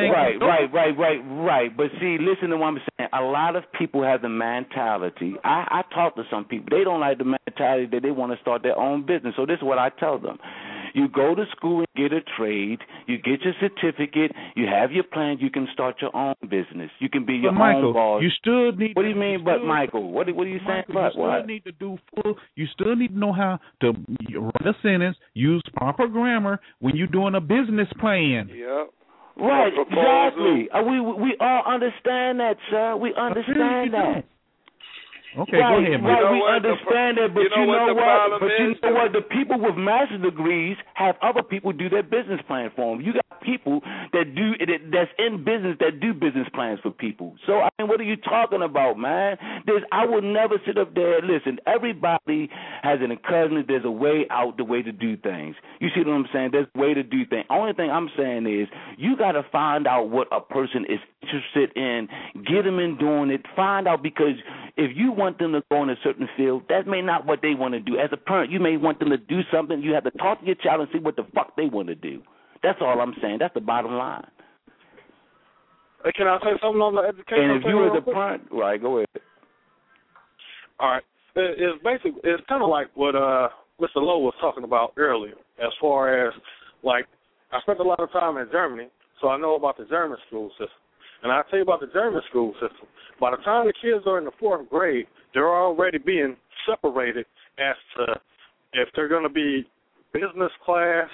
But see, listen to what I'm saying. A lot of people have the mentality. I talk to some people. They don't like the mentality that they want to start their own business. So this is what I tell them. You go to school and get a trade. You get your certificate. You have your plan. You can start your own business. You can be your own boss. You still need. What do you mean, but Michael? What are you saying? You still need to do full. You still need to know how to write a sentence, use proper grammar when you're doing a business plan. Yep. Right. Exactly. We all understand that, sir. We understand that. Okay, go ahead, man. Right, we understand that, but you know what? But you know what? The people with master's degrees have other people do their business plan for them. You got people that's in business that do business plans for people. So, I mean, what are you talking about, man? I will never sit up there. Listen, everybody has an encouragement. There's a way out, the way to do things. You see what I'm saying? There's a way to do things. Only thing I'm saying is you got to find out what a person is interested in, get them in doing it, find out, because if you want them to go in a certain field, that may not what they want to do. As a parent, you may want them to do something. You have to talk to your child and see what the fuck they want to do. That's all I'm saying. That's the bottom line. Hey, can I say something on the education? And if you were the parent, right, go ahead. All right. It's kind of like what Mr. Lowe was talking about earlier, as far as, like, I spent a lot of time in Germany, so I know about the German school system. And I'll tell you about the German school system. By the time the kids are in the 4th grade, they're already being separated as to if they're going to be business class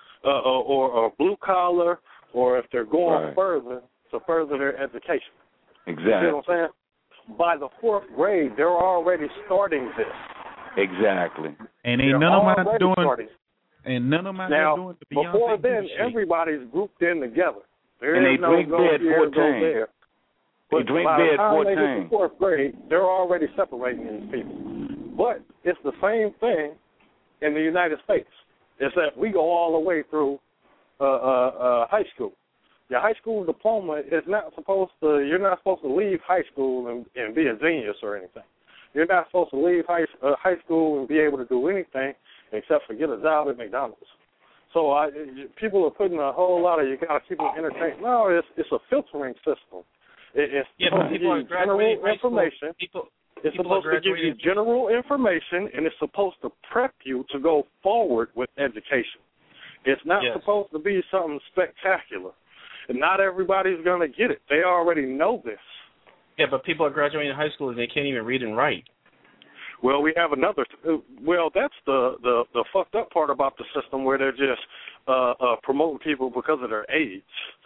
or blue collar, or if they're going further to further their education. Exactly. You see what I'm saying? By the 4th grade, they're already starting this. Exactly. And ain't none of them doing. And none of them doing the Beyonce. Before then, everybody's grouped in together. And they drink beer at 14. They drink beer at 14. By the time they get to 4th grade, they're already separating these people. But it's the same thing in the United States. It's that we go all the way through high school. Your high school diploma is not supposed to. You're not supposed to leave high school and be a genius or anything. You're not supposed to leave high school and be able to do anything except for get a job at McDonald's. So people are putting a whole lot of, you got to keep them entertained. No, it's a filtering system. It's supposed to give you general information. It's supposed to give you general information, and it's supposed to prep you to go forward with education. It's not supposed to be something spectacular. And not everybody's going to get it. They already know this. Yeah, but people are graduating high school and they can't even read and write. Well, we have another. Well, that's the fucked up part about the system, where they're just promoting people because of their age,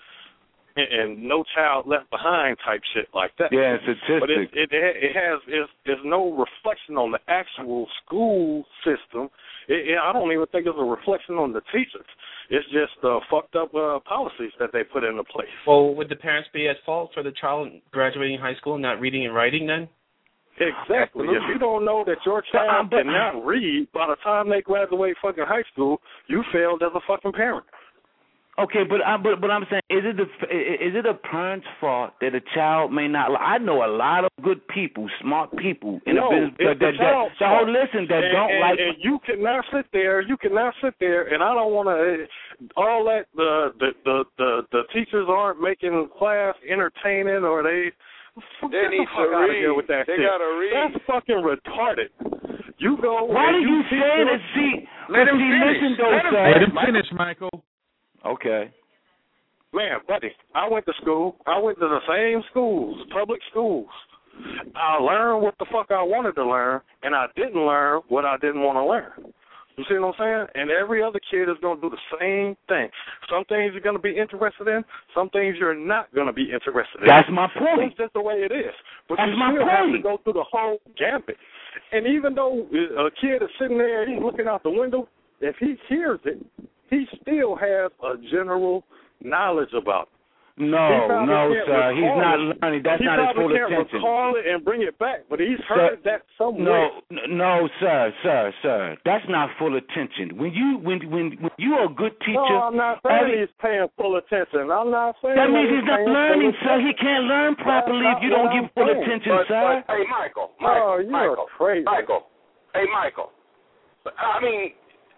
and no child left behind type shit like that. Yeah, statistics. But there's no reflection on the actual school system. I don't even think it's a reflection on the teachers. It's just fucked up policies that they put into place. Well, would the parents be at fault for the child graduating high school and not reading and writing then? Exactly. If you don't know that your child cannot read by the time they graduate fucking high school, you failed as a fucking parent. Okay, but I'm saying, is it a parent's fault that a child may not? I know a lot of good people, smart people in the business that don't like. And you cannot sit there. And I don't want to. All that the teachers aren't making class entertaining, or they need to read. With that they shit. gotta read. That's fucking retarded. You go. Why do you say that? See, let him finish. Let him finish, Michael. Okay. Man, buddy, I went to school. I went to the same schools, public schools. I learned what the fuck I wanted to learn, and I didn't learn what I didn't want to learn. You see what I'm saying? And every other kid is going to do the same thing. Some things you're going to be interested in. Some things you're not going to be interested in. That's my point. That's just the way it is. But That's you my still have to point. go through the whole gambit. And even though a kid is sitting there, he's looking out the window, if he hears it, he still has a general knowledge about it. No, sir. He's not learning. That's not his full attention. He probably can't recall it and bring it back, but he's heard that somewhere. No, sir. That's not full attention. When you're a good teacher. No, I'm not saying he's paying full attention. I'm not saying that means he's not learning, sir. He can't learn properly if you don't give full attention, sir. But, hey, Michael. You're crazy. Michael. Hey, Michael. I mean,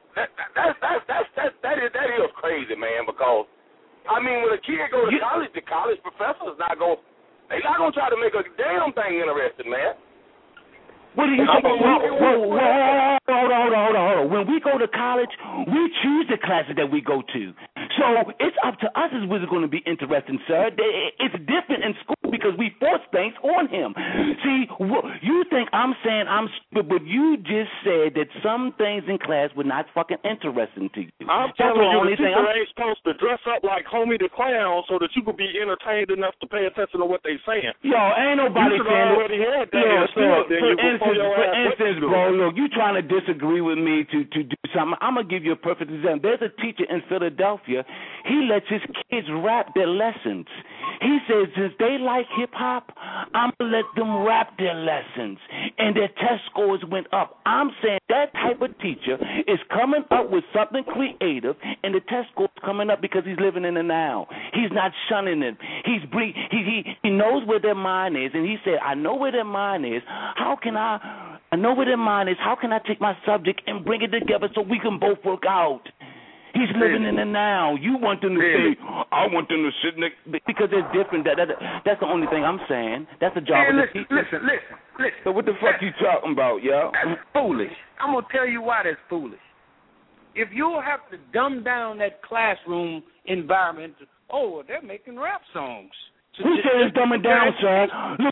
that is crazy, man, because I mean, when a kid goes to college, the college professor's not going to try to make a damn thing interesting, man. What do you think? Hold on. When we go to college, we choose the classes that we go to. So it's up to us as whether it's going to be interesting, sir. It's different in school because we force things on him. See, you think I'm saying I'm stupid, but you just said that some things in class were not fucking interesting to you. I'm telling you, the teacher ain't supposed to dress up like Homie the Clown so that you could be entertained enough to pay attention to what they saying. Yo, ain't nobody saying that. For instance, bro, look, you trying to disagree with me to do something. I'm going to give you a perfect example. There's a teacher in Philadelphia. He lets his kids rap their lessons. He says, since they like hip-hop, I'm going to let them rap their lessons. And their test scores went up. I'm saying that type of teacher is coming up with something creative, and the test scores coming up because he's living in the now. He's not shunning them. He knows where their mind is, and he said, I know where their mind is. I know where their mind is. How can I take my subject and bring it together so we can both work out? He's living in the now. You want them to say, I want them to sit next, because they're different. That's the only thing I'm saying. That's the job of the teacher. Listen. So what the fuck you talking about, yo? That's foolish. I'm going to tell you why that's foolish. If you'll have to dumb down that classroom environment, they're making rap songs. Who said it's dumbing down, sir? Look.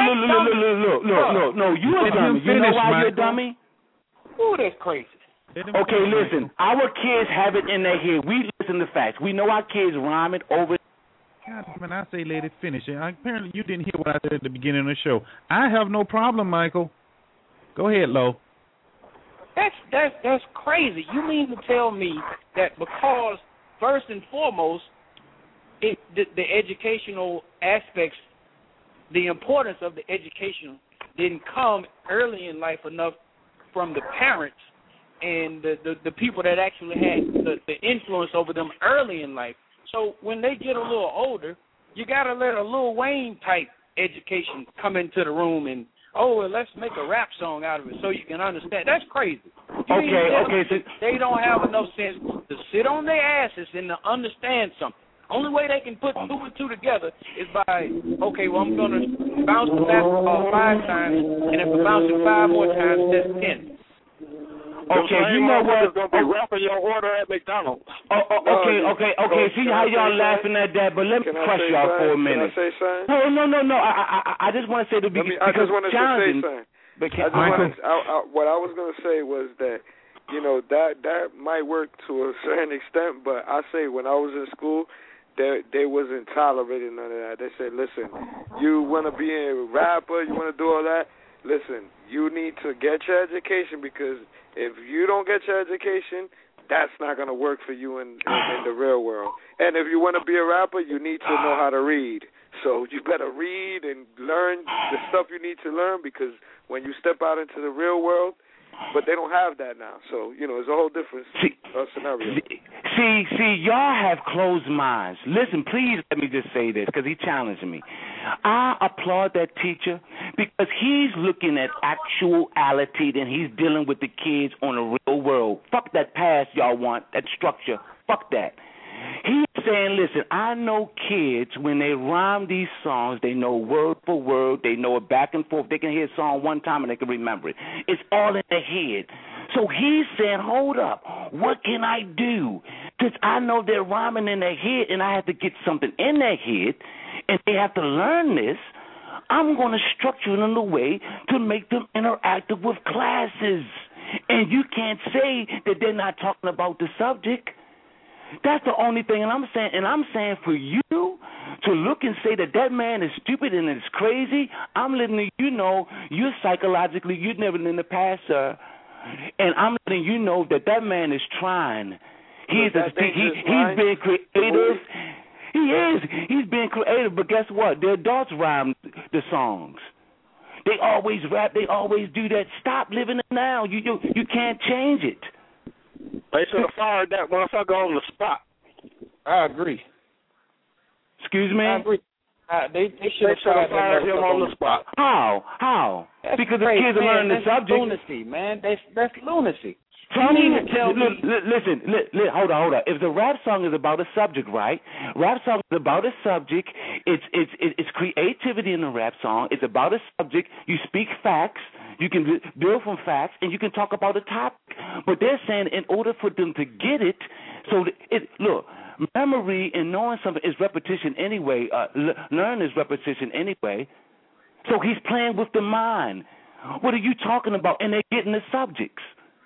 No, you a dummy. You know why you're a dummy? Ooh, that's crazy. Okay, listen. Our kids have it in their head. We listen to facts. We know our kids rhyme it over. God, when I say let it finish, apparently you didn't hear what I said at the beginning of the show. I have no problem, Michael. Go ahead, Lo. That's crazy. You mean to tell me that because first and foremost, the educational aspects, the importance of the education didn't come early in life enough from the parents and the people that actually had the influence over them early in life. So when they get a little older, you got to let a Lil Wayne type education come into the room and, let's make a rap song out of it so you can understand. That's crazy. So they don't have enough sense to sit on their asses and to understand something. Only way they can put 2 and 2 together is by, I'm going to bounce the basketball 5 times, and if I bounce it 5 more times, that's 10. Okay, you know what? It's going to be rapping your order at McDonald's. Okay. See how y'all laughing at that, but let me crush y'all for a minute. Can I say something? No. I just want to say I just wanted to say something. What I was going to say was that, that might work to a certain extent, but I say when I was in school, they wasn't tolerating none of that. They said, listen, you want to be a rapper, you want to do all that, listen, you need to get your education, because if you don't get your education, that's not going to work for you in the real world. And if you want to be a rapper, you need to know how to read. So you better read and learn the stuff you need to learn, because when you step out into the real world, but they don't have that now. So, it's a whole different scenario. See, y'all have closed minds. Listen, please let me just say this, because he challenged me. I applaud that teacher because he's looking at actuality and he's dealing with the kids on the real world. Fuck that past y'all want, that structure. Fuck that. He's saying, listen, I know kids, when they rhyme these songs, they know word for word, they know it back and forth. They can hear a song one time and they can remember it. It's all in their head. So he's saying, hold up, what can I do? Since I know they're rhyming in their head and I have to get something in their head and they have to learn this, I'm going to structure it in a way to make them interactive with classes. And you can't say that they're not talking about the subject. That's the only thing, and I'm saying for you to look and say that man is stupid and is crazy, I'm letting you know you're psychologically, you've never been in the past, sir, and I'm letting you know that man is trying. He's being creative. He is. He's being creative, but guess what? The adults rhyme the songs. They always rap. They always do that. Stop living it now. You can't change it. They should have fired that motherfucker on the spot. I agree. Excuse me? I agree. They should have fired him on the spot. How? That's because crazy, the kids are learning the subject. Lunacy, man. That's lunacy. Listen, hold on. If the rap song is about a subject, right? Rap song is about a subject. It's creativity in the rap song. It's about a subject. You speak facts. You can build from facts, and you can talk about a topic. But they're saying in order for them to get it, look, memory and knowing something is repetition anyway. Learning is repetition anyway. So he's playing with the mind. What are you talking about? And they're getting the subjects.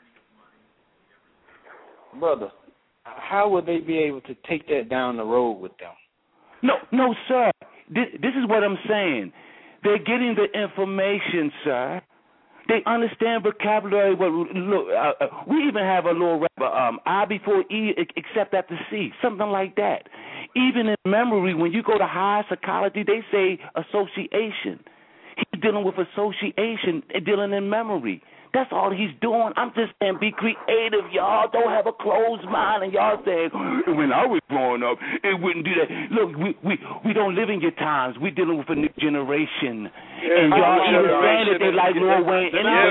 Brother, how would they be able to take that down the road with them? No, sir. This is what I'm saying. They're getting the information, sir. They understand vocabulary. Look, we even have a little rapper, I before E, except after C, something like that. Even in memory, when you go to higher psychology, they say association. He's dealing with association, dealing in memory. That's all he's doing. I'm just saying be creative, y'all. Don't have a closed mind. And y'all saying, when I was growing up, it wouldn't do that. Look, we don't live in your times. We're dealing with a new generation. And y'all even saying that they like Lil Wayne.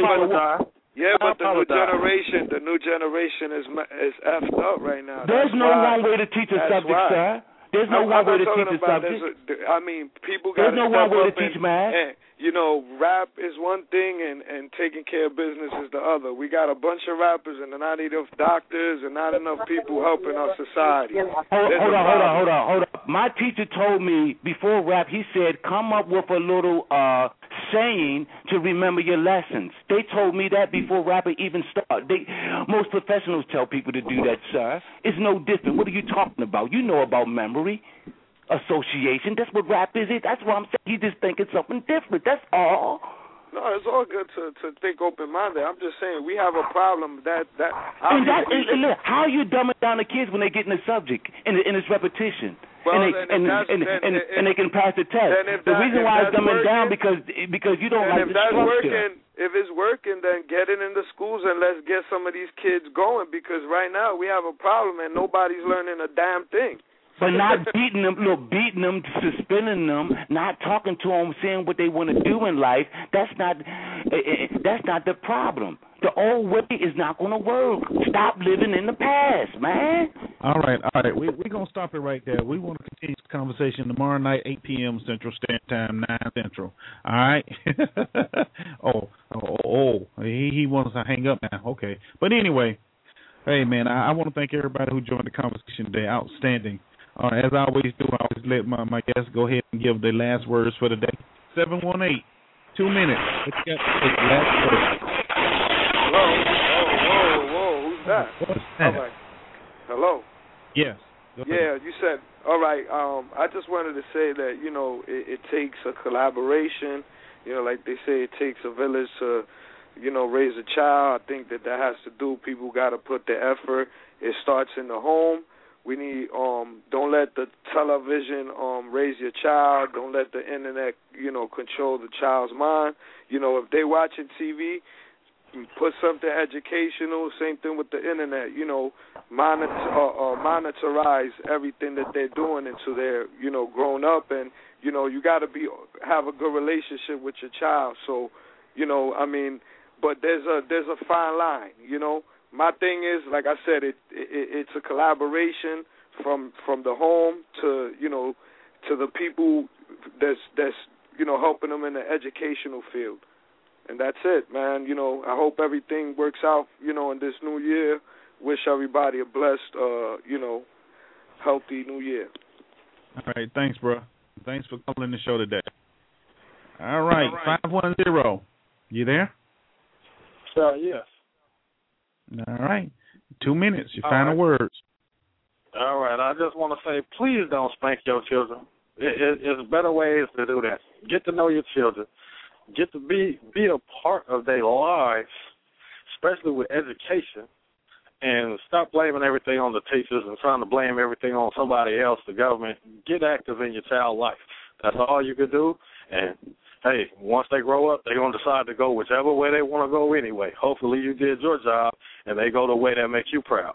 But the new generation is effed up right now. There's no one way to teach a subject, sir. There's no one way to teach a subject. People got to step up. There's no one way to teach math. Rap is one thing and taking care of business is the other. We got a bunch of rappers and not enough doctors and not enough people helping our society. Hold on. My teacher told me before rap, he said, come up with a little saying to remember your lessons. They told me that before rap even started. Most professionals tell people to do that, sir. It's no different. What are you talking about? You know about memory. Association. That's what rap is. That's what I'm saying. He just thinking something different. That's all. No, it's all good to think open-minded. I'm just saying we have a problem how you dumbing down the kids when they get in the subject and it's repetition. Well, and they can pass the test. The reason why it's dumbing down because you don't like the structure. If it's working, then get it in the schools and let's get some of these kids going because right now we have a problem and nobody's learning a damn thing. But not beating them, suspending them, not talking to them, saying what they want to do in life. That's not the problem. The old way is not going to work. Stop living in the past, man. All right. We're going to stop it right there. We want to continue this conversation tomorrow night, 8 p.m. Central Standard Time, 9 Central. All right? He wants to hang up now. Okay. But anyway, hey, man, I want to thank everybody who joined the conversation today. Outstanding. As I always do, I always let my guests go ahead and give their last words for the day. 718, 2 minutes. Let's get the last words. Whoa, who's that? What's that? All right. Hello? Yes. Yeah, you said, all right, I just wanted to say that, it takes a collaboration. Like they say, it takes a village to, raise a child. I think that has to do, people got to put the effort. It starts in the home. We need, don't let the television raise your child. Don't let the internet, control the child's mind. If they watching TV, put something educational. Same thing with the internet. Monitorize everything that they're doing until they're, grown up. And you got to have a good relationship with your child. So, but there's a fine line. My thing is, like I said, it's a collaboration from the home to to the people that's helping them in the educational field, and that's it, man. I hope everything works out, in this new year. Wish everybody a blessed, healthy new year. All right, thanks, bro. Thanks for calling the show today. All right. 510. You there? Yes. All right. 2 minutes. Your All final right. words. All right. I just want to say, please don't spank your children. There's better ways to do that. Get to know your children. Get to be a part of their lives, especially with education. And stop blaming everything on the teachers and trying to blame everything on somebody else, the government. Get active in your child's life. That's all you can do. And, hey, once they grow up, they're going to decide to go whichever way they want to go anyway. Hopefully you did your job, and they go the way that makes you proud.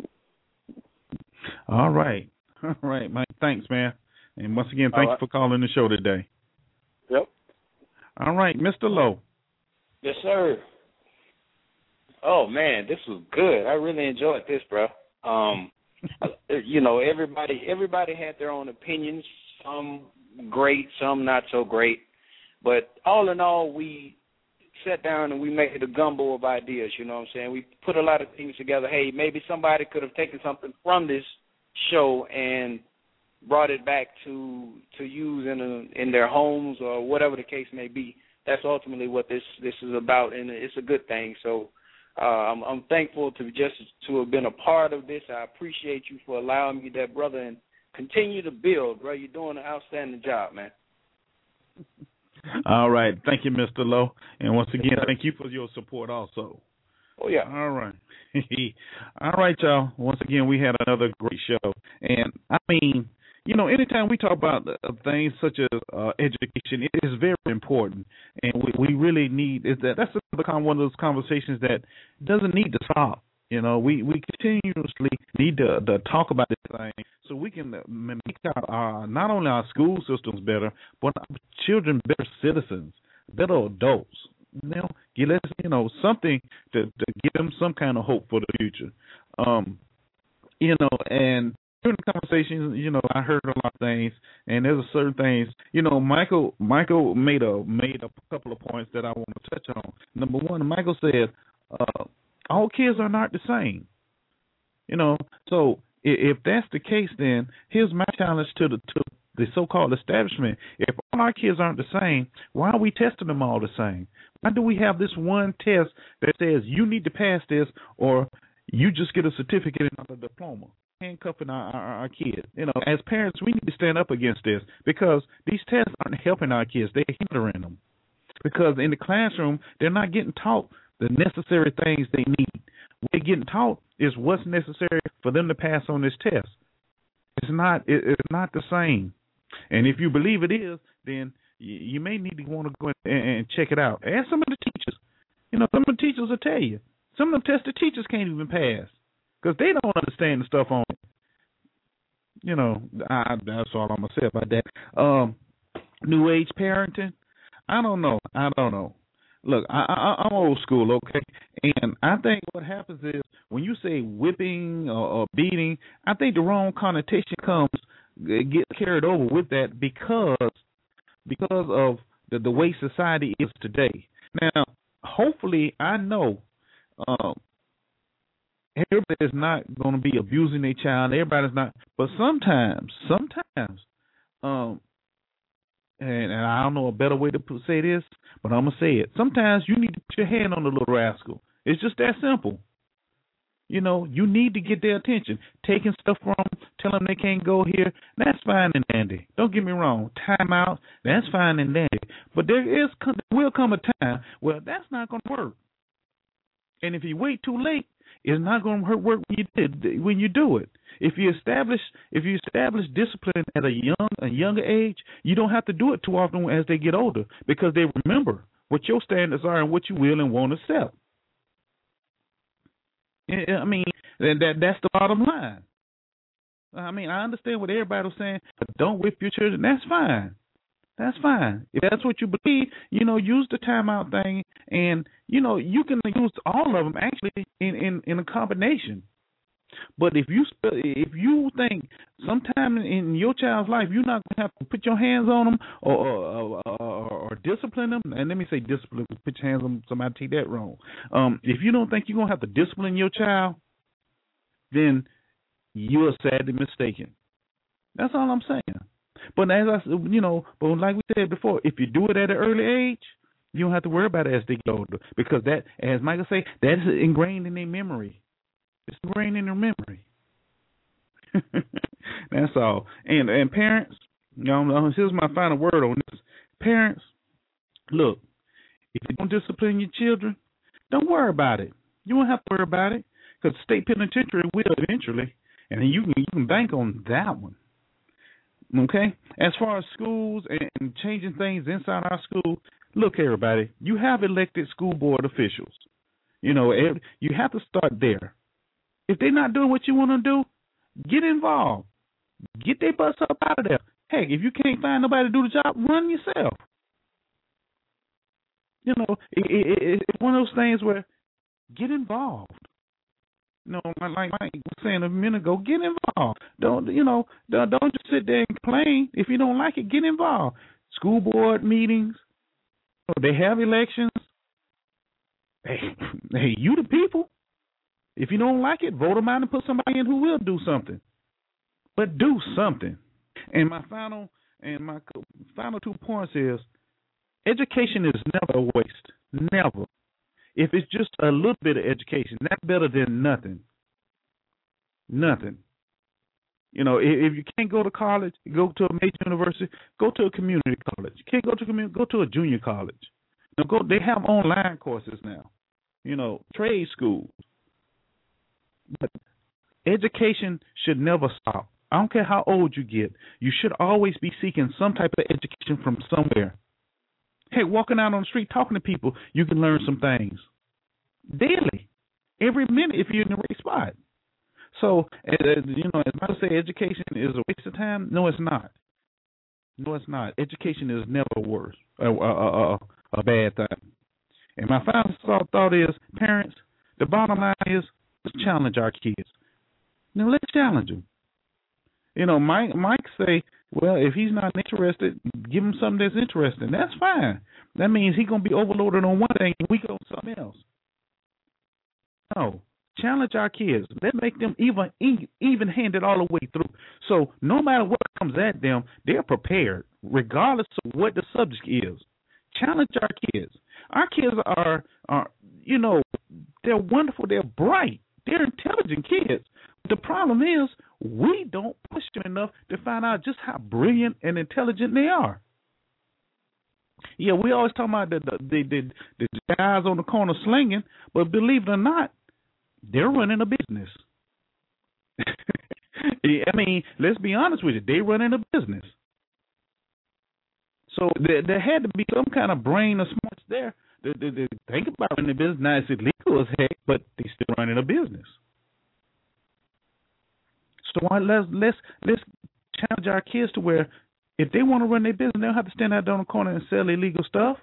All right. All right, Mike. Thanks, man. And once again, thank you for calling the show today. Yep. All right, Mr. Lowe. Yes, sir. Oh man, this was good. I really enjoyed this, bro. You know, everybody had their own opinions. Some great, some not so great. But all in all, we sat down and we made a gumbo of ideas. You know what I'm saying? We put a lot of things together. Hey, maybe somebody could have taken something from this show and brought it back to use in their homes or whatever the case may be. That's ultimately what this is about, and it's a good thing. So. I'm thankful to have been a part of this. I appreciate you for allowing me that, brother, and continue to build, bro. You're doing an outstanding job, man. All right. Thank you, Mr. Lowe. And once again, thank you for your support also. Oh, yeah. All right. All right, y'all. Once again, we had another great show. And, I mean, you know, anytime we talk about things such as education, it is very important, and we really need that's one of those conversations that doesn't need to stop. You know, we continuously need to talk about this thing so we can make our not only our school systems better, but our children better citizens, better adults. You know, something to give them some kind of hope for the future. You know, and during the conversation, you know, I heard a lot of things, and there's certain things. You know, Michael made a couple of points that I want to touch on. Number one, Michael said, all kids are not the same. You know, so if that's the case, then here's my challenge to the so-called establishment. If all our kids aren't the same, why are we testing them all the same? Why do we have this one test that says you need to pass this, or you just get a certificate and not a diploma? Handcuffing our kids. You know, as parents, we need to stand up against this, because these tests aren't helping our kids. They're hindering them. Because in the classroom, they're not getting taught the necessary things they need. What they're getting taught is what's necessary for them to pass on this test. It's not the same. And if you believe it is, then you may need to want to go and check it out. Ask some of the teachers. You know, some of the teachers will tell you. Some of them tests the teachers can't even pass, because they don't understand the stuff on it. You know, that's all I'm going to say about that. New age parenting, I don't know. Look, I'm old school, okay? And I think what happens is when you say whipping or beating, I think the wrong connotation gets carried over with that because of the way society is today. Now, hopefully, I know everybody's not going to be abusing their child. Everybody's not, but sometimes, and I don't know a better way to say this, but I'm gonna say it. Sometimes you need to put your hand on the little rascal. It's just that simple. You know, you need to get their attention. Taking stuff from them, telling them they can't go here, that's fine and dandy. Don't get me wrong. Time out, that's fine and dandy. But there will come a time where that's not going to work. And if you wait too late, it's not going to work when you do it. If you establish discipline at a younger age, you don't have to do it too often as they get older, because they remember what your standards are and what you will and won't accept. I mean, that's the bottom line. I mean, I understand what everybody was saying, but don't whip your children. That's fine. That's fine. If that's what you believe, you know, use the timeout thing, and, you know, you can use all of them actually in a combination. But if you think sometime in your child's life you're not going to have to put your hands on them or discipline them, and let me say discipline, put your hands on them, somebody take that wrong. If you don't think you're going to have to discipline your child, then you are sadly mistaken. That's all I'm saying. But as but like we said before, if you do it at an early age, You don't have to worry about it as they get older because that, as Michael say, that's ingrained in their memory. It's ingrained in their memory. That's all. And parents, here's my final word on this. Parents, look, if you don't discipline your children, don't worry about it. You won't have to worry about it because state penitentiary will eventually, and you can bank on that one. Okay? As far as schools and changing things inside our school, look, everybody, you have elected school board officials. You have to start there. If they're not doing what you want to do, get involved. Get their butts up out of there. Heck, if you can't find nobody to do the job, run yourself. It's one of those things where get involved. Like Mike was saying a minute ago, get involved. Don't just sit there and complain. If you don't like it, get involved. School board meetings, they have elections. Hey, you the people. If you don't like it, vote them out and put somebody in who will do something. But do something. And my final 2 points is education is never a waste. Never. If it's just a little bit of education, that's better than nothing. Nothing. If you can't go to college, go to a major university, go to a community college. You can't go to community, go to a junior college. They have online courses now. Trade schools. But education should never stop. I don't care how old you get. You should always be seeking some type of education from somewhere. Hey, walking out on the street, talking to people, you can learn some things. Daily. Every minute if you're in the right spot. So, as I say, education is a waste of time. No, it's not. No, it's not. Education is never worse, a bad thing. And my final thought is, parents, the bottom line is, let's challenge our kids. Let's challenge them. Mike say, well, if he's not interested, give him something that's interesting. That's fine. That means he's going to be overloaded on one thing and weak on something else. No. Challenge our kids. Let's make them even-handed all the way through. So no matter what comes at them, they're prepared, regardless of what the subject is. Challenge our kids. Our kids are they're wonderful. They're bright. They're intelligent kids. The problem is we don't push them enough to find out just how brilliant and intelligent they are. Yeah, we always talk about the guys on the corner slinging, but believe it or not, they're running a business. I mean, let's be honest with you. They're running a business. So there had to be some kind of brain or smarts there. They think about running a business. Now, it's illegal as heck, but they're still running a business. So let's challenge our kids to where if they want to run their business, they don't have to stand out there on the corner and sell illegal stuff.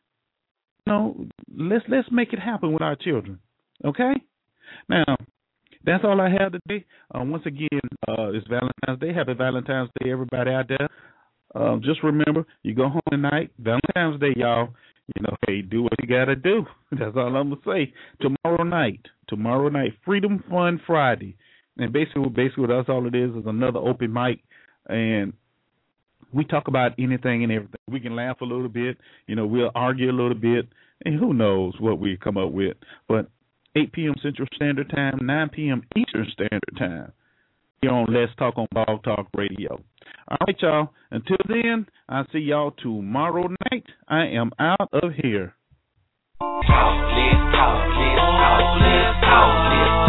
Let's make it happen with our children. Okay? Now, that's all I have today. Once again, it's Valentine's Day. Happy Valentine's Day, everybody out there. Just remember, you go home tonight, Valentine's Day, y'all. Hey, do what you got to do. That's all I'm going to say. Tomorrow night, Freedom Fun Friday. And basically that's all it is another open mic. And we talk about anything and everything. We can laugh a little bit. We'll argue a little bit. And who knows what we come up with. But 8 p.m. Central Standard Time, 9 p.m. Eastern Standard Time. Here on Let's Talk on Blog Talk Radio. All right, y'all. Until then, I'll see y'all tomorrow night. I am out of here. Let's talk.